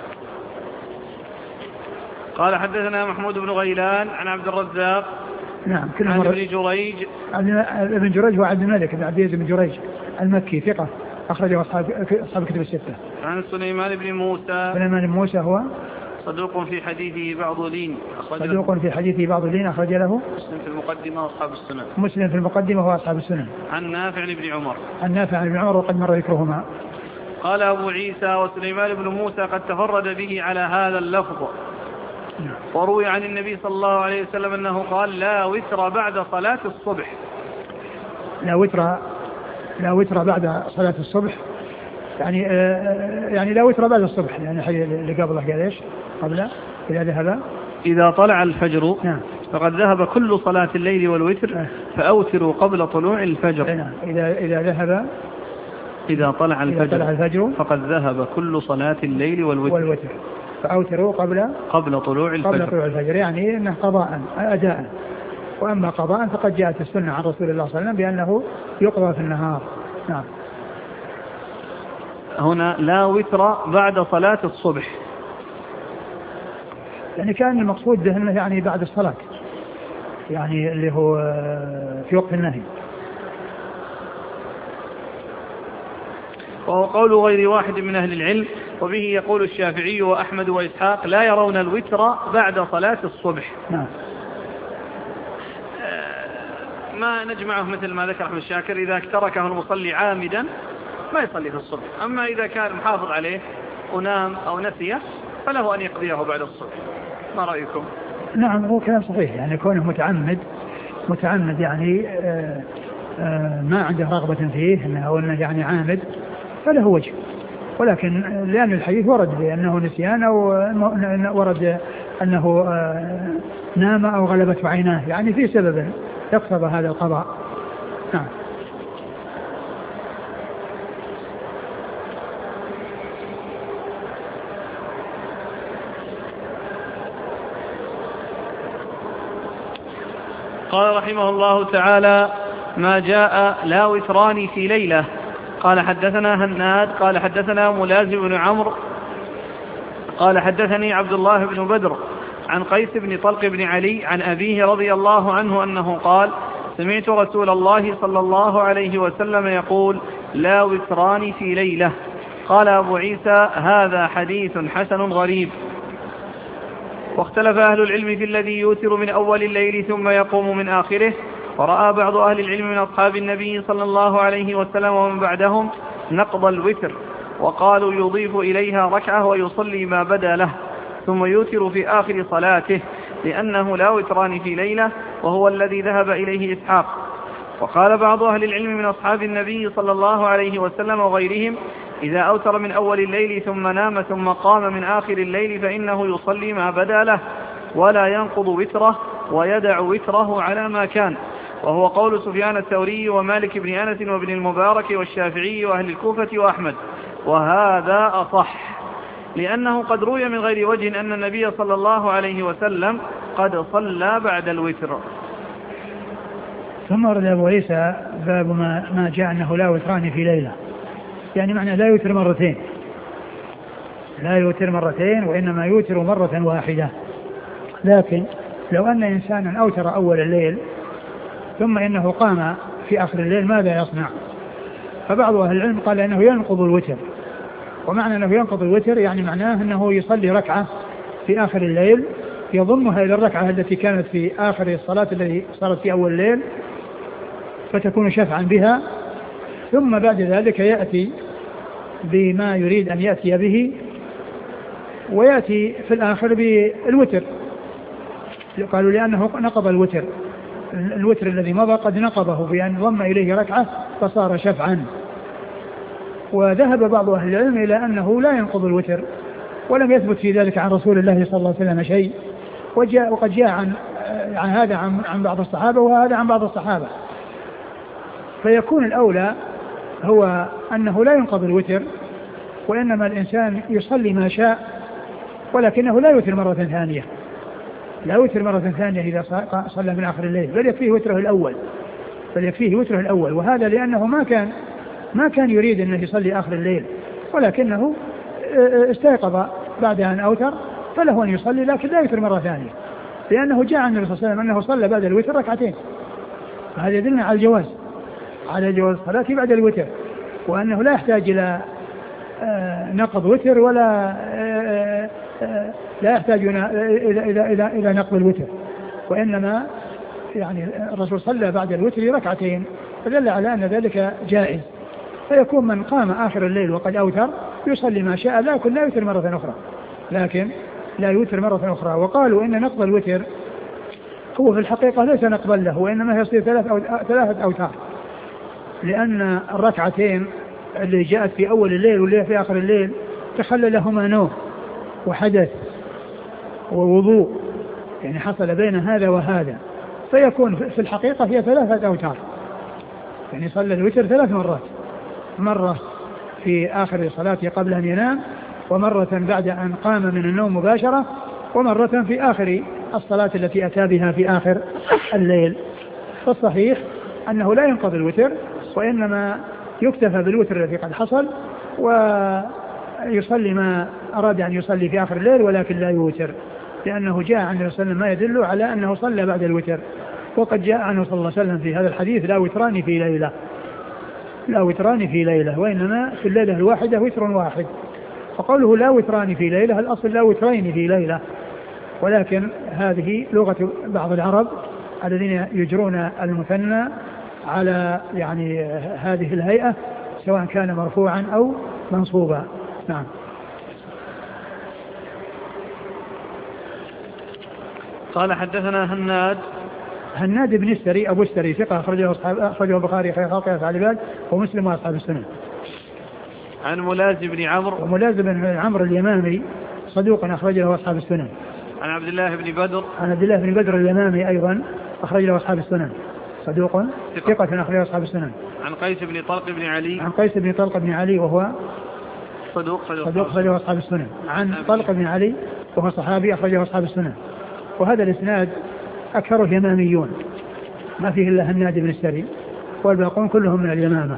قال حدثنا محمود بن غيلان عن عبد الرزاق نعم عن ابن جريج. ابن جريج هو عبد الملك بن عبد العزيز بن جريج المكي ثقة أخرجه أصحاب أصحاب كتب الستة. عن سليمان بن موسى. سليمان بن موسى هو صدوق في حديثه بعض لين. صدوق في حديثه بعض لين أخرج له مسلم في المقدمة وأصحاب السنن. مسلم في المقدمة وأصحاب السنن. عن نافع بن عمر. عن نافع بن عمر وقد مر ذكرهما. قال أبو عيسى: وسليمان بن موسى قد تفرد به على هذا اللفظ، وروي عن النبي صلى الله عليه وسلم أنه قال: لا وتر بعد صلاة الصبح. لا وتر لا وتر بعد صلاة الصبح، يعني آه يعني لا وتر بعد الصبح، يعني حاجة اللي قبله قال ايش؟ قبل إذا ذهب إذا طلع الفجر نعم. فقد ذهب كل صلاة الليل والوتر نعم. فأوتروا قبل طلوع الفجر. نعم. إذا إذا ذهب إذا طلع الفجر, إذا طلع الفجر فقد ذهب كل صلاة الليل والوتر, والوتر. فأوتروا قبل قبل طلوع الفجر. قبل طلوع الفجر، يعني إنه قضاء أداء. وأما قضاء فقد جاءت السنة عن رسول الله صلى الله عليه وسلم بأنه يقضى في النهار. نعم. هنا لا وتر بعد صلاة الصبح، يعني كان المقصود به يعني بعد الصلاة، يعني اللي هو في وقت النهي. وهو قول غير واحد من أهل العلم. وبه يقول الشافعي وأحمد وإسحاق: لا يرون الوتر بعد صلاة الصبح. نعم. ما نجمعه مثل ما ذكر أحمد الشاكر: إذا تركه المصلي عامدا ما يصلي في الصبح، أما إذا كان محافظ عليه ونام أو نسيه فله أن يقضيه بعد الصبح. ما رأيكم؟ نعم، هو كلام صحيح، يعني كونه متعمد متعمد يعني آآ آآ ما عنده رغبة فيه إنه أو إنه يعني عامد فله وجه، ولكن لأن الحديث ورد بأنه نسيان أو ورد أنه نام أو غلبت عيناه يعني في سبب يقتضى هذا القضاء. نعم. قال رحمه الله تعالى: ما جاء لا وتران في ليلة. قال حدثنا هناد قال حدثنا ملازم بن عمرو قال حدثني عبد الله بن بدر عن قيس بن طلق بن علي عن أبيه رضي الله عنه أنه قال: سمعت رسول الله صلى الله عليه وسلم يقول: لا وتران في ليلة. قال أبو عيسى: هذا حديث حسن غريب. واختلف أهل العلم في الذي يوتر من أول الليل ثم يقوم من آخره، ورأى بعض أهل العلم من أصحاب النبي صلى الله عليه وسلم ومن بعدهم نقض الوتر، وقالوا يضيف إليها ركعة ويصلي ما بدا له ثم يوتر في آخر صلاته، لأنه لا وتران في ليلة، وهو الذي ذهب إليه إسحاق. وقال بعض أهل العلم من أصحاب النبي صلى الله عليه وسلم وغيرهم: إذا أوتر من أول الليل ثم نام ثم قام من آخر الليل فإنه يصلي ما بدا له ولا ينقض وتره ويدع وتره على ما كان، وهو قول سفيان الثوري ومالك بن أنس وابن المبارك والشافعي وأهل الكوفة وأحمد، وهذا أصح، لأنه قد روي من غير وجه أن النبي صلى الله عليه وسلم قد صلى بعد الوتر. ثم ورد أبو عيسى باب ما, ما جاء أنه لا وتران في ليلة، يعني معنى لا يوتر مرتين، لا يوتر مرتين وإنما يوتر مرة واحدة. لكن لو أن إنسانا أوتر أول الليل ثم إنه قام في آخر الليل ماذا يصنع؟ فبعض أهل العلم قال أنه ينقض الوتر، ومعنى أنه ينقض الوتر يعني معناه أنه يصلي ركعة في آخر الليل يضمها إلى الركعة التي كانت في آخر الصلاة التي صارت في أول الليل فتكون شفعا بها، ثم بعد ذلك يأتي بما يريد أن يأتي به ويأتي في الآخر بالوتر. قالوا لأنه نقض الوتر، الوتر الذي مضى قد نقضه بأن ضم إليه ركعة فصار شفعا. وذهب بعض أهل العلم إلى أنه لا ينقض الوتر، ولم يثبت في ذلك عن رسول الله صلى الله عليه وسلم شيء، وجاء وقد جاء عن, عن هذا عن, عن بعض الصحابة وهذا عن بعض الصحابة، فيكون الأولى هو أنه لا ينقض الوتر، وإنما الإنسان يصلي ما شاء، ولكنه لا يوتر مرة ثانية، لا يوتر مرة ثانية إذا صلى من آخر الليل، بل يكفيه وتره الأول، بل يكفيه وتره الأول. وهذا لأنه ما كان ما كان يريد أنه يصلي آخر الليل، ولكنه استيقظ بعد أن أوتر فله أن يصلي، لكن لا يوتر مرة ثانية، لأنه جاء عن النبي صلى الله عليه وسلم أنه صلى بعد الوتر ركعتين، فهذا يدلنا على الجواز، على جواز الصلاة بعد الوتر، وأنه لا يحتاج إلى نقض وتر ولا لا يحتاج إلى إلى إلى إلى نقض الوتر، وإنما يعني الرسول صلى بعد الوتر ركعتين، فدل على أن ذلك جائز. فيكون من قام آخر الليل وقد أوتر يصلي ما شاء، لكن لا يوتر مرة أخرى، لكن لا يوتر مرة أخرى. وقالوا إن نقض الوتر هو في الحقيقة ليس نقضا له، وإنما يصير ثلاث أو ثلاثة أوتار، لأن الركعتين اللي جاءت في أول الليل واللي في آخر الليل تخلل لهما نوم وحدث ووضوء، يعني حصل بين هذا وهذا، فيكون في الحقيقة هي ثلاثة أوتار، يعني صلى الوتر ثلاث مرات، مرة في آخر صلاته قبل أن ينام، ومرة بعد أن قام من النوم مباشرة، ومرة في آخر الصلاة التي أتى بها في آخر الليل. فالصحيح أنه لا ينقض الوتر، وإنما يكتفى بالوتر الذي قد حصل، ويصلي ما أراد أن يصلي في آخر الليل، ولكن لا يوتر، لأنه جاء عن النبي صلى الله عليه وسلم ما يدل على أنه صلى بعد الوتر، وقد جاء عنه صلى الله عليه وسلم في هذا الحديث: لا وتران في ليلة، لا وتران في ليلة، وإنما في الليلة الواحدة وتر واحد. فقوله لا وتران في ليلة الأصل لا وترين في ليلة، ولكن هذه لغة بعض العرب الذين يجرون المثنى على يعني هذه الهيئة، سواء كان مرفوعا أو منصوبا. نعم. قال حدثنا هناد هناد بن السري أبو السري ثقة أخرجه أصحاب أخرجه البخاري خير خلق أفعال العباد ومسلم وأصحاب السنن. عن ملازم بن عمرو وملازم بن عمرو اليمامي صدوق أخرجه أصحاب السنن. عن عبد الله بن بدر عن عبد الله بن بدر اليمامي أيضا أخرجه أصحاب السنن صدوق ثقة أخرجه أصحاب السنن. عن قيس بن طلق بن علي عن قيس بن طلق بن علي وهو صدوق صدوق أخرجه أصحاب السنن. عن طلق بن علي وهو صحابي أخرجه أصحاب السنن. وهذا الإسناد أكثره يماميون ما فيه إلا هناد بن السري والباقون كلهم من اليمامة.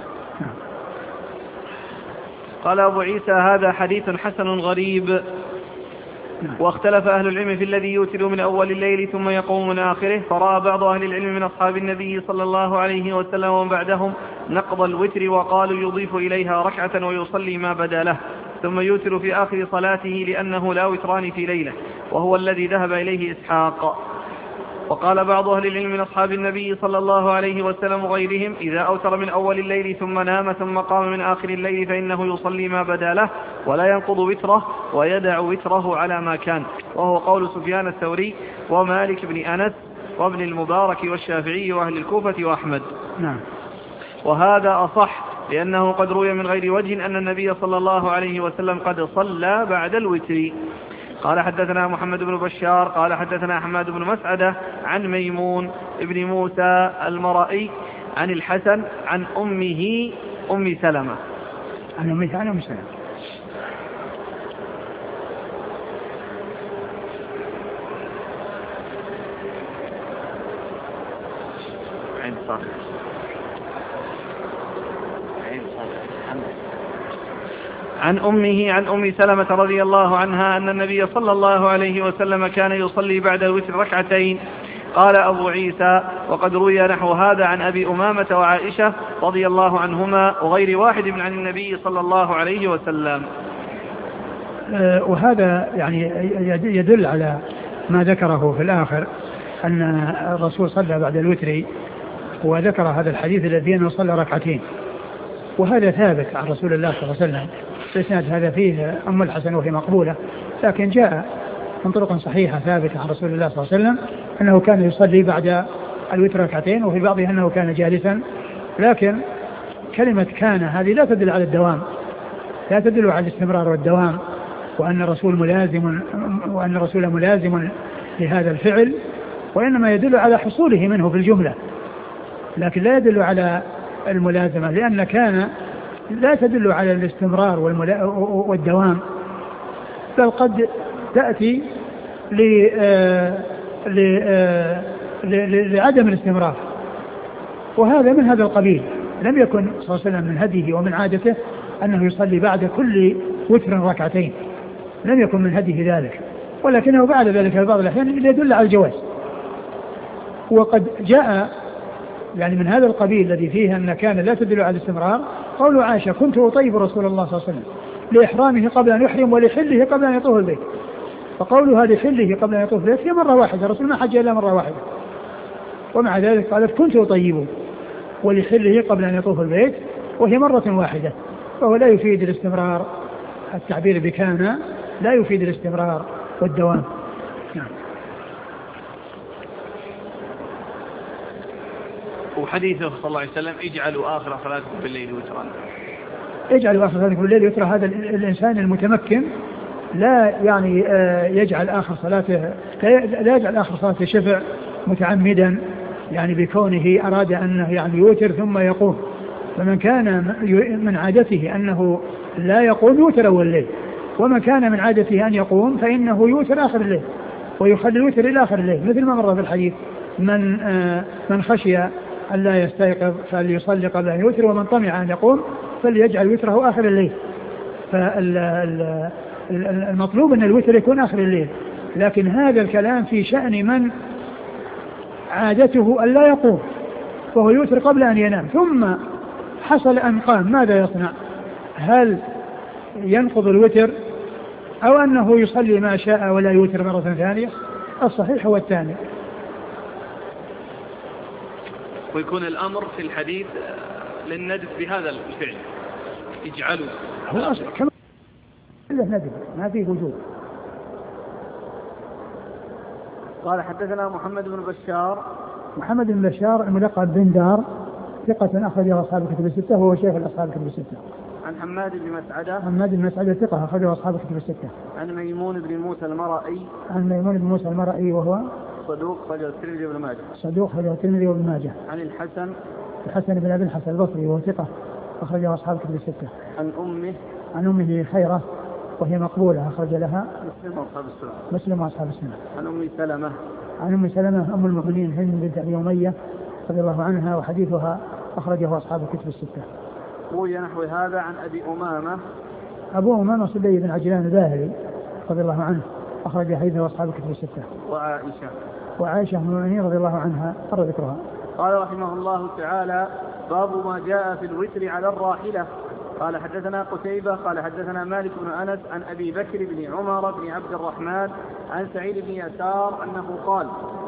قال أبو عيسى هذا حديث حسن غريب. واختلف أهل العلم في الذي يوتر من أول الليل ثم يقوم من آخره، فرأى بعض أهل العلم من أصحاب النبي صلى الله عليه وسلم ومن بعدهم نقض الوتر وقالوا يضيف إليها ركعة ويصلي ما بدا له ثم يوتر في آخر صلاته لأنه لا وتران في ليلة، وهو الذي ذهب إليه إسحاق. وقال بعض أهل العلم من أصحاب النبي صلى الله عليه وسلم وغيرهم إذا أوتر من أول الليل ثم نام ثم قام من آخر الليل فإنه يصلي ما بدا له ولا ينقض وتره ويدع وتره على ما كان، وهو قول سفيان الثوري ومالك بن أنس وابن المبارك والشافعي وأهل الكوفة وأحمد. نعم. وهذا أصح لأنه قد روي من غير وجه أن النبي صلى الله عليه وسلم قد صلى بعد الوتر. قال حدثنا محمد بن بشار قال حدثنا حماد بن مسعدة عن ميمون ابن موسى المرائي عن الحسن عن أمه أم سلمة عن أمه عن أم سلمة. عين صالح عن أمه عن أم سلمة رضي الله عنها أن النبي صلى الله عليه وسلم كان يصلي بعد الوتر ركعتين. قال أبو عيسى وقد روي نحو هذا عن أبي أمامة وعائشة رضي الله عنهما وغير واحد من عن النبي صلى الله عليه وسلم. وهذا يعني يدل على ما ذكره في الآخر أن الرسول صلى بعد الوتر، وذكر هذا الحديث الذي أنه صلى ركعتين، وهذا ثابت عن رسول الله صلى الله عليه وسلم. الإسناد هذا فيه أم الحسن وهي مقبولة، لكن جاء من طرق صحيحة ثابتة عن رسول الله صلى الله عليه وسلم أنه كان يصلي بعد الوتر ركعتين، وفي بعضها أنه كان جالسا. لكن كلمة كان هذه لا تدل على الدوام، لا تدل على الاستمرار والدوام، وأن الرسول ملازم وأن الرسول ملازم لهذا الفعل، وإنما يدل على حصوله منه في الجملة، لكن لا يدل على الملازمة، لأن كان لا تدل على الاستمرار والدوام، بل قد تأتي لعدم الاستمرار، وهذا من هذا القبيل. لم يكن صلى الله عليه وسلم من هديه ومن عادته أنه يصلي بعد كل وتر ركعتين، لم يكن من هديه ذلك، ولكنه بعد ذلك في بعض الأحيان يدل على الجواز. وقد جاء يعني من هذا القبيل الذي فيه أن كان لا تدل على الاستمرار قول عائشة كنت أطيب رسول الله صلى الله عليه وسلم لإحرامه قبل أن يحرم ولحله قبل أن يطوف البيت، فقولها لحله قبل أن يطوف البيت هي مرة واحدة، رسول ما حج إلا مرة واحدة، ومع ذلك قالت كنت أطيبه ولحله قبل أن يطوف البيت وهي مرة واحدة، فهو لا يفيد الاستمرار. التعبير بكان لا يفيد الاستمرار والدوام. نعم. وحديثه صلى الله عليه وسلم اجعلوا آخر صلاتكم بالليل وترا، اجعلوا آخر صلاتكم بالليل وترا، هذا الإنسان المتمكن لا يعني يجعل آخر صلاته لا يجعل آخر صلاته شفع متعمدا، يعني بكونه أراد أنه يعني يوتر ثم يقوم. فمن كان من عادته أنه لا يقوم يوتر أول الليل، ومن كان من عادته أن يقوم فإنه يوتر آخر الليل ويخلي الوتر إلى آخر الليل، مثل ما مر في الحديث من من خشي أن لا يستيقظ فليصلي قبل أن يوتر، ومن طمع أن يقوم فليجعل وتره آخر الليل. فالمطلوب أن الوتر يكون آخر الليل، لكن هذا الكلام في شأن من عادته أن لا يقوم فهو يوتر قبل أن ينام، ثم حصل أن قام، ماذا يصنع؟ هل ينقض الوتر أو أنه يصلي ما شاء ولا يوتر مرة ثانية؟ الصحيح هو الثاني. ويكون الأمر في الحديث للندب بهذا الفعل اجعلوا، هو أصلا كما ندب ما فيه وجود. قال حدثنا محمد بن بشار محمد بن بشار الملقب بن دار ثقة أخرجه أصحاب الكتب الستة وهو شيخ أصحاب الكتب الستة. عن حماد بن مسعدة حماد بن مسعدة ثقة أخرجه أصحاب الكتب الستة. عن ميمون بن موسى المرئي عن ميمون بن موسى المرئي وهو صدوق أخرجه الترمذي وابن ماجه صدوق أخرجه الترمذي وابن ماجه. عن الحسن الحسن بن أبي الحسن البصري وهو ثقة أخرجه أصحاب الكتب الستة. عن أمه عن أمه خيرة وهي مقبولة أخرج لها مسلم وأصحاب السنة. مسلم وأصحاب السنة. عن أم سلمة عن أم سلمة أم المؤمنين هند بنت أبي أمية رضي الله عنها وحديثها أخرجه أصحاب الكتب الستة. روي نحو هذا عن أبي أمامة أبو أمامة صدي بن عجلان الباهلي رضي الله عنه أخرج حديثه أصحاب الكتب الستة. وعائشة وعائشة أم المؤمنين رضي الله عنها مر ذكرها. قال رحمه الله تعالى باب ما جاء في الوتر على الراحلة. قال حدثنا قتيبة قال حدثنا مالك بن أنس عن أبي بكر بن عمر بن عبد الرحمن عن سعيد بن يسار أنه قال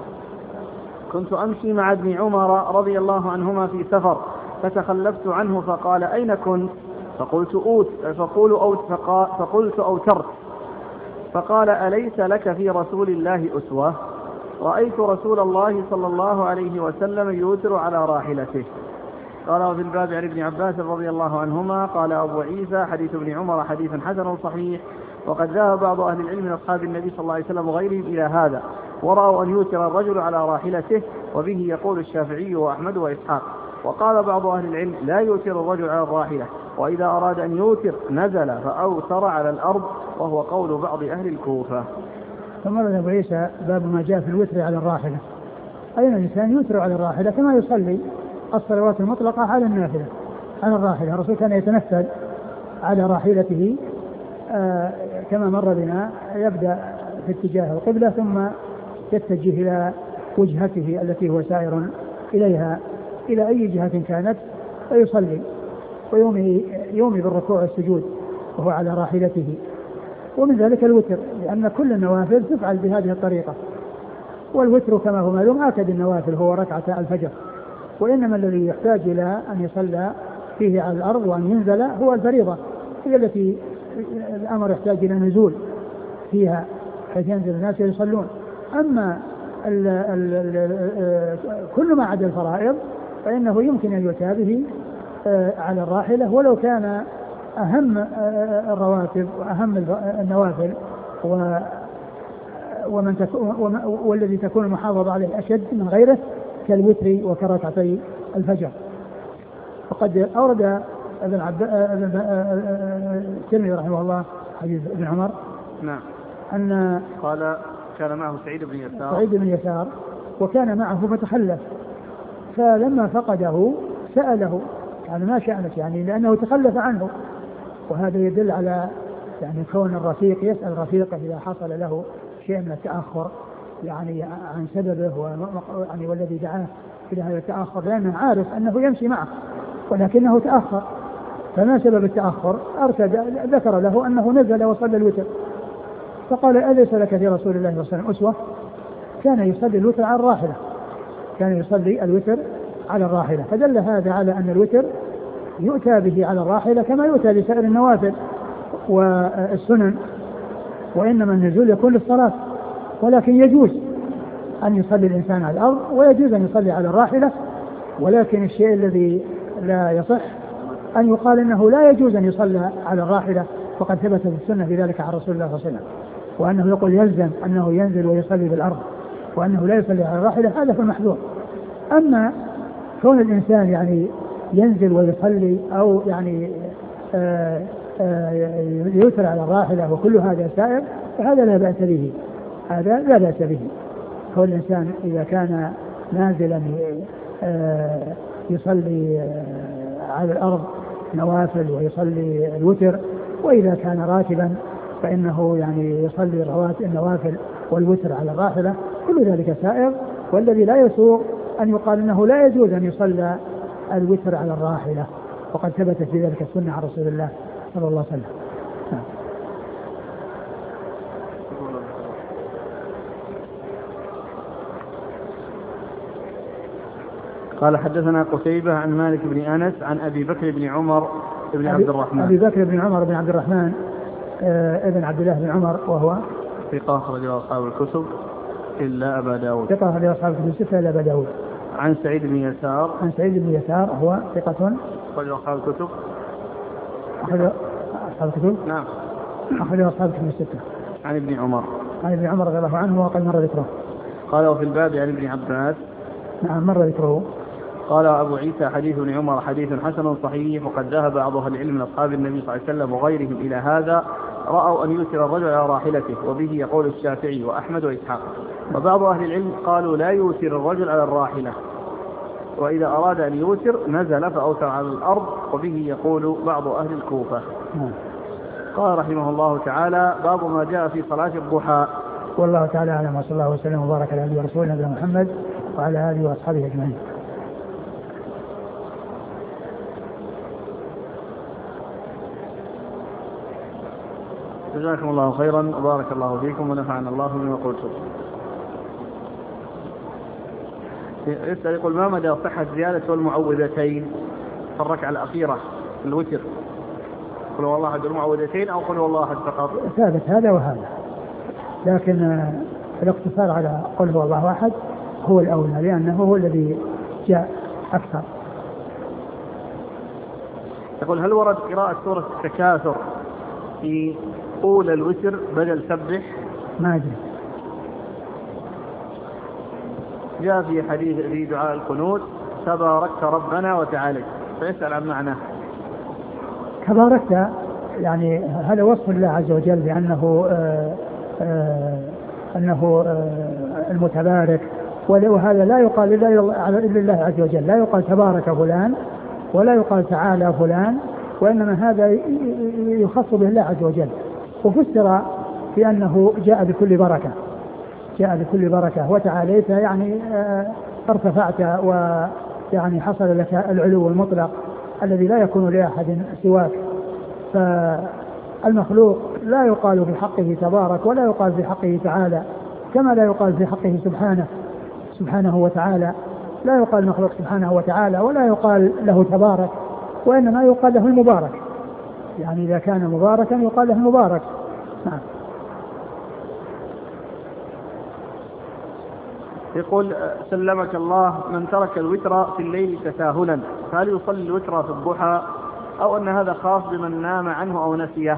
كنت أمشي مع ابن عمر رضي الله عنهما في سفر فتخلفت عنه فقال أين كنت؟ فقلت أوت فقول أوت فقال فقلت أوترت فقال أليس لك في رسول الله أسوة؟ رأيت رسول الله صلى الله عليه وسلم يوتر على راحلته. قال وفي الباب عن ابن عباس رضي الله عنهما قال أبو عيسى حديث ابن عمر حديث حسن صحيح وقد ذهب بعض أهل العلم من أصحاب النبي صلى الله عليه وسلم وغيرهم إلى هذا ورأوا أن يوتر الرجل على راحلته وبه يقول الشافعي وأحمد وإسحاق. وقال بعض أهل العلم لا يوتر الرجل على الراحلة وإذا أراد أن يوتر نزل فأوتر على الأرض وهو قول بعض أهل الكوفة. ثم رد أبو عيسى باب ما جاء في الوتر على الراحلة أين الإنسان يوتر على الراحلة كما يصلي الصلوات المطلقة على النافلة على الراحلة. الرسول كان يتنفل على راحلته آه كما مر بنا يبدأ في اتجاه القبلة ثم يتجه إلى وجهته التي هو سائر إليها إلى أي جهة كانت ويصلي ويومي يومي بالركوع والسجود وهو على راحلته. ومن ذلك الوتر لأن كل النوافل تفعل بهذه الطريقة والوتر كما هو معلوم آكد النوافل هو ركعة الفجر وإنما الذي يحتاج إلى أن يصلى فيه على الأرض وأن ينزل هو الفريضة هي التي الأمر يحتاج إلى نزول فيها حيث ينزل الناس يصلون. أما ال ال ال كل ما عدا الفرائض فإنه يمكن أن يؤتى به على الراحلة ولو كان أهم الرواتب وأهم النوافل ومن تكون والذي تكون المحافظة عليه أشد من غيره كالوتر وكركعتي الفجر. وقد أورد ابن عبد الترمذي رحمه الله حديث ابن عمر نعم أن قال كان معه سعيد بن يسار سعيد بن يسار وكان معه فتخلف فلما فقده سأله يعني ما شأنك يعني لأنه تخلف عنه وهذا يدل على يعني كون الرفيق يسأل رفيقه إذا حصل له شيء من التأخر يعني عن سببه يعني والذي دعاه إلى هذا التأخر لأنه عارف أنه يمشي معه ولكنه تأخر فما سبب التأخر أرشد ذكر له أنه نزل وصلى الوتر فقال أليس لك في رسول الله صلى الله عليه وسلم أسوة؟ كان يصلي الوتر على الراحلة كان يصلي الوتر على الراحلة فدل هذا على أن الوتر يؤتى به على الراحلة كما يؤتى بسائر النوافل والسنن وإنما النزول يكون للصلاة ولكن يجوز أن يصلي الإنسان على الأرض ويجوز أن يصلي على الراحلة ولكن الشيء الذي لا يصح أن يقال أنه لا يجوز أن يصلى على الراحلة وقد ثبت في السنة في ذلك عن رسول الله صلى الله عليه وسلم وأنه يقول يلزم أنه ينزل ويصلي بالأرض وأنه لا يصلي على الراحلة هذا في المحذور. أما كون الإنسان يعني ينزل ويصلي أو يعني آآ آآ يوتر على الراحلة وكل هذا سائر فهذا لا بأس به هذا لا بأس به. كون الإنسان إذا كان نازلا يصلي على الأرض نوافل ويصلي الوتر وإذا كان راكبا فإنه يعني يصلي رواتب النوافل والوتر على الراحلة كل ذلك سائر. والذي لا يسوغ أن يقال أنه لا يجوز أن يصلى الوتر على الراحلة وقد ثبتت في ذلك السنة عن رسول الله صلى الله عليه وسلم. قال حدثنا قتيبة عن مالك بن أنس عن أبي بكر بن عمر بن عبد الرحمن أبي بكر بن عمر بن عبد الرحمن آه ابن عبد الله بن عمر وهو ثقة أخرج أصحاب الكتب إلا أبا داود ثقة أخرج أصحاب الكتب الستة إلا أبا داود. عن سعيد بن يسار. عن سعيد بن يسار هو ثقة أخرجه أصحاب الكتب. أخرجه أصحاب الكتب. نعم. أخرجه أصحاب الكتب الستة. عن ابن عمر. عن ابن عمر رضي الله عنه وقد مر ذكره. قال وفي الباب عن ابن عباس. نعم مر ذكره. قال أبو عيسى حديث ابن عمر حديث حسن صحيح، وقد ذهب بعض أهل العلم من أصحاب النبي صلى الله عليه وسلم وغيرهم إلى هذا، رأوا أن يوتر الرجل على راحلته، وبه يقول الشافعي وأحمد وإسحاق. وبعض أهل العلم قالوا لا يوتر الرجل على الراحلة، وإذا أراد أن يوتر نزل فأوتر على الأرض، وبه يقول بعض أهل الكوفة. قال رحمه الله تعالى باب ما جاء في صلاة الضحى. والله تعالى أعلم، وصلى الله وسلم وبارك على نبينا ورسولنا نبينا محمد وعلى آله وأصحابه أجمعين. جزاكم الله خيرا وبارك الله فيكم ونفعنا الله بما قلتم. يسأل يقول ما مدى صحة زيادة المعوذتين في الركعة الأخيرة في الوتر؟ قل هو الله أحد المعوذتين أو قل هو الله أحد فقط؟ ثابت هذا وهذا، لكن الاقتصار على قل هو الله أحد هو الأولى، لأنه هو الذي جاء أكثر. يقول هل ورد قراءة سورة التكاثر في أولى الوتر بدل سبح؟ ما أدري. جاء في حديث في دعاء القنوت تباركت ربنا وتعالى، فيسأل عن معناه. تباركت يعني هذا وصف الله عز وجل بأنه آآ آآ أنه آآ المتبارك، وهذا لا يقال إلا لله عز وجل، لا يقال تبارك فلان ولا يقال تعالى فلان، وإنما هذا يخص به الله عز وجل. وفسر بأنه جاء بكل بركة، جاء بكل بركة وتعاليت يعني ارتفعت ويعني حصل لك العلو المطلق الذي لا يكون لأحد سواك. فالمخلوق لا يقال في حقه تبارك ولا يقال في حقه تعالى، كما لا يقال في حقه سبحانه سبحانه وتعالى. لا يقال المخلوق سبحانه وتعالى ولا يقال له تبارك، وإنما يقال له المبارك، يعني إذا كان مباركا يقال له المبارك. نعم. يقول سلمك الله من ترك الوتر في الليل تساهلا فهل يصلي الوتر في الضحى أو أن هذا خاص بمن نام عنه أو نسيه؟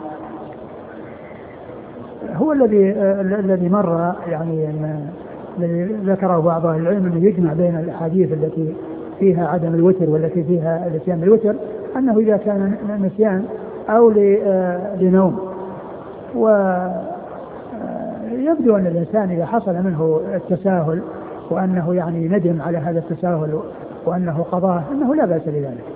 هو الذي الذي مر يعني الذي ذكره بعض أهل العلم أنه يجمع بين الأحاديث التي فيها عدم الوتر والتي فيها الاتيان بالوتر، أنه إذا كان نسيان أو لنوم. ويبدو أن الإنسان إذا حصل منه التساهل وأنه يعني ندم على هذا التساهل وأنه قضاه أنه لا بأس بذلك.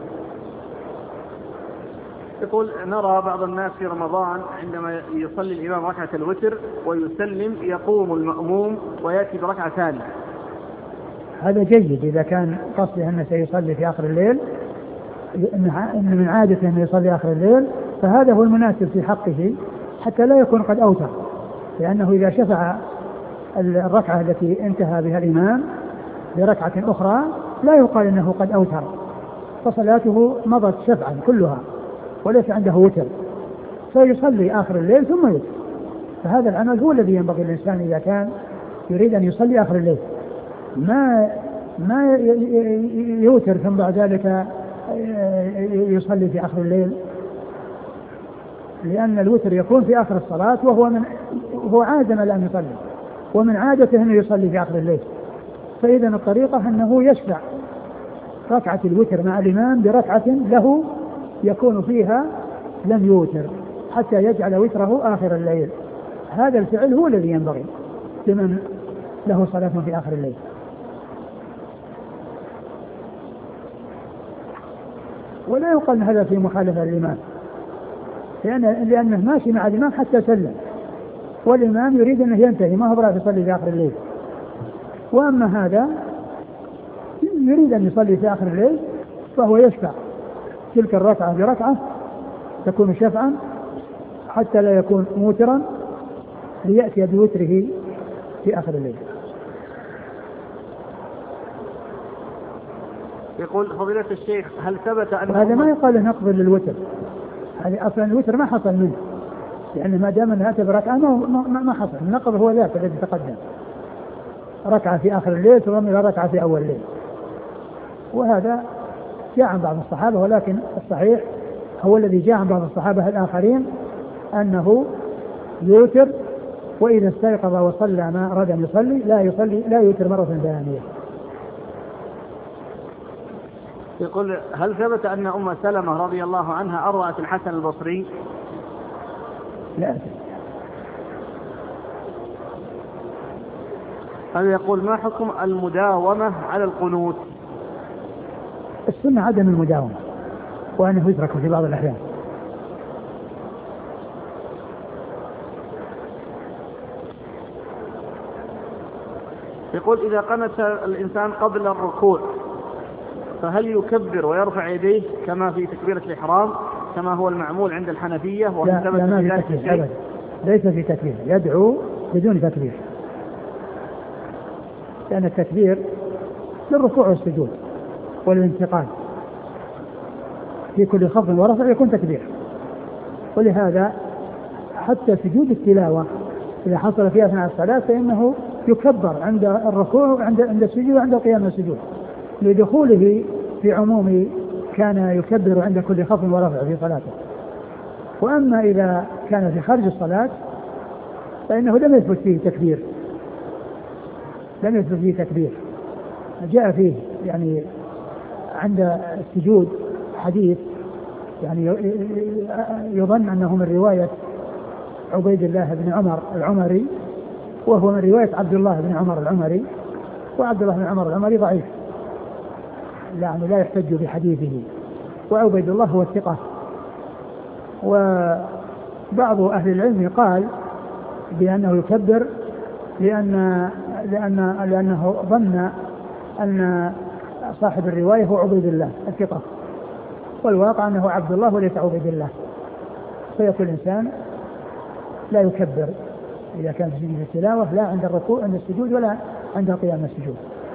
يقول نرى بعض الناس في رمضان عندما يصلي الإمام ركعة الوتر ويسلم يقوم المأموم ويأتي بركعة ثانية. هذا جيد إذا كان قصده أنه سيصلي في آخر الليل، إن من عادته أنه يصلي آخر الليل، فهذا هو المناسب في حقه حتى لا يكون قد أوتر، لأنه إذا شفع الركعة التي انتهى بها الإمام بركعة أخرى لا يقال أنه قد أوتر، فصلاته مضت شفعا كلها وليس عنده وتر، فيصلي آخر الليل ثم يوتر. فهذا العمل هو الذي ينبغي الإنسان إذا كان يريد أن يصلي آخر الليل، ما ما يوتر ثم بعد ذلك يصلي في آخر الليل، لأن الوتر يكون في آخر الصلاة وهو من هو عازم الآن يصلي، ومن عادته أنه يصلي في آخر الليل. فإذا الطريقة أنه يشفع ركعة الوتر مع الإمام بركعة له يكون فيها لم يوتر حتى يجعل وتره آخر الليل. هذا الفعل هو الذي ينبغي لمن له صلاة في آخر الليل. ولا يقال هذا في مخالفة الإمام، لأن لأنه ماشي مع الإمام حتى سلم، والإمام يريد أنه ينتهي، ما هو راح يصلي في آخر الليل. وأما هذا يريد أن يصلي في آخر الليل فهو يشفع تلك الركعة بركعة تكون شفعا حتى لا يكون موترا ليأتي بوتره في آخر الليل. يقول فضيلة الشيخ هل ثبت أن هذا ما يقال له نقض للوتر، هذه أصلا الوتر ما حصل منه، لأن ما دام أنها بركعة ما, ما, ما حصل. النقض هو ذاك الذي تقدم، ركعة في آخر الليل ثم إلى ركعة في أول الليل. وهذا جاء عن بعض الصحابة، ولكن الصحيح هو الذي جاء عن بعض الصحابة الآخرين أنه يوتر، وإذا استيقظ وصلى ما أراد أن يصلي لا يصلي لا يوتر مرة ثانية. يقول هل ثبت أن أم سلمة رضي الله عنها أرأت الحسن البصري؟ لا أدري. هذا يقول ما حكم المداومة على القنوت؟ السنة عدم المداومة، وأنه يترك في بعض الأحيان. يقول إذا قنت الإنسان قبل الركوع فهل يكبر ويرفع يديه كما في تكبيرة الإحرام كما هو المعمول عند الحنفية؟ لا, لا ما في تكبير أبدا، ليس في تكبير، يدعو بدون تكبير، لأن التكبير للركوع والسجود والانتقال، في كل خفض ورفع يكون تكبير. ولهذا حتى سجود التلاوة إذا حصل فيها أثناء الصلاة فإنه يكبر عند الركوع وعند عند السجود وعند قيام السجود، لدخوله في عموم كان يكبر عند كل خفض ورفع في صلاته. وأما إذا كان في خارج الصلاة فإنه لم يثبت فيه تكبير، لم يثبت فيه تكبير. جاء فيه يعني عند السجود حديث يعني يظن أنه من رواية عبيد الله بن عمر العمري، وهو من رواية عبد الله بن عمر العمري، وعبد الله بن عمر العمري ضعيف يعني لا يحتج بحديثه، وعبيد الله هو الثقة. وبعض أهل العلم قال بأنه يكبر لأن لأن لأنه ظن أن صاحب الرواية هو عبيد الله الثقة، والواقع أنه عبد الله وليس عبيد الله، فيكون الإنسان لا يكبر إذا كان في سجود التلاوة، لا عند الركوع عند السجود ولا عند قيام السجود.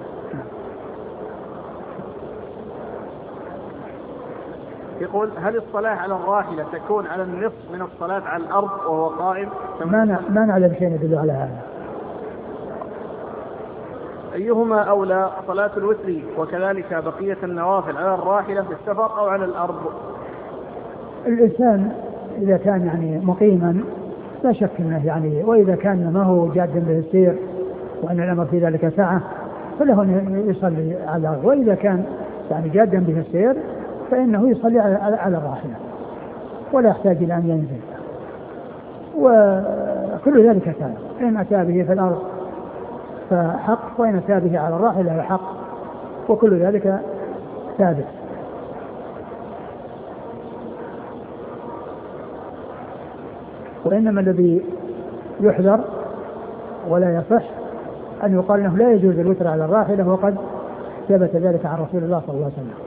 يقول هل الصلاة على الراحلة تكون على النصف من الصلاة على الأرض وهو قائم؟ ما ما نعلم شيء يدل على هذا. أيهما أولى صلاة الوتر وكذلك بقية النوافل على الراحلة في السفر أو على الأرض؟ الإنسان إذا كان يعني مقيما لا شك انه يعني، واذا كان ما هو جاد به السير وان الامر في ذلك سعه فله ان يصلي على الارض، واذا كان يعني جادا به السير فانه يصلي على على الراحله ولا يحتاج الى ان ينزل، وكل ذلك كان ان اتى به في الارض فحق، وان اتى به على الراحله فحق، وكل ذلك ثابت. وإنما الذي يحذر ولا يصح أن يقال أنه لا يجوز الوتر على الراحلة، وقد ثبت ذلك عن رسول الله صلى الله عليه وسلم.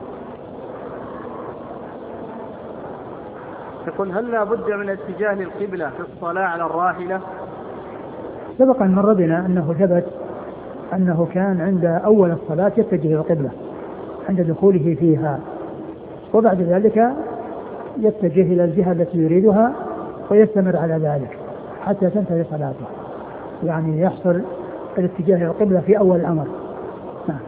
يقول هل لا بد من اتجاه القبلة في الصلاة على الراحلة؟ سبق أن مر بنا أنه ثبت أنه كان عند أول الصلاة يتجه القبلة عند دخوله فيها، وبعد ذلك يتجه إلى الجهة التي يريدها ويستمر على ذلك حتى تنتهي صلاته، يعني يحصل الاتجاه إلى القبلة في أول الأمر. نعم.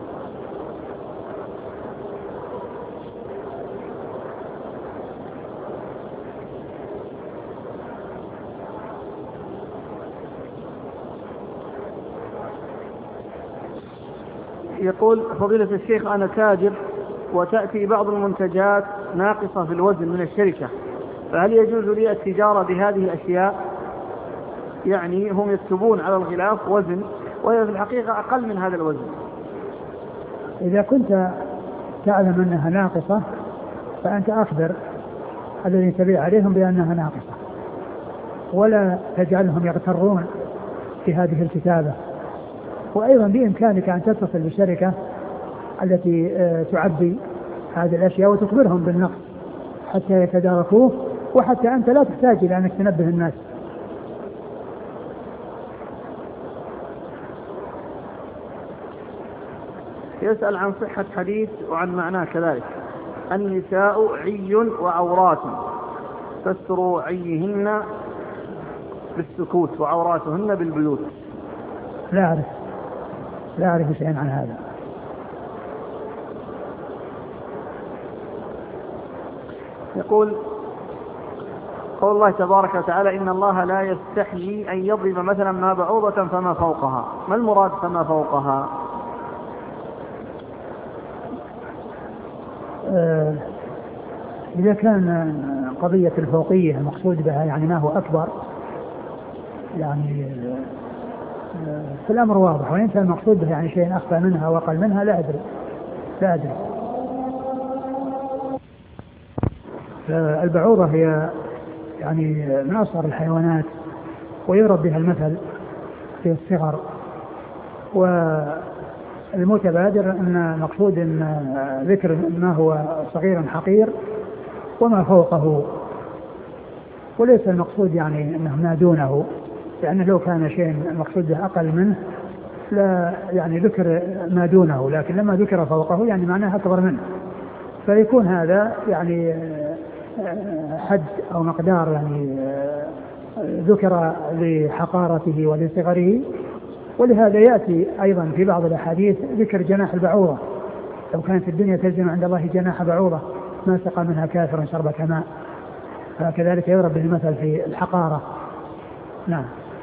يقول فضيلة الشيخ أنا تاجر وتأتي بعض المنتجات ناقصة في الوزن من الشركة، فهل يجوز لي التجارة بهذه الأشياء؟ يعني هم يكتبون على الغلاف وزن وهي في الحقيقة أقل من هذا الوزن. إذا كنت تعلم أنها ناقصة فأنت أخبر الذين تبيع عليهم بأنها ناقصة، ولا تجعلهم يغترون في هذه الكتابة. وأيضا بإمكانك أن تتصل بالشركة التي تعبي هذه الأشياء وتخبرهم بالنقص حتى يتداركوه، وحتى أنت لا تحتاج إلى أنك تنبه الناس. يسأل عن صحة حديث وعن معناه كذلك: النساء عي وعورات فاستروا عيهن بالسكوت وعوراتهن بالبيوت. لا أعرف لا أعرف شيئا عن هذا. يقول قول الله تبارك وتعالى إن الله لا يستحيي أن يضرب مثلا ما بعوضة فما فوقها، ما المراد فما فوقها؟ آه إذا كان قضية الفوقية المقصود بها يعني ما هو أكبر يعني آه في الأمر واضح، وإن كان المقصود به يعني شيء أخفى منها وأقل منها لا أدري لا أدري. البعوضة هي يعني من أصغر الحيوانات ويضرب بها المثل في الصغر، والمتبادر أن المقصود أن ذكر ما هو صغير حقير وما فوقه، وليس المقصود يعني أنه ما دونه، لأنه لو كان شيء المقصود به أقل منه لا يعني ذكر ما دونه، لكن لما ذكر فوقه يعني معناه أكبر منه، فيكون هذا يعني حد أو مقدار يعني ذكر لحقارته ولصغره. ولهذا يأتي أيضا في بعض الأحاديث ذكر جناح البعوضة، لو كانت الدنيا تلزم عند الله جناح بعوضة ما سقى منها كافر شربة ماء، فكذلك يضرب به المثل في الحقارة. نعم.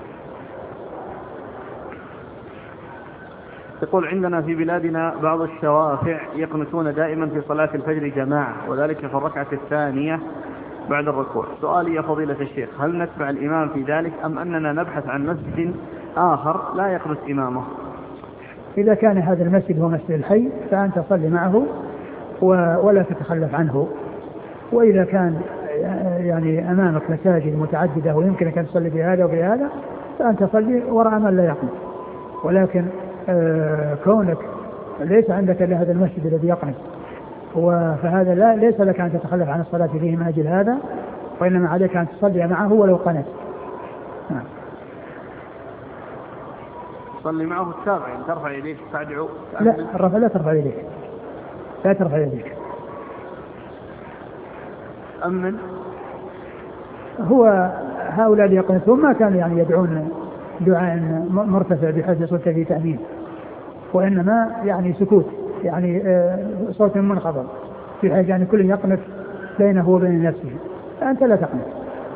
يقول عندنا في بلادنا بعض الشوافع يقنتون دائما في صلاة الفجر جماعة، وذلك في الركعة الثانية بعد الركوع. سؤالي يا فضيلة الشيخ، هل نتبع الإمام في ذلك أم أننا نبحث عن مسجد آخر لا يقنت إمامه؟ إذا كان هذا المسجد هو مسجد الحي فأنت تصلي معه ولا تتخلف عنه، وإذا كان يعني أمامك مساجد متعددة ويمكنك أن تصلي بهذا وبهذا فأنت تصلي وراء من لا يقنت. ولكن آه كونك ليس عندك إلا هذا المسجد الذي يقنت فهذا لا ليس لك أن تتخلف عن الصلاة فيه من أجل هذا، وإنما عليك أن تصلي معه ولو قنت. نعم. تصلي معه التابع يعني ترفع يديك تدعو؟ لا الرفع لا ترفع يديك لا ترفع يديك. أمن هو هؤلاء اللي يقنتون ما كانوا يعني يدعون دعاء مرتفع بحيث صوت في تأمين، وإنما يعني سكوت يعني صوت منخفض في حيث يعني كل يقنت بينه وبين نفسه، أنت لا تقنت.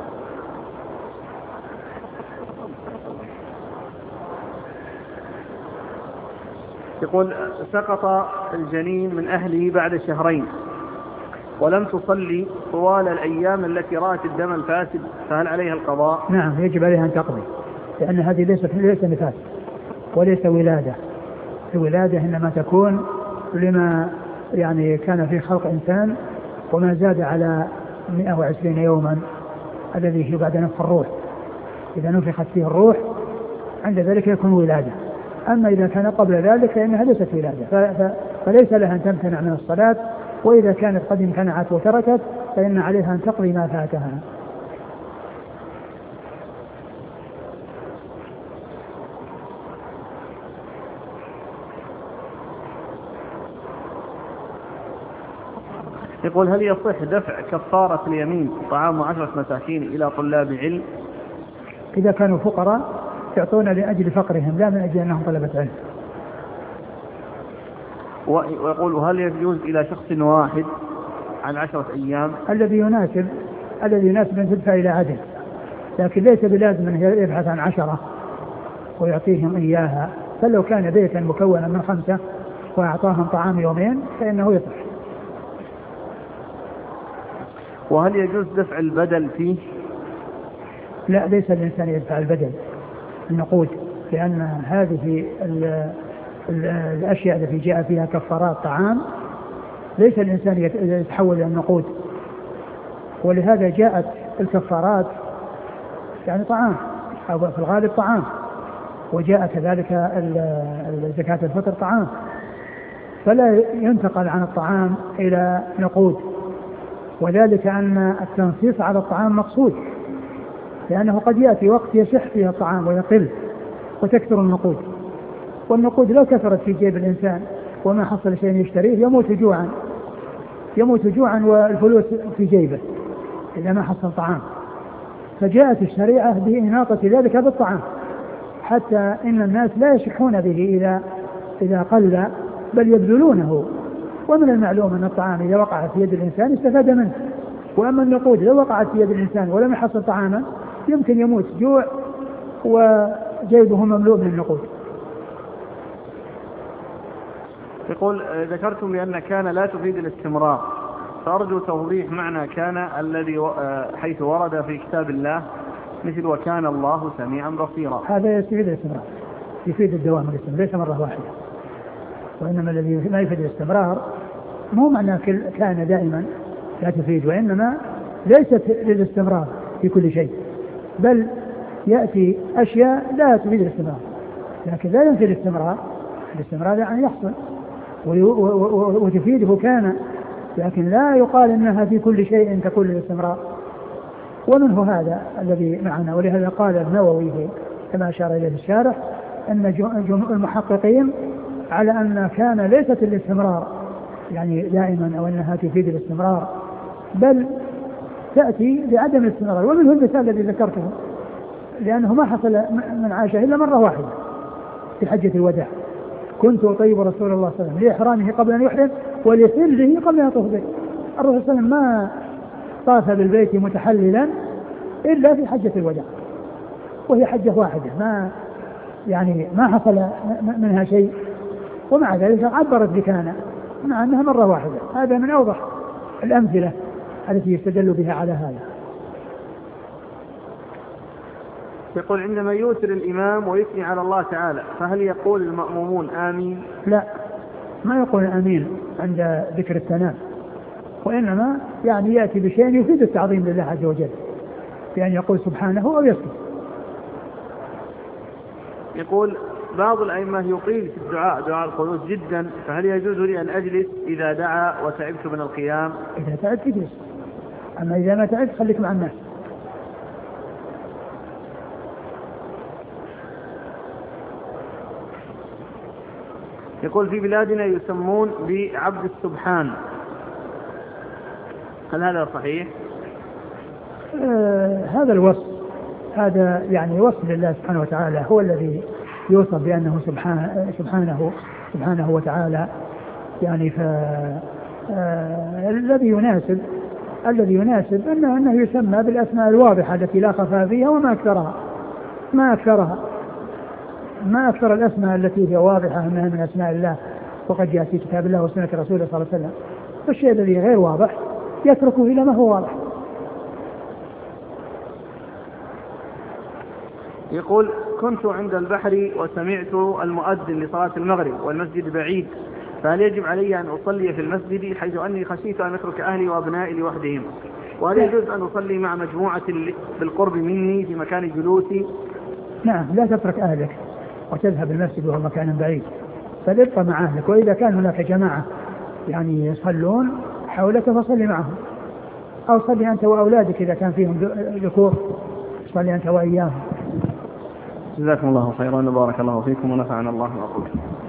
يقول سقط الجنين من أهله بعد شهرين ولم تصلي طوال الأيام التي رأت الدم الفاسد، فهل عليها القضاء؟ نعم يجب عليها أن تقضي، لأن هذه ليست ليس نفاس وليس ولادة. الولادة إنما تكون لما يعني كان في خلق إنسان وما زاد على مئة وعشرين يوما الذي هي بعد نفخ الروح، إذا نفخت فيه الروح عند ذلك يكون ولادة. أما إذا كان قبل ذلك فإنها ليست ولادة، فليس لها أن تمتنع من الصلاة، وإذا كانت قد امتنعت وتركت فإن عليها أن تقضي ما فاتها. يقول هل يصح دفع كفارة اليمين طعام عشرة مساكين إلى طلاب علم؟ إذا كانوا فقراء يعطون لأجل فقرهم لا من أجل أنهم طلبة علم. ويقول هل يجوز إلى شخص واحد عن عشرة أيام؟ الذي يناسب الذي يناسب أن تدفع إلى عدد، لكن ليس بلازم أن يبحث عن عشرة ويعطيهم إياها، فلو كان بيتا مكونا من خمسة وأعطاهم طعام يومين فإنه يصح. وهل يجوز دفع البدل فيه؟ لا ليس الإنسان يدفع البدل النقود، لأن هذه ال ال الأشياء التي جاء فيها كفارات طعام ليس الإنسان يتحول إلى النقود، ولهذا جاءت الكفارات يعني طعام أو في الغالب طعام، وجاء كذلك زكاة الفطر طعام، فلا ينتقل عن الطعام إلى نقود، وذلك أن التنصيص على الطعام مقصود، لأنه قد يأتي وقت يشح فيها الطعام ويقل وتكثر النقود، والنقود لو كثرت في جيب الإنسان وما حصل شيء يشتريه يموت جوعا يموت جوعا والفلوس في جيبه إذا ما حصل طعام. فجاءت الشريعة بإناطة ذلك بالطعام، حتى إن الناس لا يشحون به إذا إذا قل بل يبذلونه، ومن المعلوم أن الطعام إذا وقع في يد الإنسان استفاد منه، وأما النقود لو وقعت في يد الإنسان ولم يحصل طعاما يمكن يموت جوع وجيبه مملوء من النقود. يقول ذكرتم بأن كان لا تفيد الاستمرار، فأرجو توضيح معنى كان الذي حيث ورد في كتاب الله مثل وكان الله سميعا بصيرا. هذا يفيد الاستمرار، يفيد الدوام والاستمرار ليس مرة واحدة. وإنما الذي ما يفيد الاستمرار مو معنى كان دائما لا تفيد، وإنما ليست للاستمرار في كل شيء، بل يأتي أشياء لا تفيد الاستمرار، لكن لا ينفي الاستمرار. الاستمرار يعني يحصل وتفيده كان، لكن لا يقال إنها في كل شيء تكون للاستمرار. ومنه هذا الذي معنا، ولهذا قال النووي كما أشار إليه الشارح أن المحققين على أن كان ليست الاستمرار يعني دائما أو أنها تفيد الاستمرار، بل تأتي لعدم الاستمرار. ومنه المثال الذي ذكرته، لأنه ما حصل من عاشه إلا مرة واحدة في حجة الوداع، كنت أطيب رسول الله صلى الله عليه وسلم لإحرامه قبل أن يحرم ولحله قبل أن يطوف به. الرسول صلى الله عليه وسلم ما طاف بالبيت متحللا إلا في حجة الوداع، وهي حجة واحدة ما يعني ما حصل منها شيء، ومع ذلك عبرت بكان مع أنها مرة واحدة. هذا من أوضح الأمثلة التي يستدل بها على هذا. يقول عندما يوتر الإمام ويثني على الله تعالى فهل يقول المأمومون آمين؟ لا، ما يقول آمين عند ذكر الثناء، وإنما يعني يأتي بشيء يفيد التعظيم لله عز وجل، بأن يقول سبحانه أو يسكت. يقول بعض الأئمة يطيل في الدعاء دعاء القنوت جدا، فهل يجوز لي أن أجلس إذا دعا وتعبت من القيام؟ إذا تعبت تجلس، أما إذا ما تعبت خليك مع الناس. يقول في بلادنا يسمون بعبد السبحان، هل هذا صحيح؟ آه هذا الوصف، هذا يعني وصف لله سبحانه وتعالى، هو الذي يوصف بأنه سبحانه سبحانه سبحانه وتعالى، يعني ف آه الذي يناسب الذي يناسب أنه, أنه يسمى بالأسماء الواضحة التي لا خفاء فيها وما أكثرها ما أكثرها ما أكثر الأسماء التي هي واضحة أنها من أسماء الله، وقد جاء في كتاب الله وسنة رسوله صلى الله عليه وسلم. فالشيء الذي غير واضح يتركه إلى ما هو واضح. يقول كنت عند البحر وسمعت المؤذن لصلاة المغرب والمسجد بعيد، فهل يجب علي أن أصلي في المسجد حيث أني خشيت أن أترك أهلي وأبنائي لوحدهم؟ وهل يجوز أن أصلي مع مجموعة بالقرب مني في مكان جلوسي؟ نعم، لا تترك أهلك وتذهب المسجد وهو مكان بعيد، فابقى مع أهلك، وإذا كان هناك جماعة يعني يصلون حولك فصلي معهم، أو صلي أنت وأولادك إذا كان فيهم ذكور، صلي أنت وإياهم. جزاكم الله خيرا وبارك الله فيكم ونفعنا الله وبركاته.